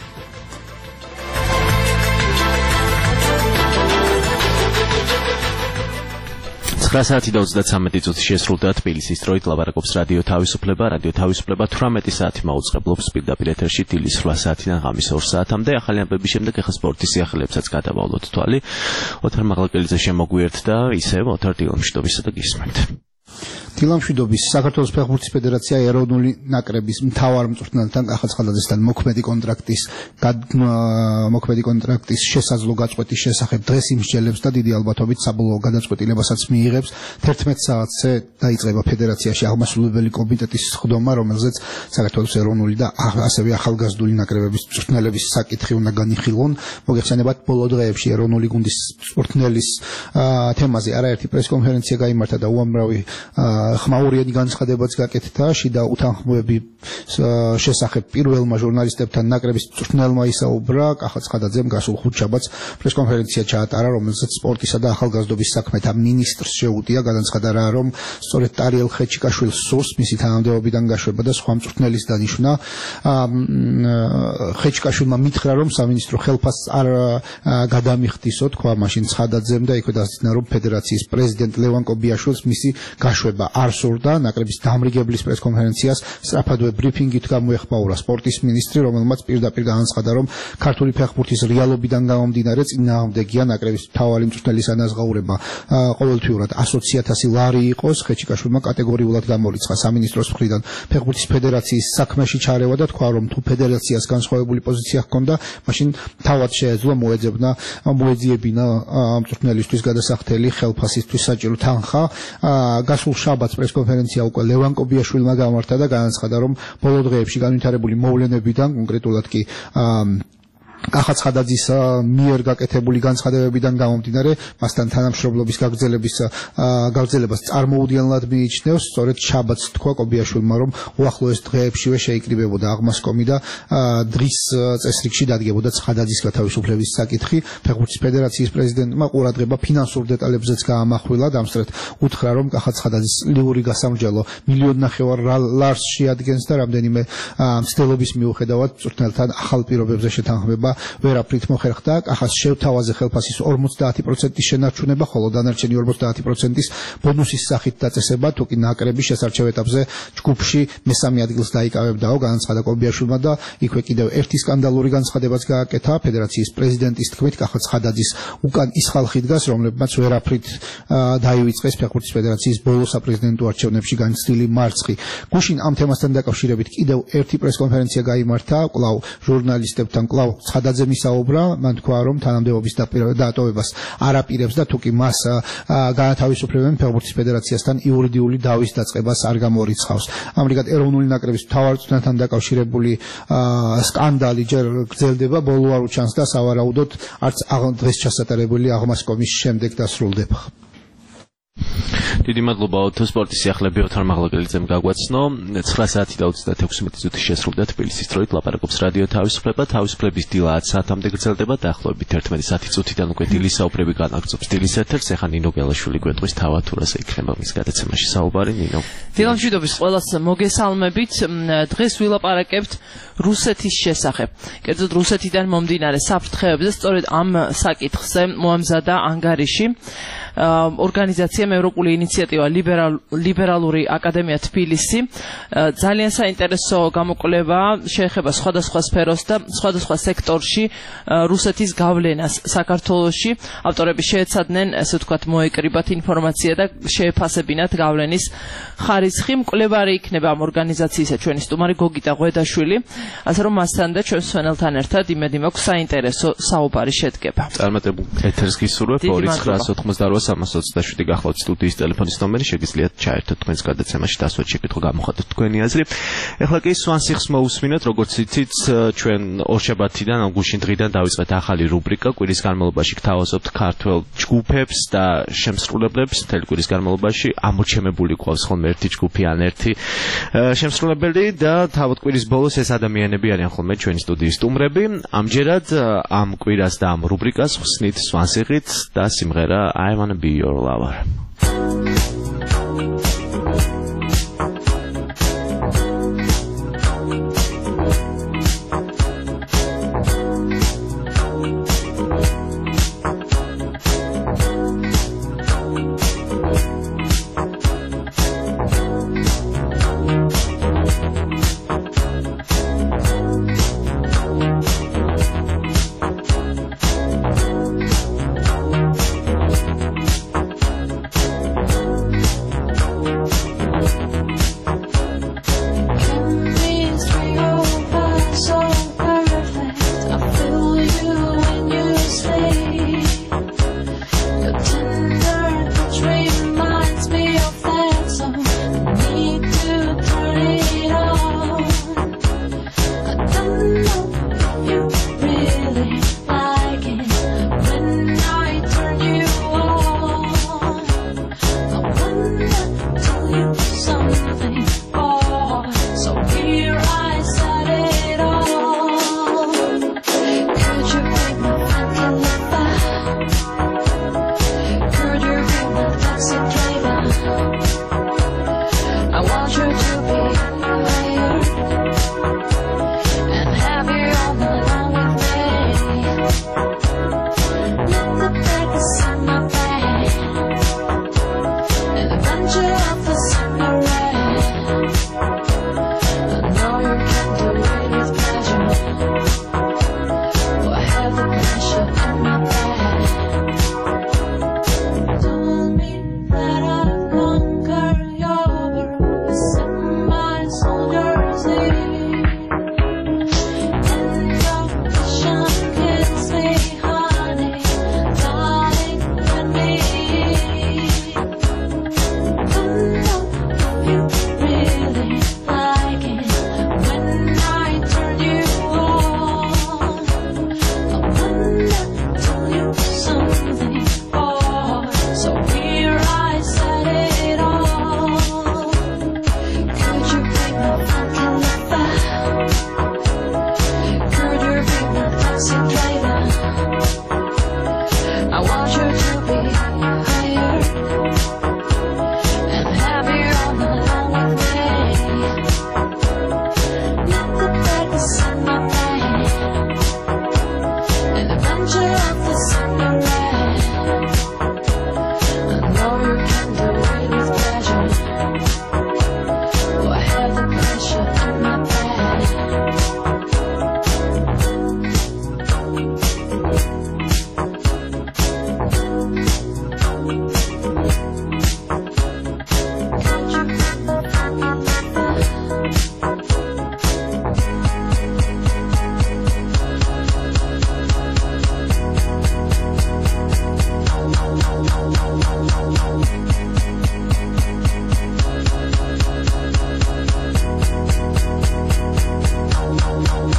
ცხრა საათი და ოცდათვრამეტი წუთი შესრულდა თბილისის დროით. ლაპარაკობს რადიო თავისუფლება. რადიო თავისუფლება თვრამეტი საათი მაუწყებლობს პირდაპირ ეთერში დილის რვა საათიდან ღამის ორ საათამდე. ახალი ამბების შემდეგ ახლა სპორტის სიახლეებსაც გადავავლოთ თვალი. ოთარ მაღლაკელიძე შემოგვიერთდა, ისევ ოთარ დილამშვიდობისა და გისმენთ. დილამშვიდობის საქართველოს ფეხბურთის ფედერაცია ეროვნული ნაკრების მთავარ მწვრთნელთან კახაცხადაძესთან მოქმედი კონტრაქტის მოქმედი კონტრაქტის შესაძლო გაწყვეტის შესახებ დღეს იმსჯელებს და დიდი ალბათობით საბოლოო გადაწყვეტილებასაც მიიღებს. თერთმეტ საათზე დაიწყება ფედერაციაში აღმასრულებელი კომიტეტის სხდომა, რომელზეც საქართველოს ეროვნული და ასევე ახალგაზრდული ნაკრებების მწვრთნელების საკითხი უნდა განიხილონ. მოგეხსენებათ, ბოლო დღეებში ეროვნული გუნდის მწვრთნელის თემაზე არაერთი პრესკონფერენცია გაიმართა და უამრავი ხმაურიანი განცხადებაც გაკეთდა. შიდა უთანხმოების შესახებ პირველმა ჟურნალისტებთან ნაკრების მწვრთნელმა ისაუბრა. კახაცხადაძემ გასულ ხუთშაბათს პრესკონფერენცია ჩაატარა, რომელზეც სპორტისა და ახალგაზრდობის საქმეთა მინისტრს შეუტია. განაცხადა რა, რომ სწორედ ტარიელ ხეჩიკაშვილს სურს მისი თანამდებობიდან გაშვება და სხვა მწვრთნელის დანიშვნა. ხეჩიკაშვილმა მითხრა, რომ სამინისტრო ხელფასს არ გადამიხდისო, თქვა მაშინ ცხადაძემ და იქვე დასძინა, რომ ფედერაციის პრეზიდენტ ლევან კობიაშვილს მისი გაშვება არ სურდა. ნაკრების დამრიგებლის პრესკონფერენციას სწრაფადვე ბრიფინგით გამოეხმაურა სპორტის მინისტრი, რომელმაც პირდაპირ განაცხადა, რომ ქართული ფეხბურთის რეალობიდან გამომდინარე წინააღმდეგია ნაკრების მთავარი მწვრთნელის ანაზღაურება ყოველთვიურად ასოცი ათასი ლარი იყოს. ხეჩიკაშვილმა კატეგორიულად გამორიცხა სამინისტროს მხრიდან ფეხბურთის ფედერაციის საქმეში ჩარევა და თქვა, რომ თუ ფედერაციას განსხვავებული პოზიცია ჰქონდა, მაშინ თავად შეეძლო მოეძებნა მოეძიებინა მწვრთნელისთვის გადასახდელი ხელფასისთვის საჭირო თანხა. გასულ შაბათს პრესკონფერენცია უკვე ლევან კობიაშვილმა გამართა და განაცხადა, რომ ბოლო დღეებში განვითარებული მოვლენებიდან, კონკრეტულად კი კახაცხადაძის მიერ გაკეთებული განცხადებებიდან გამომდინარე, მასთან თანამშრომლობის გაგრძელების გაგრძელებას წარმოუდგენლად მიიჩნევს. სწორედ შაბათს თქვა კობიაშვილმა, რომ უახლოეს დღეებშივე შეიკრიბებოდა აღმასკომი და დღის წესრიგში დადგებოდა ცხადაძის გათავისუფლების საკითხი. ფეხბურთის ფედერაციის პრეზიდენტმა ყურადღება ფინანსურ დეტალებზეც გაამახვილა. დამსწრეთ უთხრა, რომ კახაცხადაძის ლიური გასამრჯელო მილიონ ნახევარ ლარს შეადგენს და რამდენიმე მცდელობის მიუხედავად მწვრთნელთან ახალ პირობებზე შეთანხმება ვერაფრით მოხერხდა. ახაც შევთავაზე ხელფასის ორმოცდაათი პროცენტის შენარჩუნება, ხოლო დანარჩენი ორმოცდაათი პროცენტის ბონუსის სახით დაწესება, თუ კი ნაკრები შესარჩევ ეტაპზე ჯგუფში მესამე ადგილს დაიკავებდაო, განაცხადა კობიაშვილმა და იქვე კიდევ ერთი სკანდალური განცხადებაც გააკეთა. ფედერაციის პრეზიდენტის თქმით, კახა ცხადაძის უკან ის ხალხი დგას, რომლებმაც ვერაფრით დაივიწყეს ფეხბურთის ფედერაციის ბოლო საპრეზიდენტო არჩევნებში განცდილი მარცხი. გუშინ ამ თემასთან დაკავშირებით კიდევ ერთი პრესკონფერენცია გაიმართა, კვლავ ჟურნალისტებთან, კვლავ ცხადაძემ ისაუბრა, მან თქვა, რომ თანამდებობის დატოვებას არ აპირებს და თუ კი მას გაათავისუფლებენ ფეხბურთის ფედერაციასთან იურიდიული დავის დაწყებას არ გამორიცხავს. ამრიგად ეროვნული ნაკრების მთავარ წვრთნელთან დაკავშირებული სკანდალი ჯერ გრძელდება, ბოლო არ უჩანს და სავარაუდოდ არც დღეს ჩასატარებელი აღმასკომის შემდეგ დასრულდება. დიდი მადლობა ოთო სპორტის სიახლეები ოთარ მაღლაგელიძემ გაგვაცნო. ცხრა საათი და ოცდაექვსი მინუტი შესრულდა თბილისის დროით, ლაპარაკობს რადიო თავისუფლება. თავისუფლების დილა ათ საათამდე გრძელდება, დაახლოებით ერთმეტი საათი წუთიდან უკვე დილის საუბრები განაგრძობს დილის ეთერს. ეხლა ნინო გელაშვილი გვეტყვის თავად თუ რასე იქნება მის გადაცემაში საუბარი. ნინო, დილამშვიდობის ყველას მოგესალმებით. დღეს ვილაპარაკებთ რუსეთის შესახებ. კერძოდ რუსეთიდან მომდინარე საფრთხეებზე, სწორედ ამ საკითხზე მოამზადა ანგარიში ორგანიზაციამ ევროპული ინიციატივა ლიბერალური აკადემია თბილისი. ძალიან საინტერესო გამოკვლევა შეეხება სხვადასხვა სფეროს და სხვადასხვა სექტორში რუსეთის გავლენას საქართველოში. ავტორები შეეცადნენ, ესე ვთქვათ, მოეკრიბათ ინფორმაცია და შეეფასებინათ გავლენის ხარისხი. მკვლევარი იქნება ამ ორგანიზაციისა ჩვენი სტუმარი გოგიტა ღვედაშვილი, ასე რომ მასთან და ჩვენ სვენელთან ერთად იმედი მაქვს საინტერესო საუბარი შედგება. წარმატებულ ეთერს გისურვებ. ორი ცხრა ოცდაოთხმოცდარვა სამას ოცდაშვიდი გახლავთ სტუდიის ტელეფონის ნომერი, შეგიძლიათ ჩაერთოთ თქვენს გადაცემაში და ასოც შეკითხვა გამოხატოთ თქვენი აზრი. ეხლა კი სვანსიხს მოусმინოთ, როგორც იცით, ჩვენ ორშაბათიდან გუშინ დღიდან დავიწყეთ ახალი რუბრიკა, კვირის განმავლობაში გთავაზობთ ქართველ ჯგუფებს და შემსრულებლებს. მთელი კვირის განმავლობაში ამორჩემებული ყავს ხოლმე ერთი ჯგუფი ან ერთი შემსრულებელი და თავად კვირის ბოლოს ეს ადამიანები არიან ხოლმე ჩვენი სტუდიის სტუმრები. ამჯერად ამ კვირას და ამ რუბრიკას ხსნით სვანსიხით და სიმღერა I wanna be your lover.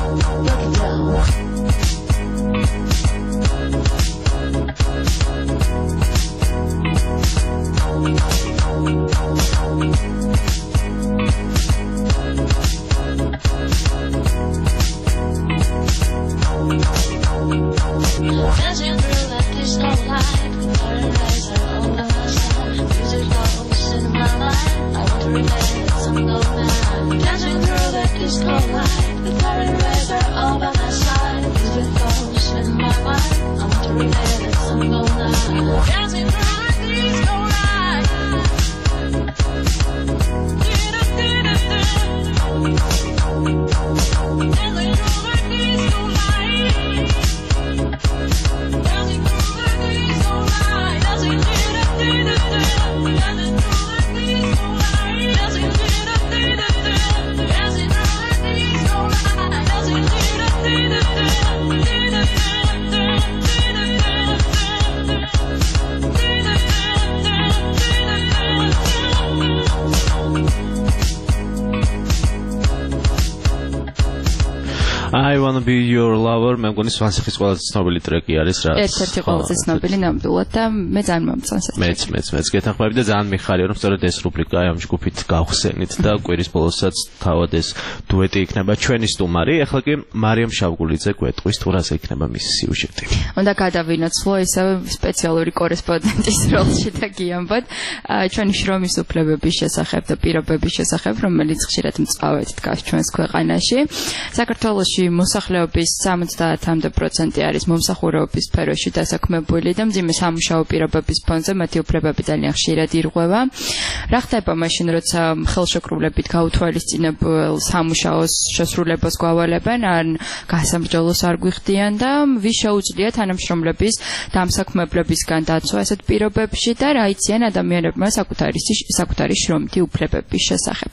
I wanna be your lover მე მგონი სვანსიხის ყველაზე ცნობილი ტრეკი არის რა ერთ-ერთი ყველაზე ცნობილი ნამდვილად და მე ძალიან მომწონს ეს მეც მეც მეც გეთანხმები და ძალიან მიხარია რომ სწორედ ეს რუბრიკა ამ ჯგუფით გავხსენით და კვირის ბოლოსაც თავად ეს დუეტი იქნება ჩვენი სტუმარი ახლა კი მარიამ შავგულიძე გვეტყვის თუ რაზე იქნება მისი სიუჟეტი უნდა გადავინაცვლო ისევ სპეციალური კორესპონდენტის როლში და გიამბოთ ჩვენი შრომის უფლებების შესახებ და პირობების შესახებ რომელიც ხშირად მწვავედ დგას ჩვენს ქვეყანაში საქართველოში მოსახლეობის სამოცდაათამდე პროცენტი არის მომსახურეობის სფეროში დასაქმებული და მძიმე სამუშაო პირობების ფონზე მათი უფლებები ძალიან ხშირად ირღვევა. რა ხდება მაშინ, როცა ხელშეკრულებით გაუთვალისწინებელ სამუშაოს შესრულებას გვავალებენ, ან გასამბრძოლოს არ გვიხდიან და ვის შეუძლია თანამშრომლების დამსაქმებლებისგან დაცვა ასეთ პირობებში და რა იციან ადამიანებმა საკუთარი საკუთარი შრომითი უფლებების შესახებ.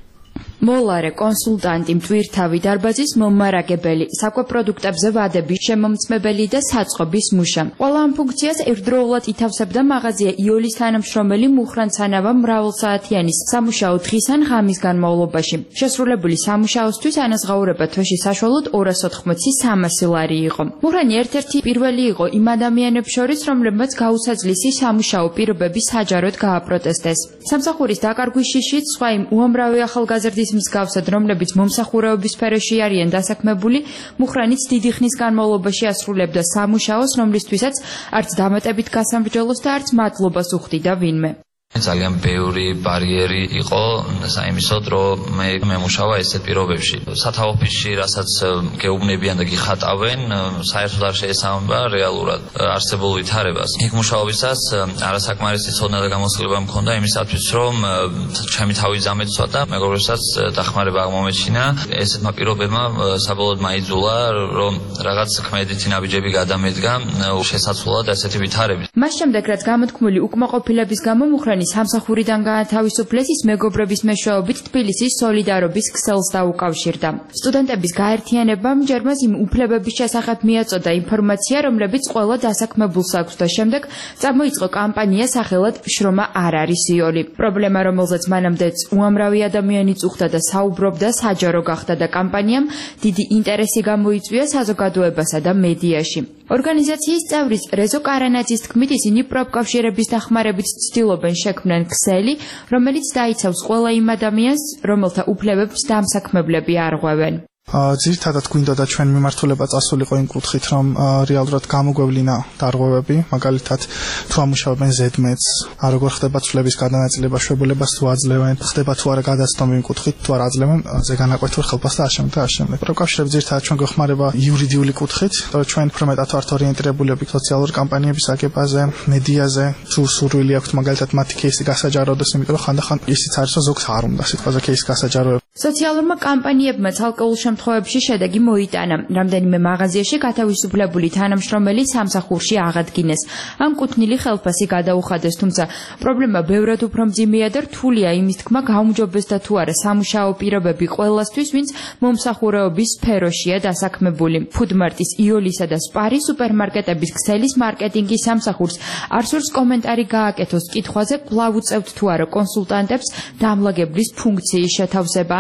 მოლარე კონსულტანტი მტვირთავი დარბაზის მომარაგებელი საკვეპროდუქტებზე ვადების შემომწმებელი და საწყობის მუშა ყველა ამ ფუნქციას ერთდროულად ითავსებდა მაღაზია იოლის თანამშრომელი მუხრან ცანავა მრავალსაათიანის სამუშაო დღის ან ღამის განმავლობაში შესრულებული სამუშაოსთვის ანაზღაურება თვეში საშუალოდ ორას ოთხმოცი სამასი ლარი იყო მუხრანი ერთ-ერთი პირველი იყო იმ ადამიანებს შორის რომლებმაც გაუსაძლისი სამუშაო პირობები საჯაროდ გააპროტესტეს სამსახურის დაკარგვის შიშით სხვა იმ უამრავი ახალგაზრდის მსგავსად, რომლებიც მომსახურეობის სფეროში არიან დასაქმებული, მუხრანიც დიდი ხნის განმავლობაში ასრულებდა სამუშაოს, რომლისთვისაც არც დამატებით გასამბრძოლოს და არც მადლობას უხდიდა ვინმე. ძალიან ბევრი ბარიერი იყო საიმისოდ რომ მე მემუშავა ესეთ პირობებში სათავო ოფისში რასაც გეუბნებიან და გიხატავენ საერთოდ არ შეესაბამება რეალურად არსებულ ვითარებას იქ მუშაობისას არასაკმარისი ცოდნა და გამოცდილება მქონდა იმისათვის რომ ჩემი თავი ზამეცვა და მეგობრებსაც დახმარება აღმომეჩინა ესეთმა პირობებმა საბოლოოდ მაიძულა რომ რაღაც ქმედითი ნაბიჯები გადამედგა შესაძლოა ესეთი ვითარებით მას შემდეგ რაც გამოთქმული უკმაყოფილების გამო მუხრანი სამსახურიდან გაათავისუფლეს ის მეგობრების მეშვეობით თბილისის სოლიდარობის ქსელს დაუკავშირდა. სტუდენტების გაერთიანებამ ჯერმას იმ უფლებების შესახებ მიაწოდა ინფორმაცია, რომლებიც ყველა დასაქმებულს აქვს და შემდეგ წამოიწყო კამპანია სახელად შრომა არ არის იოლი. პრობლემა, რომელზეც მანამდე უამრავი ადამიანი წუხდა და საუბრობდა, საჯარო გახდა და კამპანიამ დიდი ინტერესი გამოიწვია საზოგადოებასა და მედიაში. ორგანიზაციის წევრის რეზო კარანაძის თქმით, ისინი პროფკავშირების დახმარებით ცდილობენ შექმნან ქსელი, რომელიც დაიცავს ყველა იმ ადამიანს, რომელთა უფლებებს დამსაქმებლები არღვევენ. ძირითადად გვინდოდა ჩვენ მიმართულება წასულიყო იმ კუთხით, რომ რეალურად გამოგვევლინა დარღვევები, მაგალითად თუ ამუშავებენ ზედმეტს, როგორ ხდება ცვლების გადანაწილება, შვებულებას თუ აძლევენ, ხდება თუ არა გადაცდომა იმ კუთხით, თუ არ აძლევენ ზეგანაკვეთურ ხელფასს და ამავდროულად და ამავდროულად. პროფკავშირები ძირითადად ჩვენ გვეხმარება იურიდიული კუთხით, რომ ჩვენ უფრო მეტად ვართ ორიენტირებულები სოციალური კამპანიების აგებაზე, მედიაზე, თუ სურვილი აქვთ მაგალითად მათი кейსი გასაჯაროდეს, იმიტომ რომ ხანდახან ისიც არის, რომ ზოგს არ უნდა სიტყვაზე кейსი გასაჯაროება. სოციალურმა კამპანიებმა ცალკეულ შემთხვევებში შედეგი მოიტანა. რამდენიმე მაღაზიაში გათავისუფლებული თანამშრომელი სამსახურში აღადგინეს. ამ კუთვნილი ხელფასი გადაუხადეს, თუმცა პრობლემა ბევრად უფრო მძიმეა და რთულია იმის თქმა გაუმჯობესდა თუ არა სამუშაო პირობები ყველასთვის, ვინც მომსახურეობის სფეროშია დასაქმებული. ფუდმარტის, იოლისა და სპარის სუპერმარკეტების ქსელის მარკეტინგის სამსახურს არ სურს კომენტარი გააკეთოს კითხვაზე, კვლავ უწევთ თუ არა კონსულტანტებს დამლაგებლის ფუნქციის შეთავსება.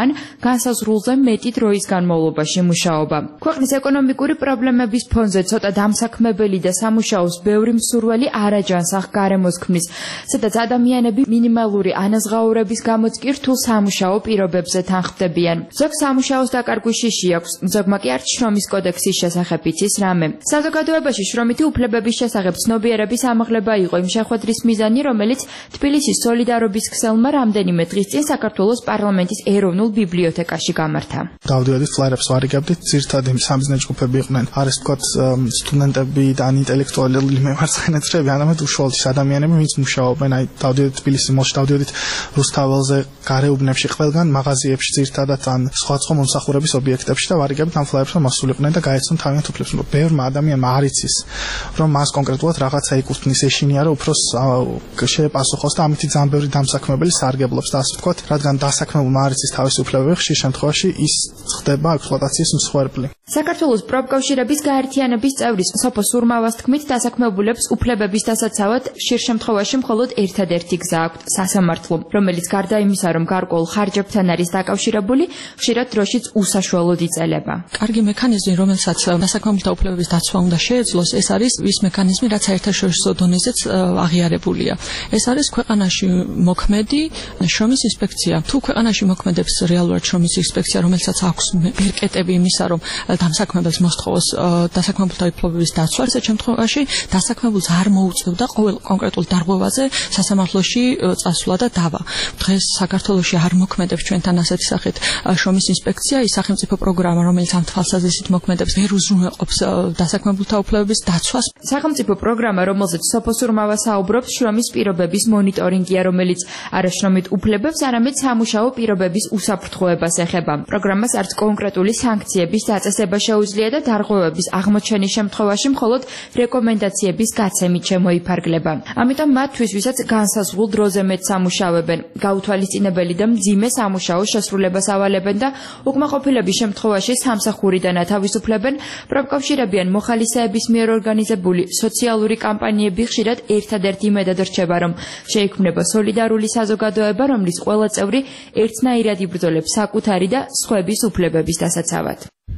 ან განსაზღვრულზე მეტი დროის განმავლობაში მუშაობა. ქვეყნის ეკონომიკური პრობლემების ფონზე ცოტა დამსაქმებელი და სამუშაოს ბევრი მსურველი არაჯანსაღ გარემოს ქმნის, სადაც ადამიანები მინიმალური ანაზღაურების გამოც კი რთულ სამუშაო პირობებზე თანხმდებიან. ზოგ სამუშაოს დაკარგვის შიში აქვს, ზოგმა კი არც შრომის კოდექსის შესახებ იცის რამე. საზოგადოებაში შრომითი უფლებების შესახებ ცნობიერების ამაღლება იყო იმ შეხვედრის მიზანი, რომელიც თბილისის სოლიდარობის ქსელმა რამდენიმე დღის წინ საქართველოს პარლამენტის ეროვნულ ბიბლიოთეკაში გამართა. დავდიოდით ფლაერებს ვარიგებდით, ძირითადად იმ სამიზნე ჯგუფები იყვნენ, არის თქვათ სტუდენტები და ან ინტელექტუალური მემარცხენეები, ანამედ უშუალოდ ადამიანები, ვინც მუშაობენ, აი დავდიოდით თბილისის მოლში, დავდიოდით რუსთაველზე, გარეუბნებში, ყველგან მაღაზიებში, ძირითადად ან სხვადასხვა მომსახურების ობიექტებში და ვარიგებით ამ ფლაერებს მასულიყვნენ და გაეცნო თავიანთ უფლებს. ბევრმა ადამიანმა არ იცის, რომ მას კონკრეტულად რაღაცა ეკუთვნის, ეშინია, რომ უფრო შეეპასუხოს და ამით ძალიან ბევრი დამსაქმებელი სარგებლობს და ასე ვთქვათ, რადგან დასაქმებულმა არ იცის თავისი უფლებები, ხშირ შემთხვევაში ის ხდება ექსპლუატაციის მსხვერპლი. საქართველოს პროფკავშირების გაერთიანების წევრის სოფო სურმავას თქმით, დასაქმებულებს უფლებების დასაცავად ხშირ შემთხვევაში მხოლოდ ერთადერთი გზა აქვთ, სასამართლო, რომელიც გარდა იმისა, რომ გარკვეულ ხარჯებთან არის დაკავშირებული, ხშირად დროშიც უსაშუალოდ იწელება. კარგი მექანიზმი, რომელსაც დასაქმებულთა უფლებების დაცვა უნდა შეეძლოს, ეს არის ის მექანიზმი, რაც საერთაშორისო დონეზეც აღიარებულია. ეს არის ქვეყანაში მოქმედი შრომის ინსპექცია. თუ ქვეყანაში მოქმედებს რეალურად შრომის ინსპექცია, რომელსაც აქვს ბერკეტები იმისა, რომ დამსაქმებელს მოსთხოვოს დასაქმებულთა უფლებების დაცვა, ასეთ შემთხვევაში დასაქმებულს არ მოუწევდა ყოველ კონკრეტულ დარღვევაზე სასამართლოში წასვლა და დავა. დღეს საქართველოში არ მოქმედებს ჩვენთან ასეთი სახით შრომის ინსპექცია, ის სახელმწიფო პროგრამა, რომელიც ამ თვალსაზრისით მოქმედებს, ვერ უზრუნველყოფს დასაქმებულთა უფლებების დაცვას. სახელმწიფო პროგრამა, რომელზეც სოფო სურმავა საუბრობს, შრომის პირობების მონიტორინგია, რომელიც არა შრომით უფლებებს, არამედ სამუშაო პირობების უსაფრთხოებას ეხება. პროგრამას არც კონკრეტული სანქციების დაწესება შეუძლია და დარღვევების აღმოჩენის შემთხვევაში მხოლოდ რეკომენდაციების გაცემით შემოიფარგლება. ამიტომ მათთვის, ვისაც განსაზღვრულ დროზე მეტ სამუშაოებენ, გაუთვალისწინებელი და მძიმე სამუშაო შესრულებას ავალებენ და უკმაყოფილების შემთხვევაში სამსახურიდან ათავისუფლებენ, პროფკავშირები ან მოხალისეების მიერ ორგანიზებული სოციალური კამპანიები ხშირად ერთადერთი იმედად რჩება, რომ შეიქმნება სოლიდარული საზოგადოება, რომლის ყველა წევრი ერთნაირად იბრძოლებს საკუთარი და სხვების უფლებების დასაცავად.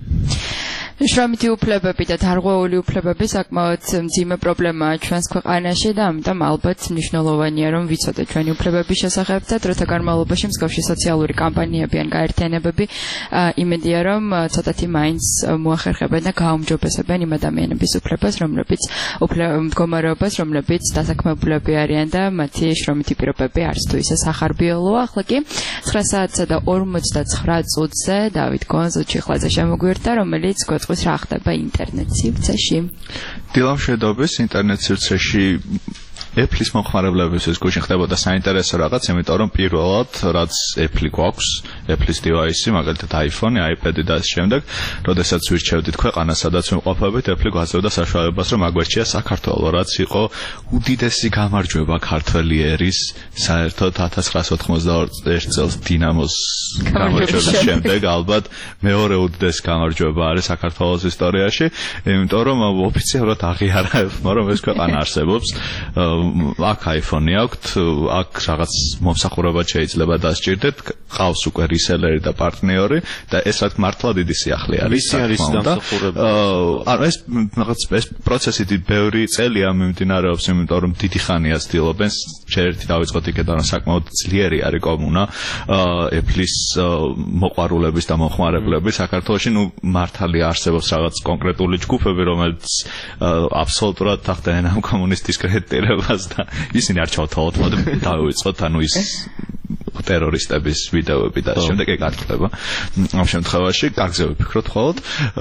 შრომითი უფლებები და დარღვეული უფლებები საკმაოდ მძიმე პრობლემაა ჩვენს ქვეყანაში და ამიტომ ალბათ მნიშვნელოვანია რომ ვიცოდეთ ჩვენი უფლებების შესახებ და დროთა განმავლობაში მსგავსი სოციალური კამპანიები ან გაერთიანებები იმედია რომ ცოტათი მაინც მოახერხებენ და გააუმჯობესებენ იმ ადამიანების უფლებას რომლებიც მდგომარეობას რომლებიც დასაქმებულები არიან და მათი შრომითი პირობები არც თუ ისე სახარბიელოა. ახლა კი ცხრა საათსა და ორმოცდაცხრა წუთზე დავით გონზო ჩიხლაძე შემოგვიერთდა რომელიც გვეწყვის რა ხდება ინტერნეტ სივრცეში. დილამ შედობის ინტერნეტ სივრცეში Apple-ის მომხმარებლებისთვის გუშინ ხდებოდა საინტერესო რაღაც, იმიტომ რომ პირველად რაც Apple გვაქვს, Apple-ის device-ი, მაგალითად iPhone-ი, iPad-ი და ამ შემდეგ, როდესაც ვირჩევდით ქვეყანას, სადაც ვიმყოფებით, Apple გვაძლევდა საშუალებას, რომ აგვერჩია საქართველო, რაც იყო უდიდესი გამარჯვება ქართველი ერის საერთოდ ათას ცხრაას ოთხმოცდაორ წელს დინამოს გამარჯვების შემდეგ, ალბათ მეორე უდიდესი გამარჯვება არის საქართველოს ისტორიაში, იმიტომ რომ ოფიციალურად აღიარა Apple-მა, რომ ეს ქვეყანა არსებობს. აქ iPhone-ი აქვთ, აქ რაღაც მომსახურებად შეიძლება დასჭირდეთ, ყავს უკვე რისელერი და პარტნიორი და ეს რა თქმა მართლა დიდი სიახლე არის. ვისი არის დამსახურება? ანუ ეს რაღაც ეს პროცესი ბევრი წელია მიმდინარეობს, იმიტომ რომ დიდი ხანია ცდილობენ, შეერთი დავიწყოთ იქედან რომ საკმაოდ ძლიერი არის კომუნა Apple-ის მოყვარულების და მომხმარებლების საქართველოში, ნუ მართალი არსებობს რაღაც კონკრეტული ჯგუფები, რომელიც აბსოლუტურად თახდენ ამ კომუნისტის კრიტერიებს და ისინი არ ჩავთავოთ, მაგრამ დავიწყოთ, ანუ ის ტერორისტების ვიდეოები და შემდეგ ეგ არ ხდება. ამ შემთხვევაში კარგზე ვიფიქროთ ხოლმე.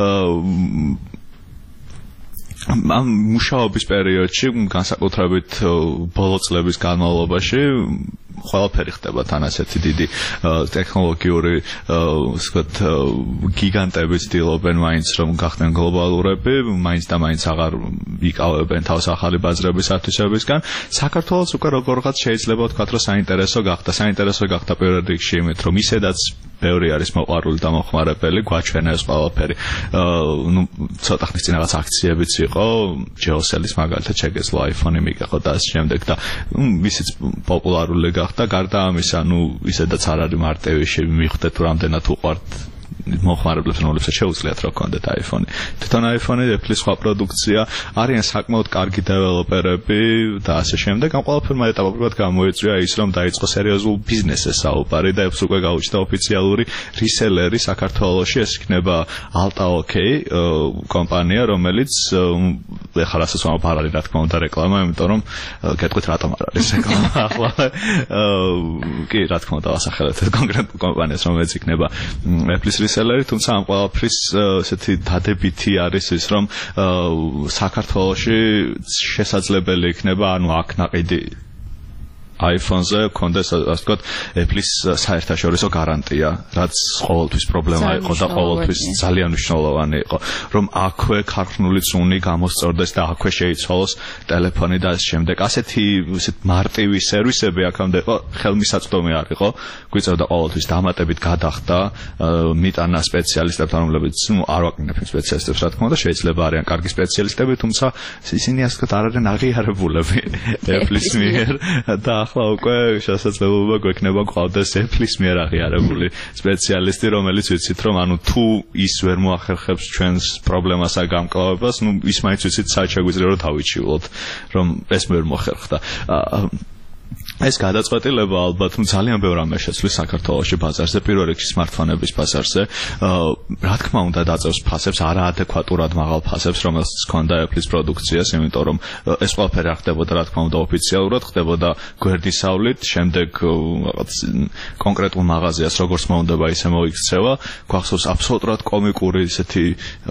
ამ მუშაობის პერიოდში, განსაკუთრებით ბოლო წლების განმავლობაში ყველაფერი ხდება თან ასეთი დიდი ტექნოლოგიური ვთქვათ გიგანტები ცდილობენ მაინც რომ გახდნენ გლობალურები, მაინც და მაინც აღარ იკავებენ თავს ახალი ბაზრების ათვისებისგან. საქართველოს უკვე როგორღაც შეიძლება ვთქვათ რომ საინტერესო გახდა. საინტერესო გახდა პირველ რიგში იმით, რომ ისედაც ბევრი არის მოყვარული და მომხმარებელი, გვაჩვენებს ყველაფერი. ნუ ცოტა ხნის წინ რაღაც აქციებიც იყო, ჯეოსელის მაგალითად შეგეძლო iPhone-ი მიგეხო და ამ შემდეგ და ისიც პოპულარული გახდა. გარდა ამისა, ნუ ისედაც არ არის მარტივი მივხვდეთ თუ რამდენად უყვართ მოხმარებლებს, რომლებსაც შეუძლიათ რა კონდეთ iPhone-ი. თვითონ iPhone-ი, Apple-ის სხვა პროდუქცია არიან საკმაოდ კარგი დეველოპერები და ასე შემდეგ. ამ ყველაფერმა ეტაპობრივად გამოიწვია ის, რომ დაიწყო სერიოზულ ბიზნესზე საუბარი და Apple-ს უკვე გაუჩნდა ოფიციალური რისელერი საქართველოში. ეს იქნება AltaOK კომპანია, რომელიც ეხლა რასაც ვამბობ არ არის რა თქმა უნდა რეკლამა, იმიტომ რომ გეტყვით რატომ არ არის რეკლამა ახლა. კი, რა თქმა უნდა, ასახელებთ ეს კონკრეტულ კომპანიას, რომელიც იქნება Apple-ის რისელერი, თუმცა ამ ყველაფრის ესეთი დადებითი არის ის, რომ საქართველოში შესაძლებელი იქნება, ანუ აქ ნაყიდი iPhone-ზე კონდეს ასე ვთქვათ Apple-ის საერთაშორისო გარანტია, რაც ყოველთვის პრობლემა იყო და ყოველთვის ძალიან მნიშვნელოვანი იყო, რომ აქვე ქარხნული წუნი გამოსწორდეს და აქვე შეიცვალოს ტელეფონი და ამ შემდეგ. ასეთი ისეთ მარტივი სერვისები აქამდე იყო, ხელმისაწვდომი არ იყო, გვიწევდა ყოველთვის დამატებით გადახდა, მიტანა სპეციალისტებთან, რომლებიც ნუ არ ვაკნინებ იმ სპეციალისტებს, რა თქმა უნდა, შეიძლება არიან კარგი სპეციალისტები, თუმცა ისინი ასე ვთქვათ არ არიან აღიარებულები Apple-ის მიერ და ახლა უკვე შესაძლებლობა გვექნება გვყავდეს Apple-ის მიერ აღიარებული სპეციალისტი, რომელიც ვიცით რომ ანუ თუ ის ვერ მოახერხებს ჩვენს პრობლემას და გამკლავებას, ნუ ის მაინც ვიცით საერთოდ შეგვიძლია რომ დავიჩივლოთ, რომ ეს ვერ მოხერხდა. ეს გადაწყვეტილება ალბათ ძალიან ბევრ რამეს შეცვლის საქართველოში ბაზარზე, პირველ რიგში smartphone-ების ბაზარზე. რა თქმა უნდა დაწევს ფასებს, არაადეკვატურად მაღალ ფასებს, რომელსაც ჰქონდა Apple-ის პროდუქციას, იმიტომ რომ ეს ყველაფერი არ ხდებოდა, რა თქმა უნდა, ოფიციალურად, ხდებოდა გვერდისავლით, შემდეგ რაღაც კონკრეტულ მაღაზიას როგორც მოუნდება, ისე მოიქცევა. გვახსოვს აბსოლუტურად კომიკური ისეთი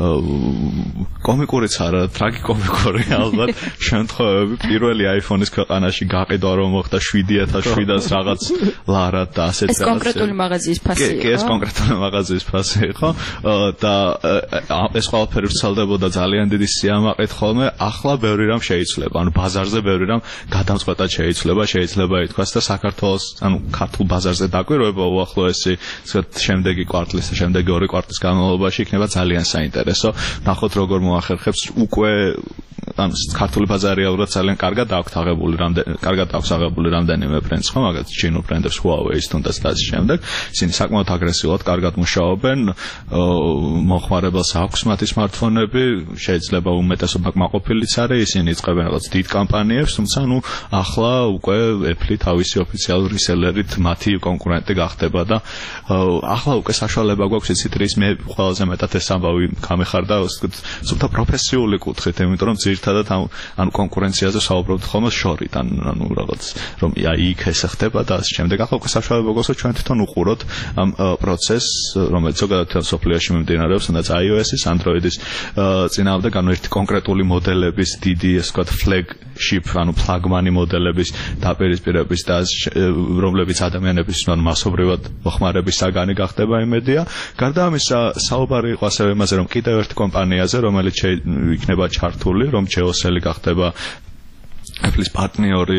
კომიკურიც არა, ტრაგიკომიკური ალბათ შემთხვევები, პირველი iPhone-ის ქვეყანაში გაყიდვა რომ მოხდა შვიდი ათას შვიდას რაღაც ლარად და ასეთ რაღაც. ეს კონკრეტული მაღაზიის ფასი იყო. კი, ეს კონკრეტული მაღაზიის ფასი იყო და ეს ყველაფერი ვრცელდებოდა ძალიან დიდი სიამაყით ხოლმე. ახლა ბევრი რამ შეიცვლება, ანუ ბაზარზე ბევრი რამ გადამწყვეტად შეიცვლება, შეიძლება ითქვას და საქართველოს, ანუ ქართულ ბაზარზე დაკვირვება უახლოესი, ვთქვათ, შემდეგი კვარტლის და შემდეგი ორი კვარტლის განმავლობაში იქნება ძალიან საინტერესო. ნახოთ როგორ მოახერხებს უკვე ანუ ქართული ბაზარი ალბათ ძალიან კარგად აქვს აღებული, რამდენი კარგად აქვს აღებული რამდენიმე ბრენდს, ხო, მაგალითად ჩინურ ბრენდებს Huawei-ს თუნდაც და ასე შემდეგ. ისინი საკმაოდ აგრესიულად კარგად მუშაობენ, მოხმარებელს აქვს მათი smartphone-ები, შეიძლება უმეტესობა კმაყოფილიც არის, ისინი იწყებენ რაღაც დიდ კამპანიებს, თუმცა ნუ ახლა უკვე Apple თავისი ოფიციალური რისელერით მათი კონკურენტი გახდება და ახლა უკვე საშუალება გვაქვს იცით რის მე ყველაზე მეტად ეს ამბავი გამეხარდა, ზუსტად პროფესიული კუთხით, იმიტომ რომ ერთადად ანუ კონკურენციაზე საუბრობთ ხოლმე შორიდან, ანუ რაღაც რომ აი იქ ეს ხდება და ასე შემდეგ. ახლა უკვე საშუალება გვაქვს ჩვენ თვითონ უყუროთ ამ პროცესს, რომელიც ზოგადად სოფლიოში მიმდინარეობს, თუნდაც iOS-ის, Android-ის წინააღმდეგ, ანუ ერთი კონკრეტული მოდელების დიდი, ასე ვთქვათ, flagship, ანუ ფლაგმანი მოდელების დაპირისპირების და რომლებიც ადამიანების ანუ მასობრივად მოხმარების საგანი გახდება იმედია. გარდა ამისა, საუბარი იყო ასევე იმაზე, რომ კიდევ ერთი კომპანიაზე, რომელიც იქნება ჩართული, რომ ჯეოსელი გახდება Apple-ის პარტნიორი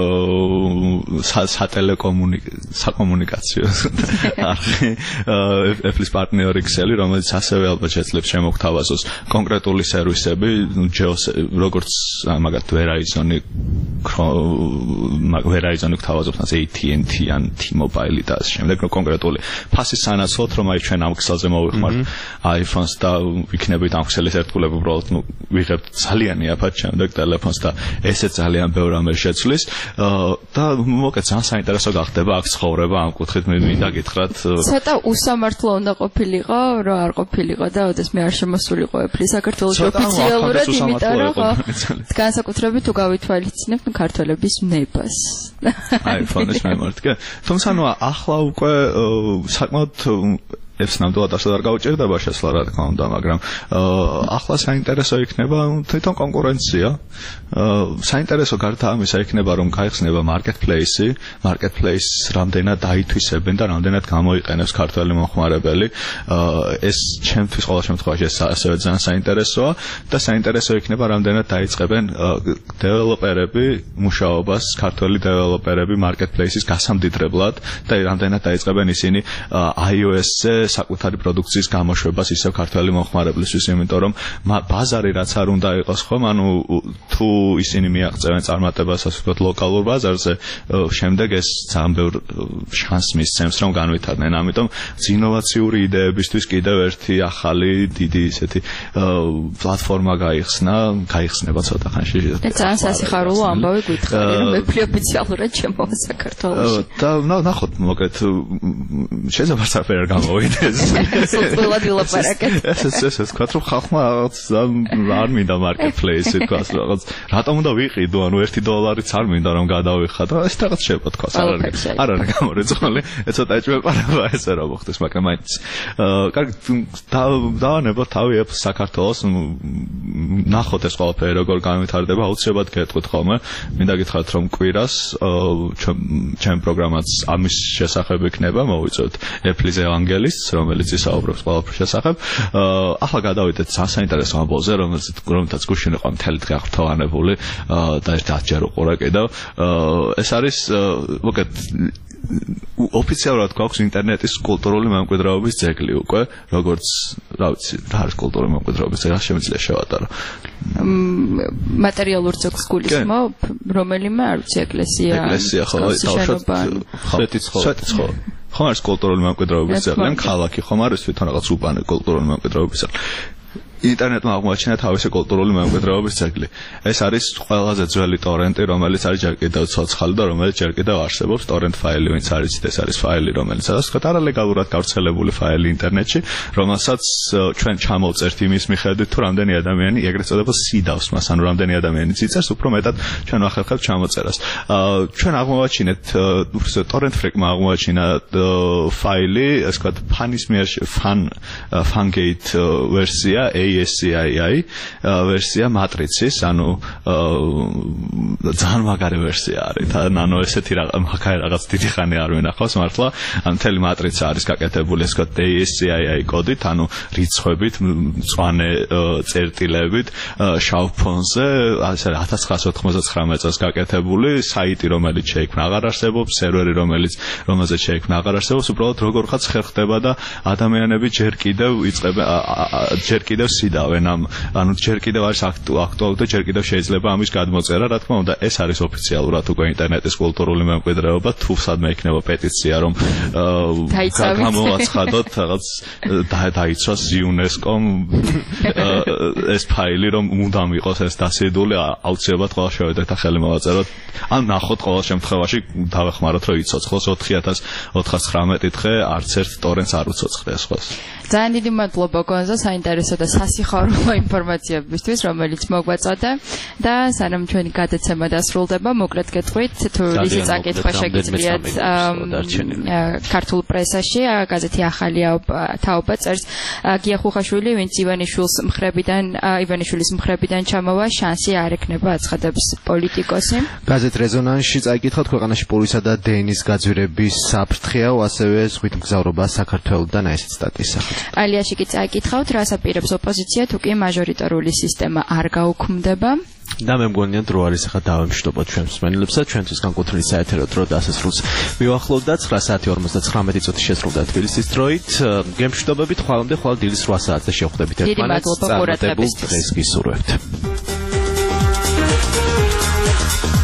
საკომუნიკაციო არხი, Apple-ის პარტნიორი ქსელი, რომელიც ასევე ალბათ შეძლებს შემოგთავაზოს კონკრეტული სერვისები, როგორც მაგათ Verizon-ი Verizon-ი გთავაზობს ასე A T and T ან T-Mobile და ასე შემდეგ, კონკრეტული ფასის სანაცვლოდ, რომ აი ჩვენ ამ ქსელზე მოვიხმართ iPhone-ს და იქნებით ამ ქსელის ერთგულება უბრალოდ ნუ ვიღებთ ძალიან იაფად შემდეგ ტელეფონს და ესეც ძალიან ბევრ რამეს შეცვლის და მოკეთ ძალიან საინტერესო გახდება აქ ცხოვრება ამ კუთხით მე მინდა გითხრათ ცოტა უსამართლო უნდა ყოფილიყო რომ არ ყოფილიყო და ოდესმე მე არ შემოსულიყო Apple საქართველოს ოფიციალურად იმიტომ რომ განსაკუთრებით თუ გავითვალისწინებთ ქართველების ნებას iPhone-ის მემართ კი თუმცა ნუ ახლა უკვე საკმაოდ ეს ნამდვილად ასე არ გაუჭირდება შესვლა რა თქმა უნდა, მაგრამ ახლა საინტერესო იქნება თვითონ კონკურენცია. საინტერესო გარდა ამისა იქნება რომ გაიხსნება marketplace-ი, marketplace-ს რამდენად დაითვისებენ და რამდენად გამოიყენებს ქართველი მომხმარებელი. ეს ჩემთვის ყოველ შემთხვევაში ასევე ძალიან საინტერესოა და საინტერესო იქნება რამდენად დაიწყებენ დეველოპერები მუშაობას, ქართველი დეველოპერები marketplace-ის გასამდიდრებლად და რამდენად დაიწყებენ ისინი iOS-ზე საკუთარი პროდუქციის გამოშვებას ისევ ქართველი მომხმარებლისთვის, იმიტომ რომ ბაზარი რაც არ უნდა იყოს ხომ, ანუ თუ ისინი მიაღწევენ წარმატებას ასე ვთქვათ ლოკალურ ბაზარზე, შემდეგ ეს ძალიან ბევრ შანსს მისცემს რომ განვითარდნენ. ამიტომ ინოვაციური იდეებისთვის კიდევ ერთი ახალი დიდი ისეთი პლატფორმა გაიხსნა, გაიხსნება ცოტა ხანში. და ძალიან სასიხარულო ამბავი გითხარი რომ მეფე ოფიციალურად შემოვა საქართველოში. და ნახოთ მოკლედ შეიძლება საფერ არ გამოვიდეს. სულ ვილაპარაკეთ. ეს ეს ეს თქვა რომ ხალხმა რაღაც არ მინდა მარკეტპლეისი თქვა რაღაც რატომ უნდა ვიყიდო, ანუ ერთი დოლარიც არ მინდა რომ გადავიხადო, ეს რაღაც შეიძლება თქვა არ არის არ არის გამორეწონილი. ეს ცოტა ეჭვებარება ესე რა მოხდეს, მაგრამ მაინც კარგი დავანებოთ თავი საქართველოს ნახოთ ეს ყველაფერი როგორ განვითარდება, აუცილებლად გეტყვით ხოლმე. მინდა გითხრათ რომ კვირას ჩემ პროგრამაც ამის შესახებ იქნება, მოვიწევთ ეფლის ევანგელისტს, რომელიც ისაუბრებს ყველაფრის შესახებ. ახლა გადავიდეთ საინტერესო ამბავზე, რომელთაც გუშინ იყო მთელი დღე აღფრთოვანებული და ერთ ათჯერ უყურე კიდევ. ეს არის მოკლედ ოფიციალურად გვაქვს ინტერნეტის კულტურული მემკვიდრეობის ძეგლი უკვე, როგორც რა ვიცი, რა არის კულტურული მემკვიდრეობის ძეგლი, შემიძლია შევატარო. მატერიალურ ძეგლს გულისხმობ, რომელიმე არ ვიცი ეკლესია. ეკლესია ხო, სვეტიც ხო. სვეტიც ხო. ხომ არის კულტურული მემკვიდრეობის ძეგლი, ან ქალაქი ხომ არის თვითონ რაღაც უბანი კულტურული მემკვიდრეობის ძეგლი. ინტერნეტმა აღმოაჩინა თავისი კულტურული მემკვიდრეობის ძეგლი. ეს არის ყველაზე ძველი ტორენტი, რომელიც არის ჯერ კიდევ ცოცხალი და რომელიც ჯერ კიდევ არსებობს. ტორენტ ფაილი, ვინც არის, ეს არის ფაილი, რომელიც ასე ვთქვათ, არალეგალურად გავრცელებული ფაილი ინტერნეტში, რომელსაც ჩვენ ჩამოვწერთ იმის მიხედვით, თუ რამდენი ადამიანი ეგრეთ წოდებულ სიდავს მას, ანუ რამდენი ადამიანი ციწერს, უფრო მეტად ჩვენ ვახერხებთ ჩამოწერას. ჩვენ აღმოვაჩინეთ, ტორენტ ფრეკმა აღმოაჩინა ფაილი, ასე ვთქვათ, ფანის მიერ ფან ფანგეით ვერსია A S C I I ვერსია მატრიცის, ანუ ძალიან მაგარი ვერსია არის. ანუ ესეთი მაგარი რაღაც დიდი ხანი არ ვინახავს მართლა. ან მთელი მატრიცა არის გაკეთებული ეს ვთქვათ A S C I I კოდით, ანუ რიცხვებით, მწვანე წერტილებით, შავ ფონზე, ასე ათას ცხრაასი ოთხმოცდათხრამეტ წელს გაკეთებული საიტი, რომელიც შეიქმნა აღარ არსებობს, სერვერი, რომელიც რომელზეც შეიქმნა აღარ არსებობს, უბრალოდ როგორღაც ხერხდება და ადამიანები ჯერ კიდევ იწყებენ ჯერ კიდევ სიდავენ ამ, ანუ ჯერ კიდევ არის აქტუალური და ჯერ კიდევ შეიძლება ამის გადმოწერა, რა თქმა უნდა, ეს არის ოფიციალურად უკვე ინტერნეტის კულტურული მემკვიდრეობა, თუ სადმე იქნება პეტიცია, რომ გამოვაცხადოთ, რაღაც დაიცვას იუნესკომ ეს ფაილი, რომ მუდამ იყოს ეს დასიდული, აუცილებლად ყველა შევედრეთ და ხელი მოვაწეროთ. ან ნახოთ ყოველ შემთხვევაში დავეხმაროთ, რომ იცოცხლოს ოთხი ათას ოთხსაცხრამეტი დღე არც ერთ ტორენტს არ უცოცხლეს ხოლმე. ძალიან დიდი მადლობა გონზო საინტერესო და სასიხარულო ინფორმაციებისთვის, რომელიც მოგვაწოდა და სანამ ჩვენი გადაცემა დასრულდება, მოკლედ გეტყვით, თუ რისი წაკითხვა შეგიძლიათ ქართულ პრესაში, გაზეთი ახალი თაობა წერს გია ხუხაშვილი, ვინც ივანიშვილის მხრებიდან ივანიშვილის მხრებიდან ჩამოვა, შანსი არ ექნება აცხადებს პოლიტიკოსი. გაზეთ რეზონანსში წაიკითხავთ ქვეყანაში პურვისა და დენის გაძვირების საფრთხეა, ასევე ზღვით მგზავრობა საქართველოდან ესეთ სტატიის სახით. ალიაში კი წაიკითხავთ, რას აპირებს ოპოზიცია, თუ კი მაჟორიტარული სისტემა არ გაუქმდება. და მე მგონია დრო არის ახლა დავემშვიდობოთ ჩვენს მსმენელებსა, ჩვენთვის განკუთვნილი საეთერო დრო დასასრულს მივახლოვთ და ცხრა საათი ორმოცდათხრამეტი წუთი შესრულდა თბილისის დროით. გემშვიდობებით, ხვალამდე ხვალ დილის რვა საათზე შევხვდებით ერთმანეთს. დიდი მადლობა ყურადღებისთვის. დღეს გისურვებთ.